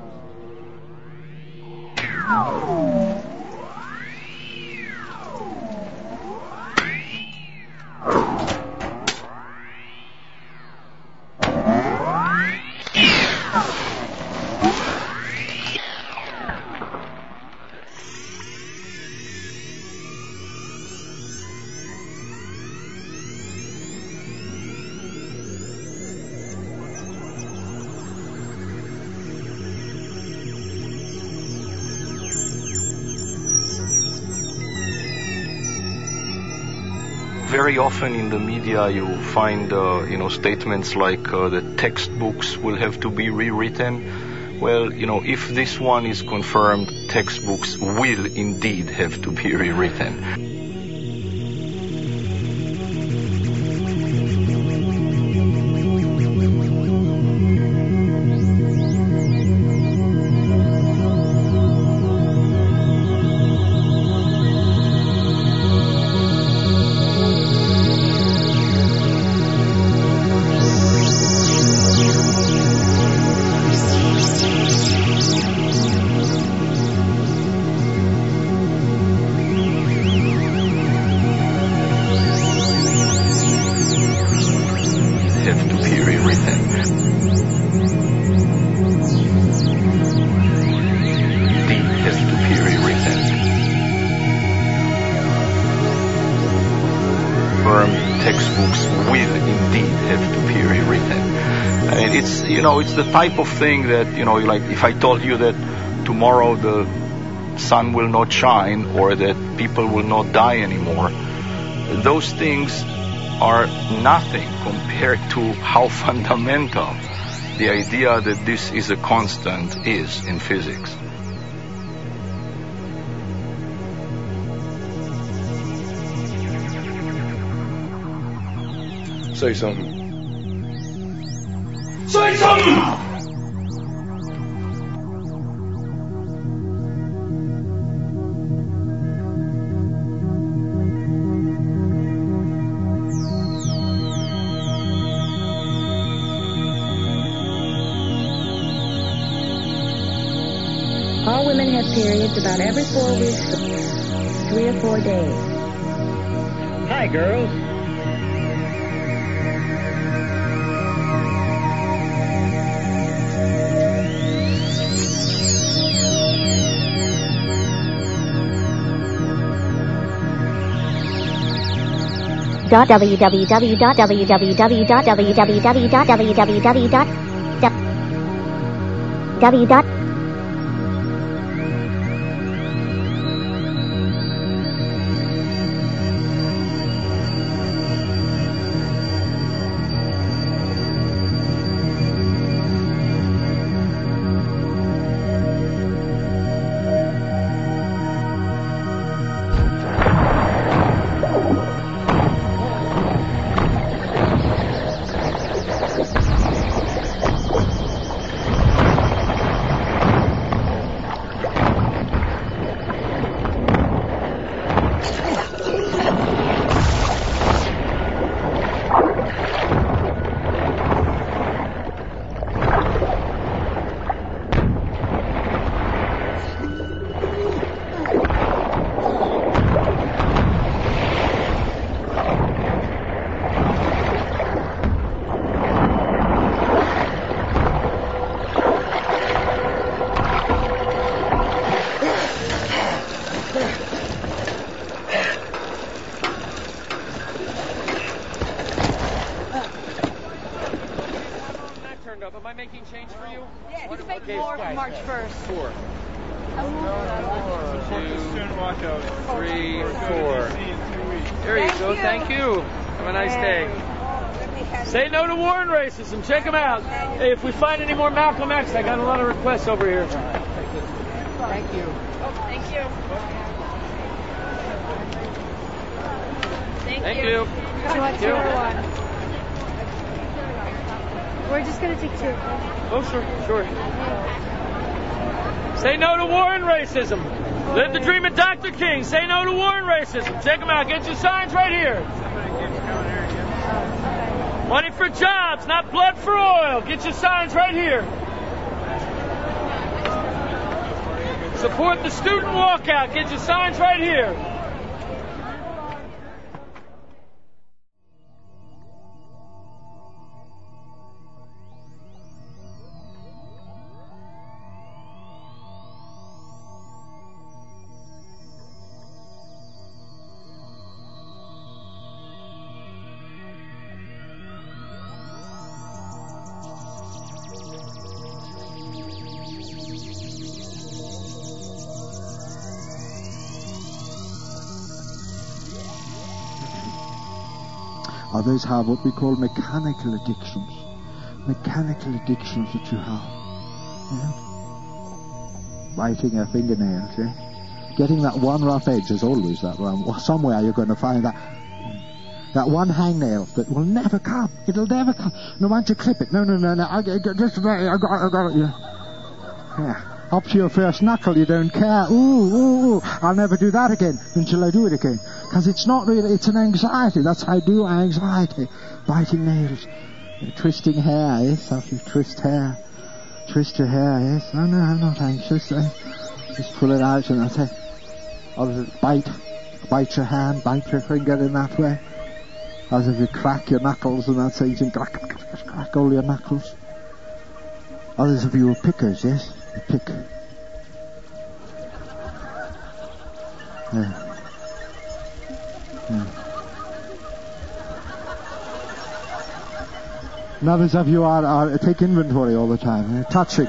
Very often in the media you find uh, you know statements like uh, the textbooks will have to be rewritten. Well, you know, if this one is confirmed, textbooks will indeed have to be rewritten. It's the type of thing that, you know, like if I told you that tomorrow the sun will not shine or that people will not die anymore, those things are nothing compared to how fundamental the idea that this is a constant is in physics. Say something. Say something! All women have periods about every four weeks for three or four days. Hi, girls. dot www dot www dot www dot www dot w dot Am I making change for you? Yeah, What- you make okay, more for guys, March first. Four. Two, Three, four. There you Thank go. you. Thank you. Have a nice Hey. day. Say no to war and racism. Check them out. Hey, if we find any more Malcolm X, I got a lot of requests over here. Thank you. Oh, thank you. Thank, Thank you. you. Do you want two or one? We're just going to take two. Oh, sure, sure. Say no to war and racism. Live the dream of Doctor King. Say no to war and racism. Check them out. Get your signs right here. Money for jobs, not blood for oil. Get your signs right here. Support the student walkout. Get your signs right here. Others have what we call mechanical addictions. Mechanical addictions that you have. Yeah? Biting your fingernails, yeah? Getting that one rough edge is always that one. Somewhere you're going to find that that one hangnail that will never come. It'll never come. No, why don't you clip it? No, no, no, no. I, I, just, I got, I got it. Yeah. Yeah. Up to your first knuckle, you don't care. Ooh, ooh, ooh. I'll never do that again until I do it again. Because it's not really, it's an anxiety. That's how I do anxiety. Biting nails. Twisting hair, yes. How you twist hair. Twist your hair, yes. No, no, I'm not anxious. Eh? Just pull it out and that's it. Or bite. Bite your hand, bite your finger in that way. As if you crack your knuckles and that's how you can crack, crack, crack, crack all your knuckles. Others of you are pickers, yes? You pick. Yeah. Yeah. And others of you are, are take inventory all the time. You're touching.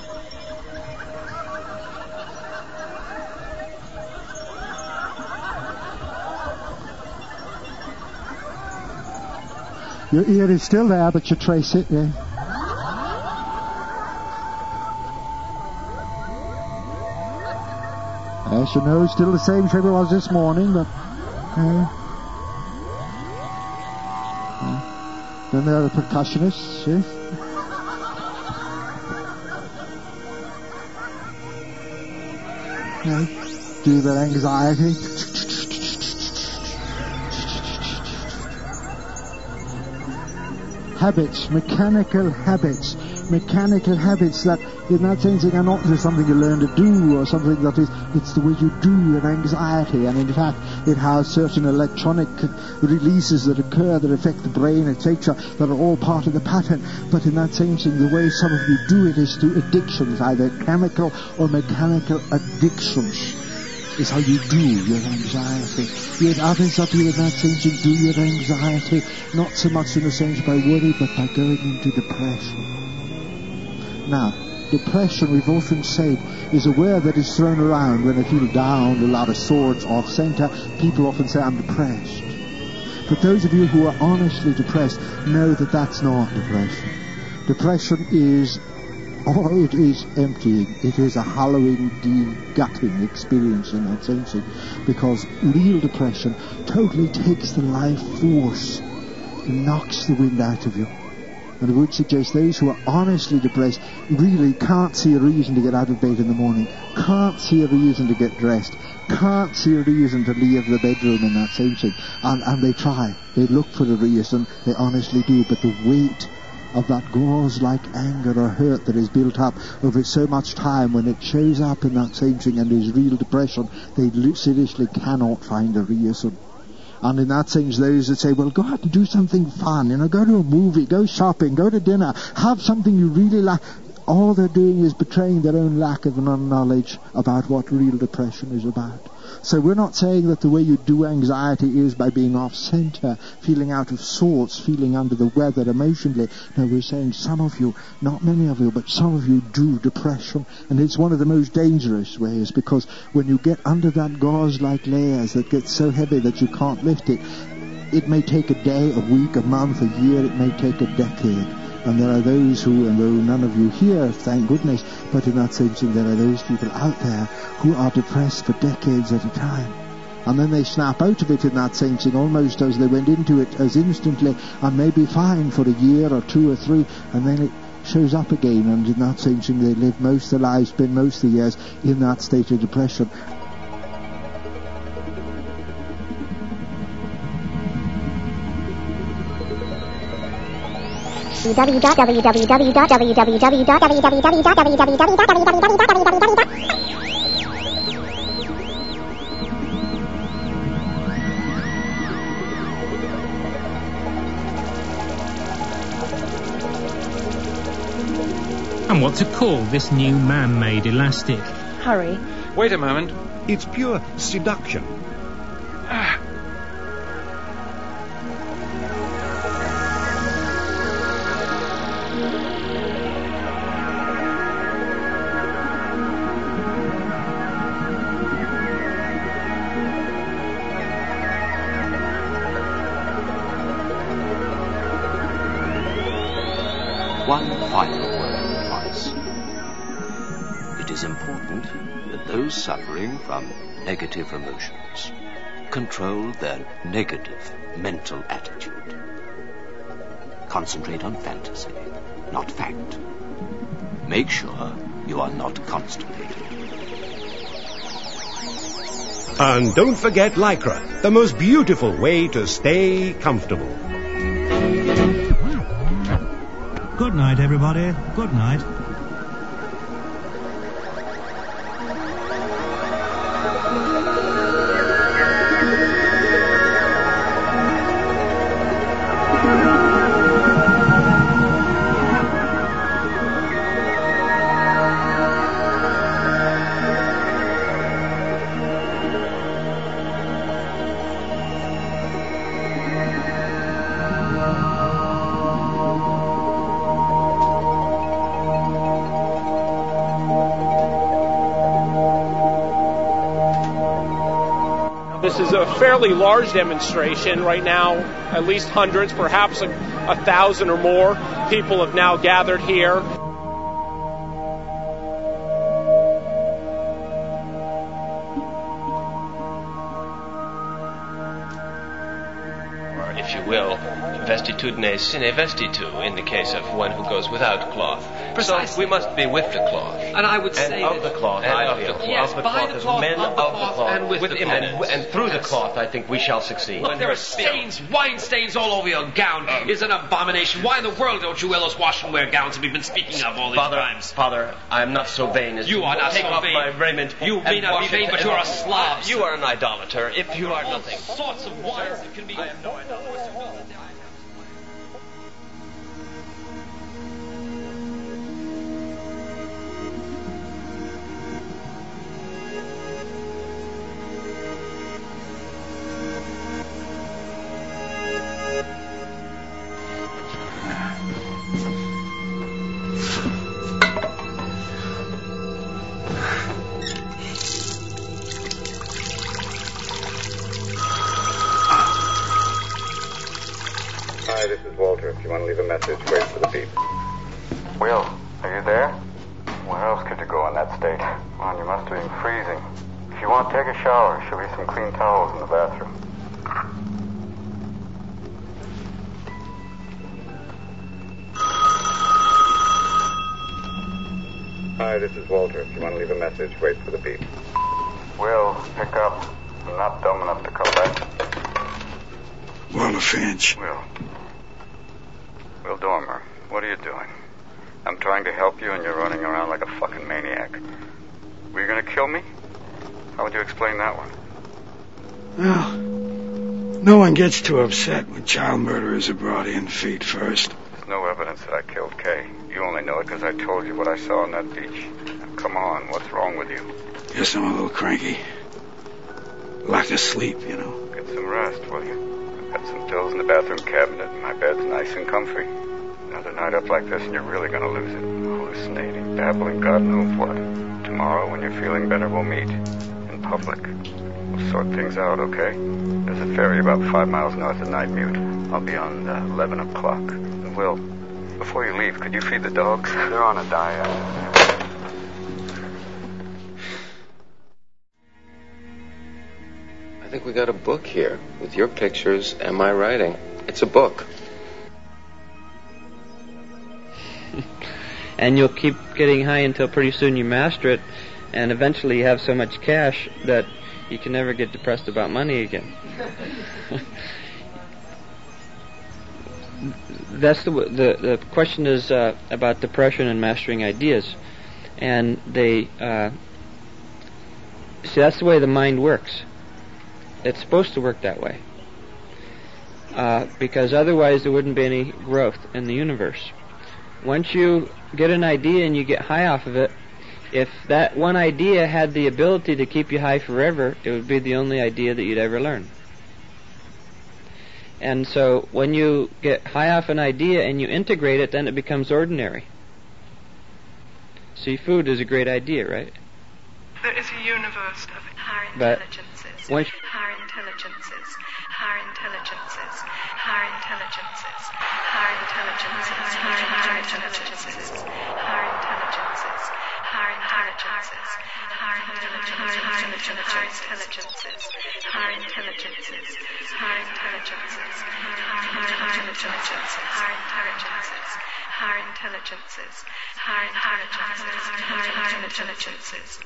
Your ear is still there, but you trace it, yeah. Yes, your nose still the same shape it was this morning, but... Uh, uh, then there are the percussionists, yes. Yeah. Do that anxiety. Habits, mechanical habits, mechanical habits that in that sense are not just something you learn to do or something that is, it's the way you do an anxiety, and in fact it has certain electronic releases that occur that affect the brain, et cetera, that are all part of the pattern. But in that sense, in the way some of you do it is through addictions, either chemical or mechanical addictions. Is how you do your anxiety. Yet others of you in that sense you do your anxiety not so much in a sense by worry but by going into depression. Now, depression, we've often said, is a word that is thrown around when they feel down, a lot of swords off centre. People often say, I'm depressed. But those of you who are honestly depressed know that that's not depression. Depression is Oh, it is emptying. It is a hollowing, de-gutting experience in that sense, because real depression totally takes the life force and knocks the wind out of you. And I would suggest those who are honestly depressed really can't see a reason to get out of bed in the morning, can't see a reason to get dressed, can't see a reason to leave the bedroom in that sense, and, and they try. They look for a reason, they honestly do, but the weight of that gauze-like anger or hurt that is built up over so much time, when it shows up in that same thing and is real depression, they seriously cannot find a reason. And in that sense, those that say, well, go out and do something fun, you know, go to a movie, go shopping, go to dinner, have something you really like, all they're doing is betraying their own lack of knowledge about what real depression is about. So we're not saying that the way you do anxiety is by being off-center, feeling out of sorts, feeling under the weather emotionally. No, we're saying some of you, not many of you, but some of you do depression. And it's one of the most dangerous ways, because when you get under that gauze-like layers that get so heavy that you can't lift it, it may take a day, a week, a month, a year, it may take a decade. And there are those who, and though none of you here, thank goodness, but in that same thing, there are those people out there who are depressed for decades at a time. And then they snap out of it in that same thing, almost as they went into it as instantly, and may be fine for a year or two or three, and then it shows up again, and in that same thing, they live most of their lives, spend most of the years in that state of depression. w w w w w dot w w w dot w w w dot w w w dot w w w dot w w w dot And what to call this new man-made elastic? Hurry. Wait a moment. It's pure seduction. Ah. One final word of advice. It is important that those suffering from negative emotions control their negative mental attitude. Concentrate on fantasy, not fact. Make sure you are not constipated. And don't forget Lycra, the most beautiful way to stay comfortable. Good night, everybody. Good night. This is a fairly large demonstration. Right now, at least hundreds, perhaps a, a thousand or more people have now gathered here. Or, if you will, vestitudine sine vestitu, in the case of one who goes without cloth. Precisely. So we must be with the cloth. And I would say and of that the cloth, and I of feel. the cloth. Yes, of the by cloth the as cloth, men of of the the cloth, cloth, and with the him, cloth. and, and through Yes. the cloth, I think we shall succeed. Look, there are stains, wine stains all over your gown. Um, It's an abomination. Why in the world don't you Willows wash and wear gowns that we've been speaking of all these Father, times? Father, I am not so vain as You to are not take so off vain. my raiment. You may and not be wash vain, it but and- you're a Slav. You are an idolater. If you are all nothing. sorts of wines that can be... I have no idea. Hi, this is Walter. If you want to leave a message, wait for the beep. Will, are you there? Where else could you go in that state? Well, you must have been freezing. If you want to take a shower, show me some clean towels in the bathroom. Hi, this is Walter. If you want to leave a message, wait for the beep. Will, pick up. I'm not dumb enough to come back. Walter Finch. Will. Will Dormer, what are you doing? I'm trying to help you and you're running around like a fucking maniac. Were you going to kill me? How would you explain that one? Well, no one gets too upset when child murderers are brought in feet first. There's no evidence that I killed Kay. You only know it because I told you what I saw on that beach. Now, come on, what's wrong with you? Guess I'm a little cranky. lack of sleep, you know. Get some rest, will you? I've got some pills in the bathroom cabinet, and my bed's nice and comfy. Another night up like this, and you're really going to lose it. Hallucinating, babbling, God knows what. Tomorrow, when you're feeling better, we'll meet. In public. We'll sort things out, okay? There's a ferry about five miles north of Nightmute. I'll be on uh, eleven o'clock. And Will, before you leave, could you feed the dogs? They're on a diet. I think we got a book here with your pictures and my writing. It's a book. And you'll keep getting high until pretty soon you master it, and eventually you have so much cash that you can never get depressed about money again. That's the, the the question is uh, about depression and mastering ideas, and they uh, see that's the way the mind works. It's supposed to work that way, uh, because otherwise there wouldn't be any growth in the universe. Once you get an idea and you get high off of it, if that one idea had the ability to keep you high forever, it would be the only idea that you'd ever learn. And so when you get high off an idea and you integrate it, then it becomes ordinary. See, food is a great idea, right? There is a universe of higher But intelligences, once higher intelligences, higher intelligences, higher intelligences, higher intelligences, higher intelligences, higher intelligences, higher intelligences, higher intelligences, higher intelligences, higher intelligences, higher intelligences, higher intelligences, higher intelligences, higher intelligences, higher intelligences, higher intelligences.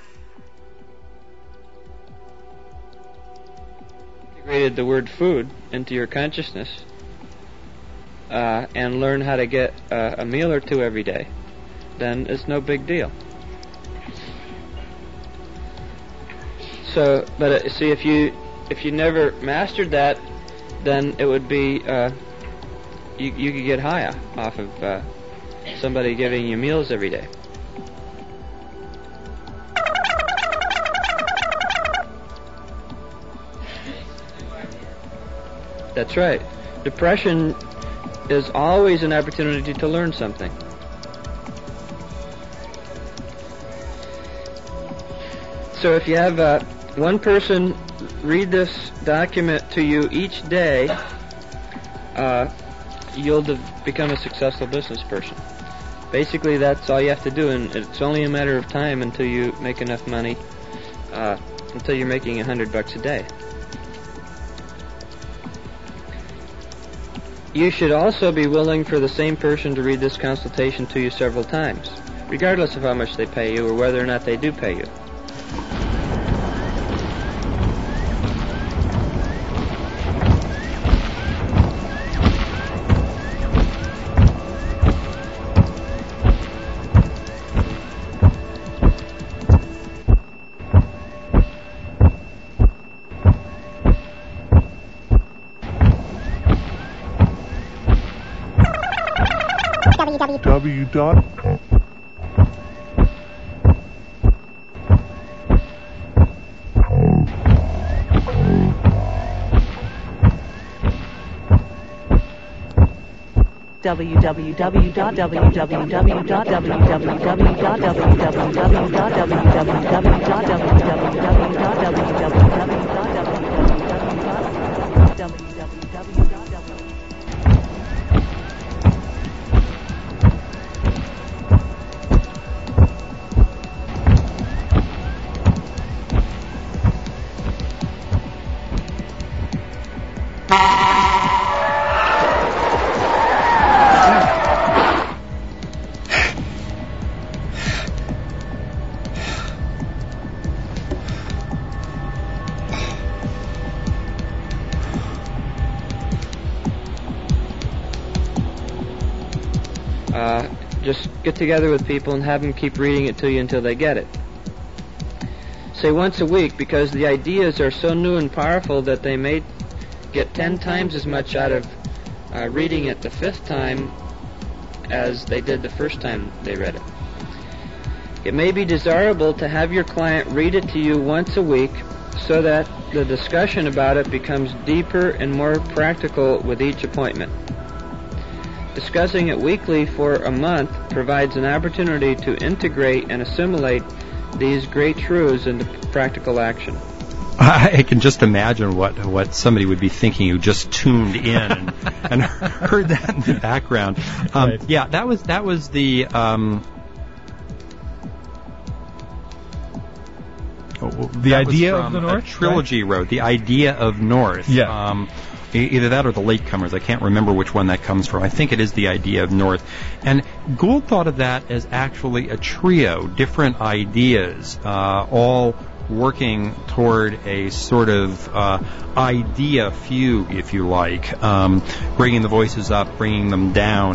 Integrated the word food into your consciousness uh, and learn how to get uh, a meal or two every day, then it's no big deal. So, but uh, see, if you if you never mastered that, then it would be uh, you you could get high off of uh, somebody giving you meals every day. That's right. Depression is always an opportunity to learn something. So if you have uh, one person read this document to you each day, uh, you'll de- become a successful business person. Basically, that's all you have to do, and it's only a matter of time until you make enough money, uh, until you're making a hundred bucks a day. You should also be willing for the same person to read this consultation to you several times, regardless of how much they pay you or whether or not they do pay you. W dot w w w dot w w w dot w w w dot w w w dot w w w dot w w w dot w w w dot w w w dot w w w. Uh, just get together with people and have them keep reading it to you until they get it. Say once a week, because the ideas are so new and powerful that they may get ten times as much out of uh, reading it the fifth time as they did the first time they read it. It may be desirable to have your client read it to you once a week so that the discussion about it becomes deeper and more practical with each appointment. Discussing it weekly for a month provides an opportunity to integrate and assimilate these great truths into practical action. I can just imagine what, what somebody would be thinking who just tuned in and, and heard that in the background. Um, right. Yeah, that was that was the um, the idea of the North. Trilogy right? wrote The Idea of North. Yeah. Um, Either that or The Latecomers. I can't remember which one that comes from. I think it is The Idea of North. And Gould thought of that as actually a trio, different ideas, uh, all working toward a sort of uh, idea fugue, if you like, um, bringing the voices up, bringing them down.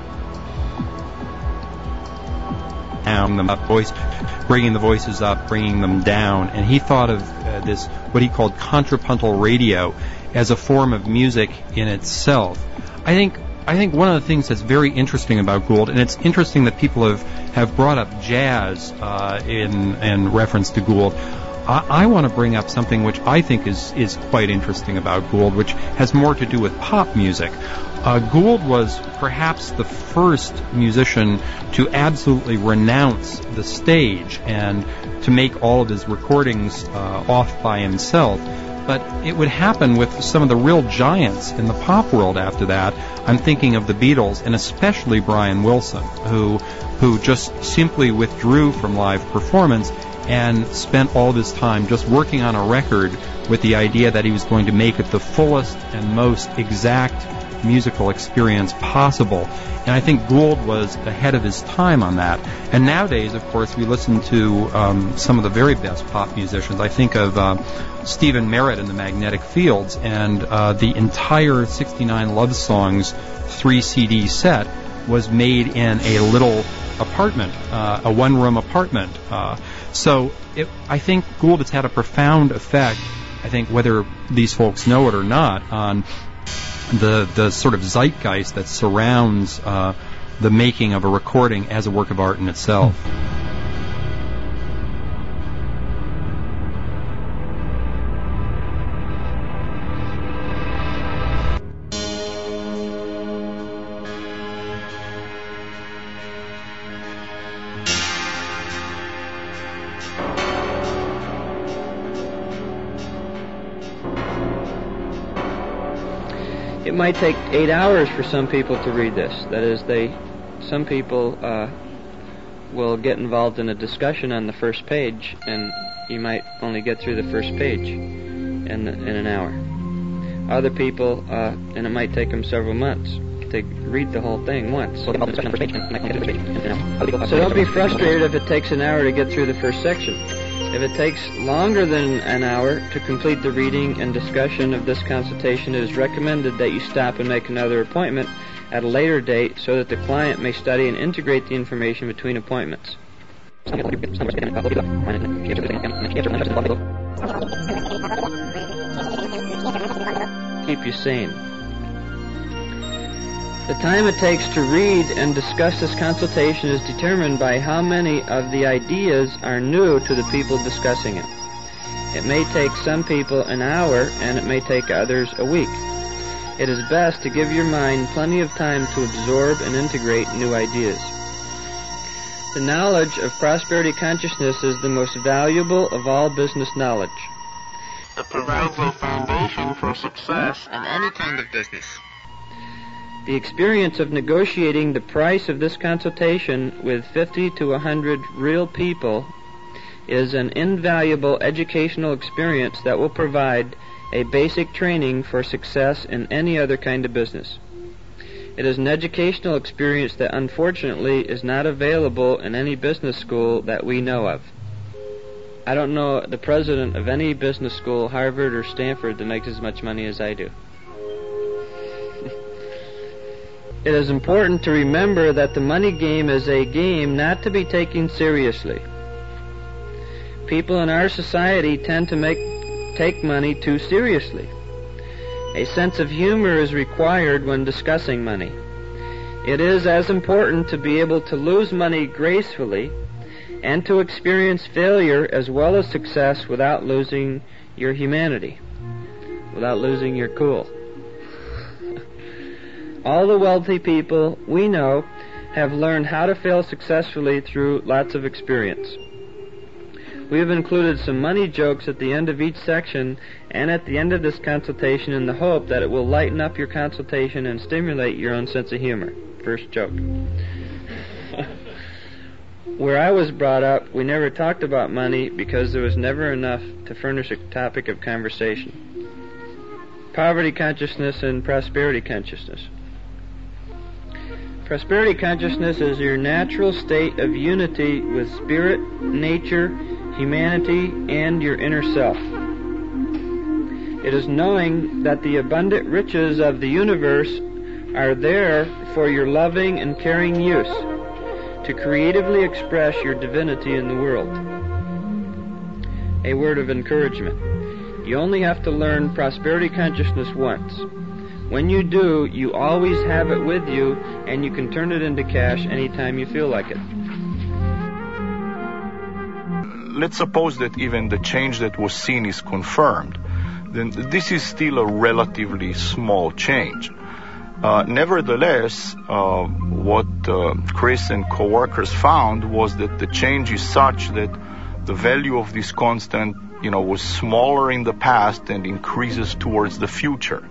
Down the voice, bringing the voices up, bringing them down. And he thought of uh, this, what he called contrapuntal radio, as a form of music in itself. I think I think one of the things that's very interesting about Gould, and it's interesting that people have, have brought up jazz uh, in in reference to Gould. I, I want to bring up something which I think is, is quite interesting about Gould, which has more to do with pop music. Uh, Gould was perhaps the first musician to absolutely renounce the stage and to make all of his recordings uh, off by himself. But it would happen with some of the real giants in the pop world after that. I'm thinking of the Beatles, and especially Brian Wilson, who who just simply withdrew from live performance and spent all this time just working on a record with the idea that he was going to make it the fullest and most exact musical experience possible. And I think Gould was ahead of his time on that. And nowadays, of course, we listen to um, some of the very best pop musicians. I think of uh, Stephen Merritt and the Magnetic Fields, and uh, the entire sixty-nine Love Songs three C D set was made in a little apartment, uh, a one-room apartment. Uh, so it, I think Gould has had a profound effect, I think whether these folks know it or not, on the the sort of zeitgeist that surrounds uh, the making of a recording as a work of art in itself. It might take eight hours for some people to read this. That is, they, some people uh, will get involved in a discussion on the first page, and you might only get through the first page in in an hour. Other people, uh, and it might take them several months to read the whole thing once. So don't be frustrated if it takes an hour to get through the first section. If it takes longer than an hour to complete the reading and discussion of this consultation, it is recommended that you stop and make another appointment at a later date so that the client may study and integrate the information between appointments. Keep you sane. The time it takes to read and discuss this consultation is determined by how many of the ideas are new to the people discussing it. It may take some people an hour, and it may take others a week. It is best to give your mind plenty of time to absorb and integrate new ideas. The knowledge of prosperity consciousness is the most valuable of all business knowledge. It provides a foundation for success in any kind of business. The experience of negotiating the price of this consultation with fifty to one hundred real people is an invaluable educational experience that will provide a basic training for success in any other kind of business. It is an educational experience that unfortunately is not available in any business school that we know of. I don't know the president of any business school, Harvard or Stanford, that makes as much money as I do. It is important to remember that the money game is a game not to be taken seriously. People in our society tend to make take money too seriously. A sense of humor is required when discussing money. It is as important to be able to lose money gracefully and to experience failure as well as success without losing your humanity, without losing your cool. All the wealthy people we know have learned how to fail successfully through lots of experience. We have included some money jokes at the end of each section and at the end of this consultation in the hope that it will lighten up your consultation and stimulate your own sense of humor. First joke. Where I was brought up, we never talked about money because there was never enough to furnish a topic of conversation. Poverty consciousness and prosperity consciousness. Prosperity consciousness is your natural state of unity with spirit, nature, humanity, and your inner self. It is knowing that the abundant riches of the universe are there for your loving and caring use to creatively express your divinity in the world. A word of encouragement. You only have to learn prosperity consciousness once. When you do, you always have it with you, and you can turn it into cash anytime you feel like it. Let's suppose that even the change that was seen is confirmed. Then this is still a relatively small change. Uh, nevertheless, uh, what uh, Chris and co-workers found was that the change is such that the value of this constant, you know, was smaller in the past and increases towards the future.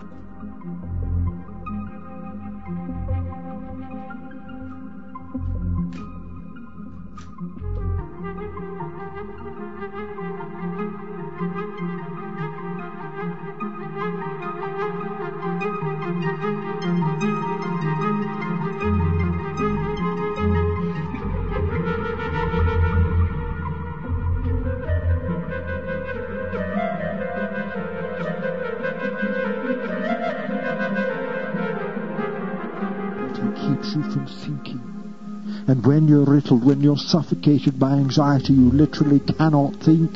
And when you're riddled, when you're suffocated by anxiety, you literally cannot think.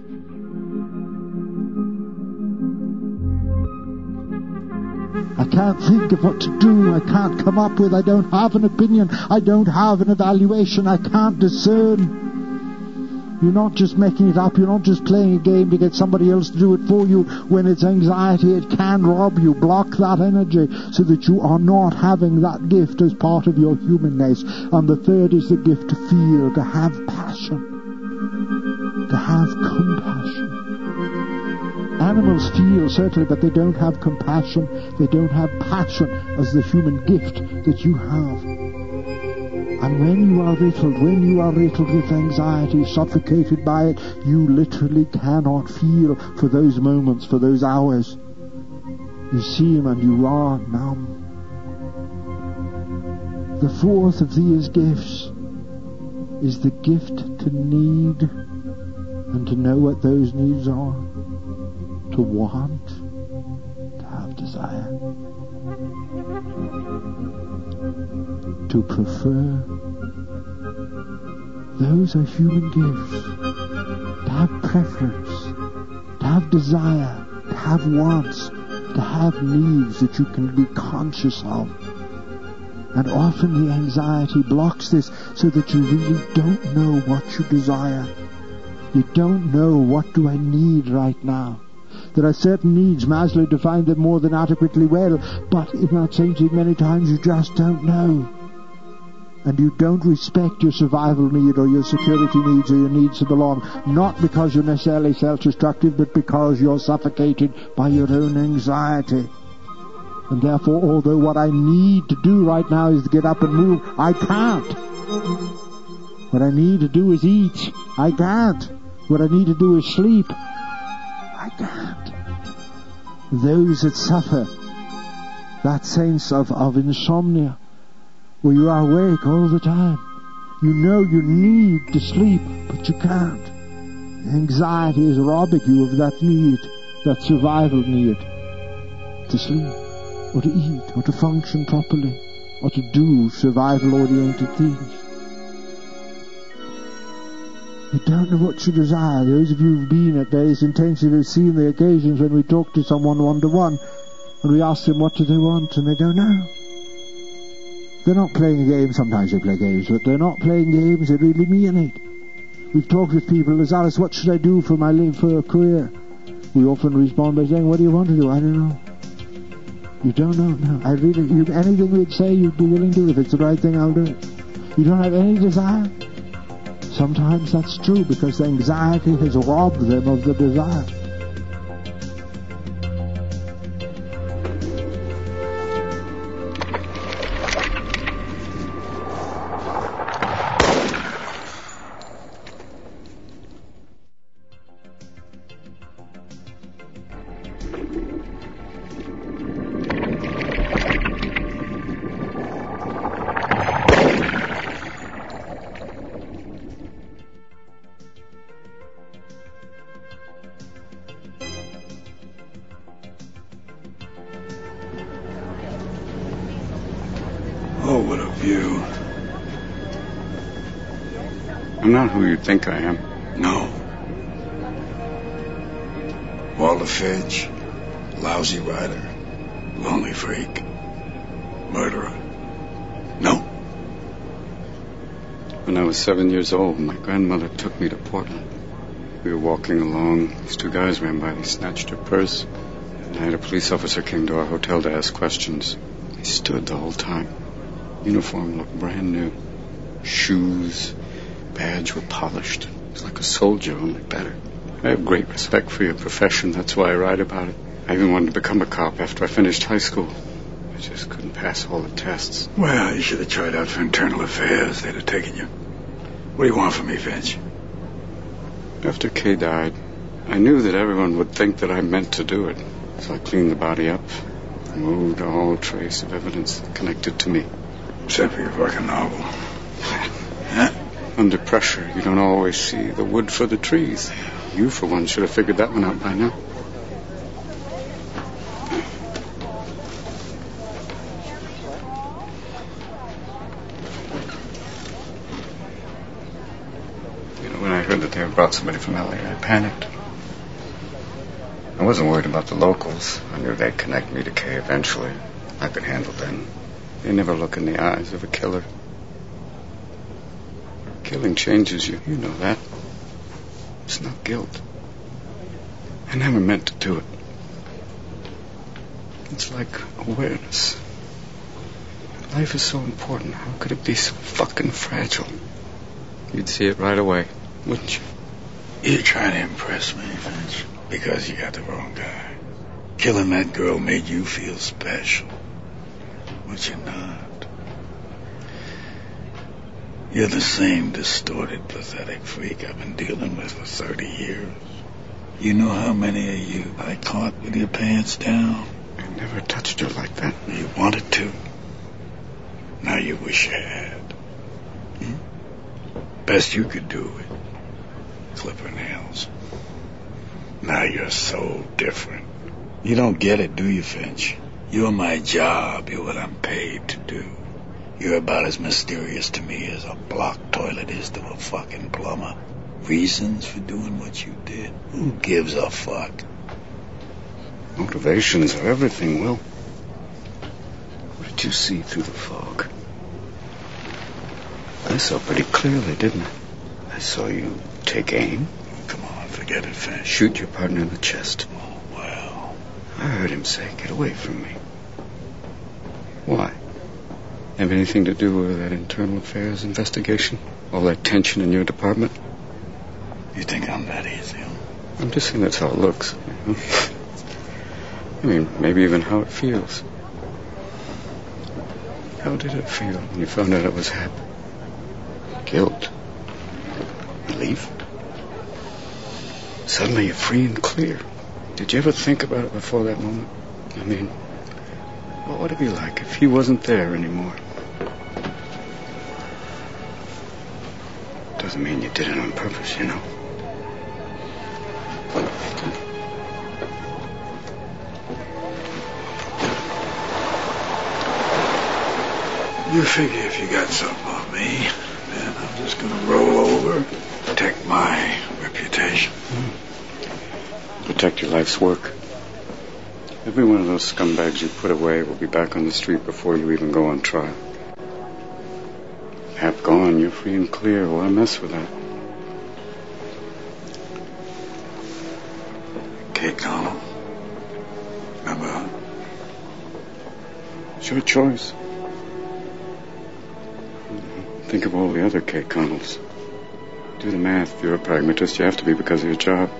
I can't think of what to do. I can't come up with, I don't have an opinion. I don't have an evaluation. I can't discern. You're not just making it up. You're not just playing a game to get somebody else to do it for you. When it's anxiety, it can rob you. Block that energy so that you are not having that gift as part of your humanness. And the third is the gift to feel, to have passion, to have compassion. Animals feel, certainly, but they don't have compassion. They don't have passion as the human gift that you have. And when you are riddled, when you are riddled with anxiety, suffocated by it, you literally cannot feel for those moments, for those hours. You see him and you are numb. The fourth of these gifts is the gift to need and to know what those needs are, to want, to have desire, to prefer. Those are human gifts. To have preference, to have desire, to have wants, to have needs that you can be conscious of. And often the anxiety blocks this so that you really don't know what you desire. You don't know, what do I need right now? There are certain needs, Maslow defined them more than adequately well, but in that same thing many times you just don't know. And you don't respect your survival need or your security needs or your needs to belong, not because you're necessarily self-destructive, but because you're suffocated by your own anxiety. And therefore, although what I need to do right now is to get up and move, I can't. What I need to do is eat. I can't. What I need to do is sleep. I can't. Those that suffer that sense of, of insomnia, where you are awake all the time, you know you need to sleep, but you can't. Anxiety is robbing you of that need, that survival need, to sleep, or to eat, or to function properly, or to do survival-oriented things. You don't know what you desire. Those of you who've been at various intensives have seen the occasions when we talk to someone one-to-one, and we ask them what do they want, and they don't know. They're not playing games. Sometimes they play games, but they're not playing games. They really mean it. We've talked with people as Alice, what should I do for my live for a career? We often respond by saying, what do you want to do? I don't know. You don't know? No. I really, you, anything we'd say, you'd be willing to. If it's the right thing, I'll do it. You don't have any desire? Sometimes that's true, because the anxiety has robbed them of the desire. Oh, what a view. I'm not who you think I am. No. Walter Finch, lousy writer, lonely freak, murderer. No. When I was seven years old, my grandmother took me to Portland. We were walking along. These two guys ran by. They snatched her purse. At night, a police officer came to our hotel to ask questions. He stood the whole time. Uniform looked brand new. Shoes, badge were polished. It was like a soldier, only better. I have great respect for your profession. That's why I write about it. I even wanted to become a cop after I finished high school. I just couldn't pass all the tests. Well, you should have tried out for internal affairs. They'd have taken you. What do you want from me, Finch? After Kay died, I knew that everyone would think that I meant to do it. So I cleaned the body up, removed all trace of evidence connected to me. Except for your fucking novel. Huh? Under pressure, you don't always see the wood for the trees. You, for one, should have figured that one out by now. You know, when I heard that they had brought somebody from L A, I panicked. I wasn't worried about the locals. I knew they'd connect me to Kay eventually. I could handle them. They never look in the eyes of a killer. Killing changes you. You know that. It's not guilt. I never meant to do it. It's like awareness. Life is so important. How could it be so fucking fragile? You'd see it right away, wouldn't you? You're trying to impress me, Finch, because you got the wrong guy. Killing that girl made you feel special. But you're not. You're the same distorted, pathetic freak I've been dealing with for thirty years. You know how many of you I caught with your pants down? I never touched her like that. You wanted to. Now you wish you had. Hmm? Best you could do it. Clip her nails. Now you're so different. You don't get it, do you, Finch? You're my job. You're what I'm paid to do. You're about as mysterious to me as a block toilet is to a fucking plumber. Reasons for doing what you did? Who gives a fuck? Motivations are everything, Will. What did you see through the fog? I saw pretty clearly, didn't I? I saw you take aim. Come on, forget it, Finch. Shoot your partner in the chest. Oh, well. I heard him say, get away from me. Why? Have anything to do with that internal affairs investigation? All that tension in your department? You think I'm that easy? I'm just saying that's how it looks. You know? I mean, maybe even how it feels. How did it feel when you found out it was happening? Guilt? Relief? Suddenly you're free and clear. Did you ever think about it before that moment? I mean, what would it be like if he wasn't there anymore? Doesn't mean you did it on purpose, you know. You figure if you got something on me, then I'm just gonna roll over, protect my reputation. Mm. Protect your life's work. Every one of those scumbags you put away will be back on the street before you even go on trial. Half gone, you're free and clear. Why mess with that? Kay Connell. Remember? It's your choice. Think of all the other Kay Connells. Do the math. If you're a pragmatist, you have to be because of your job.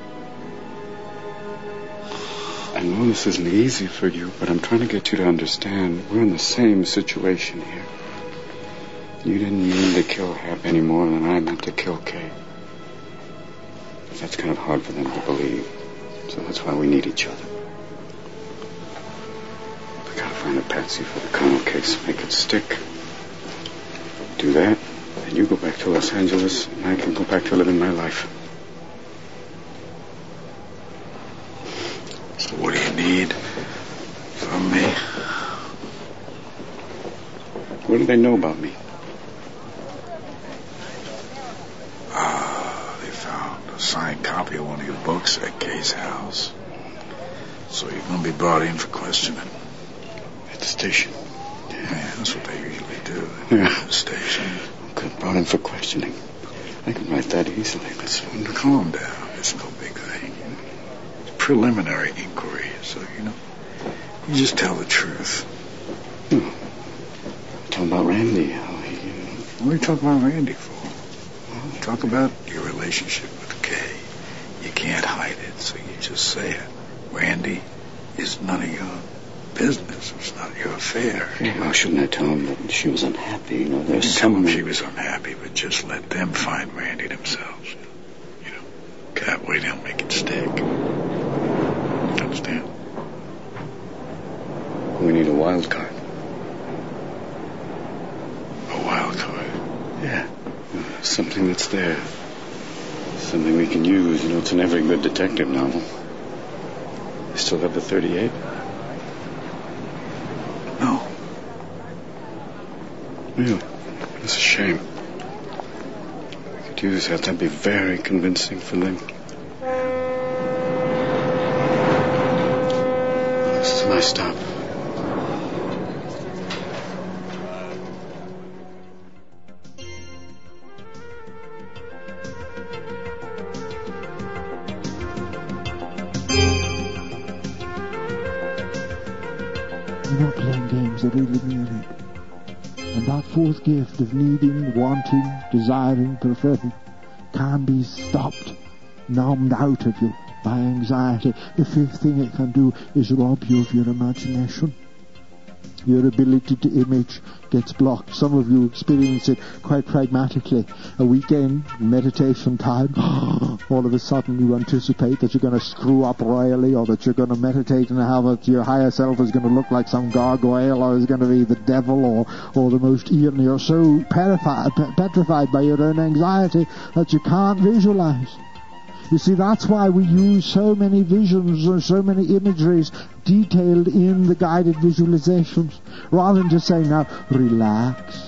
I know this isn't easy for you, but I'm trying to get you to understand we're in the same situation here. You didn't mean to kill Hap any more than I meant to kill Kay. But that's kind of hard for them to believe. So that's why we need each other. We gotta find a patsy for the Connell case, make it stick. Do that, and you go back to Los Angeles, and I can go back to living my life. So what do you need from me? What do they know about me? Ah, they found a signed copy of one of your books at Kay's house. So you're going to be brought in for questioning. At the station. Yeah, that's what they usually do. Yeah. At the station. Okay, brought in for questioning. I can write that easily. Let's calm down. It's no big thing. It's preliminary inquiry, so, you know, you just tell the truth. Hmm. Tell about Randy, how he... Uh... What are you talking about Randy for? Well, talk about your relationship with Kay. You can't hide it, so you just say it. Randy is none of your business. It's not your affair. Yeah, well, shouldn't I tell him that she was unhappy? You know, there's you some... tell him she was unhappy, but just let them find Randy themselves. You know, that way they'll make it stick. Understand? We need a wild card. A wild card? Yeah. Something that's there. Something we can use. You know, it's in every good detective novel. You still have the thirty-eight? No. Really? That's a shame. We could use that. That'd be very convincing for them. This is my stop. You're not playing games, they really mean it. And that fourth gift of needing, wanting, desiring, preferring can be stopped, numbed out of you by anxiety. The fifth thing it can do is rob you of your imagination. Your ability to image gets blocked. Some of you experience it quite pragmatically. A weekend meditation time, all of a sudden you anticipate that you're going to screw up royally, or that you're going to meditate and have it, your higher self is going to look like some gargoyle, or is going to be the devil, or, or the most evil. You're so petrified, petrified by your own anxiety that you can't visualize. You see, that's why we use so many visions or so many imageries detailed in the guided visualizations, rather than just saying, now, relax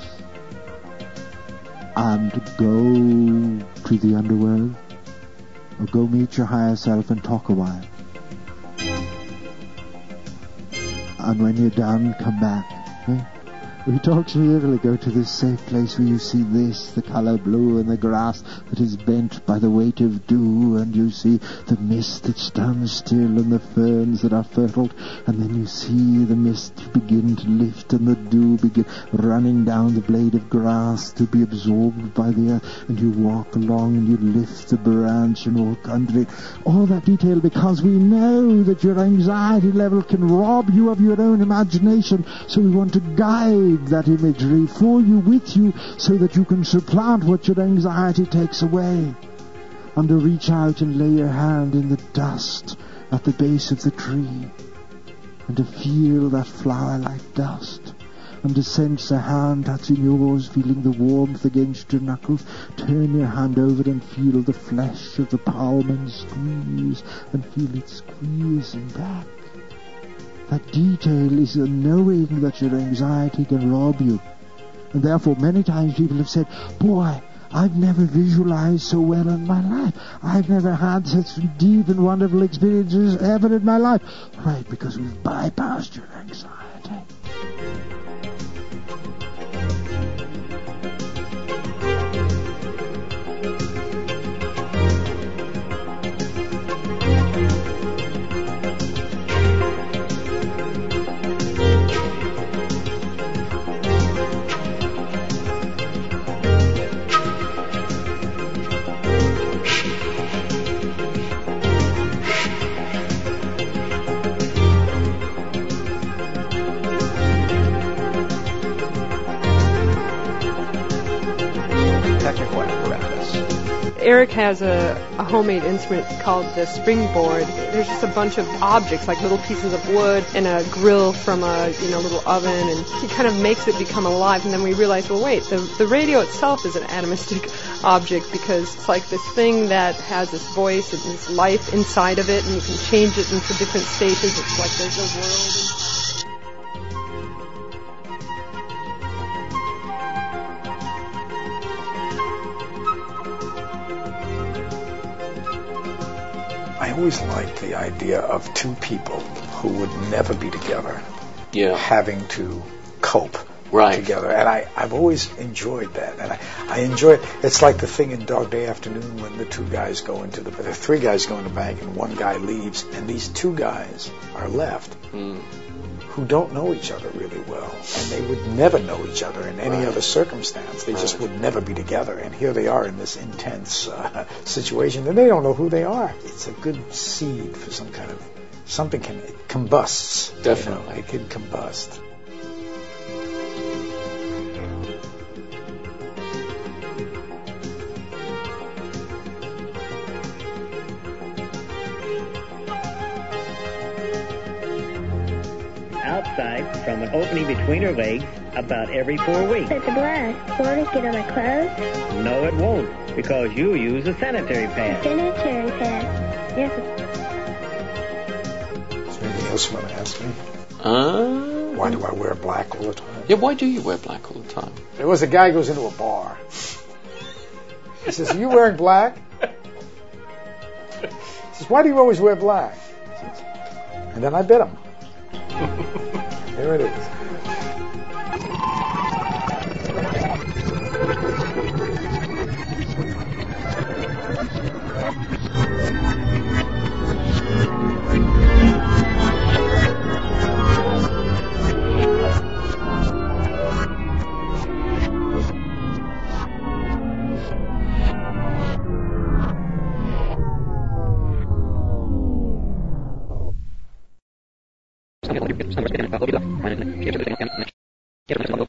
and go to the underworld, or go meet your higher self and talk a while. And when you're done, come back. Right? We talked literally, go to this safe place where you see this, the colour blue, and the grass that is bent by the weight of dew, and you see the mist that stands still and the ferns that are fertile, and then you see the mist begin to lift and the dew begin running down the blade of grass to be absorbed by the earth, and you walk along and you lift the branch and walk under it. All that detail, because we know that your anxiety level can rob you of your own imagination, so we want to guide that imagery for you, with you, so that you can supplant what your anxiety takes away, and to reach out and lay your hand in the dust at the base of the tree, and to feel that flower-like dust, and to sense a hand touching yours, feeling the warmth against your knuckles. Turn your hand over and feel the flesh of the palm and squeeze, and feel it squeezing back. That detail is a knowing that your anxiety can rob you. And therefore many times people have said, boy, I've never visualized so well in my life. I've never had such deep and wonderful experiences ever in my life. Right, because we've bypassed your anxiety. technical apparatus. Eric has a, a homemade instrument called the springboard. There's just a bunch of objects, like little pieces of wood and a grill from a you know little oven, and he kind of makes it become alive. And then we realize, well, wait, the, the radio itself is an atomistic object, because it's like this thing that has this voice and this life inside of it, and you can change it into different stages. It's like there's a world. I always liked the idea of two people who would never be together, yeah. having to cope right. together. And I, I've always enjoyed that. And I, I enjoy it. It's like the thing in Dog Day Afternoon when the two guys go into the, the three guys go in the bank and one guy leaves, and these two guys are left mm. who don't know each other really well. And they would never know each other in any right. other circumstance. They right. just would never be together. And here they are in this intense uh, situation, and they don't know who they are. It's a good seed for some kind of, something can, it combusts. Definitely. You know, it can combust. Outside from an opening between her legs about every four weeks. It's a blast. Won't it get on my clothes? No, it won't, because you use a sanitary pad. Sanitary pad. Yes. Is there anything else you want to ask me? Uh, why do I wear black all the time? Yeah, why do you wear black all the time? There was a guy who goes into a bar. He says, "Are you wearing black?" He says, "Why do you always wear black?" Says, and then I bit him. There it is. Get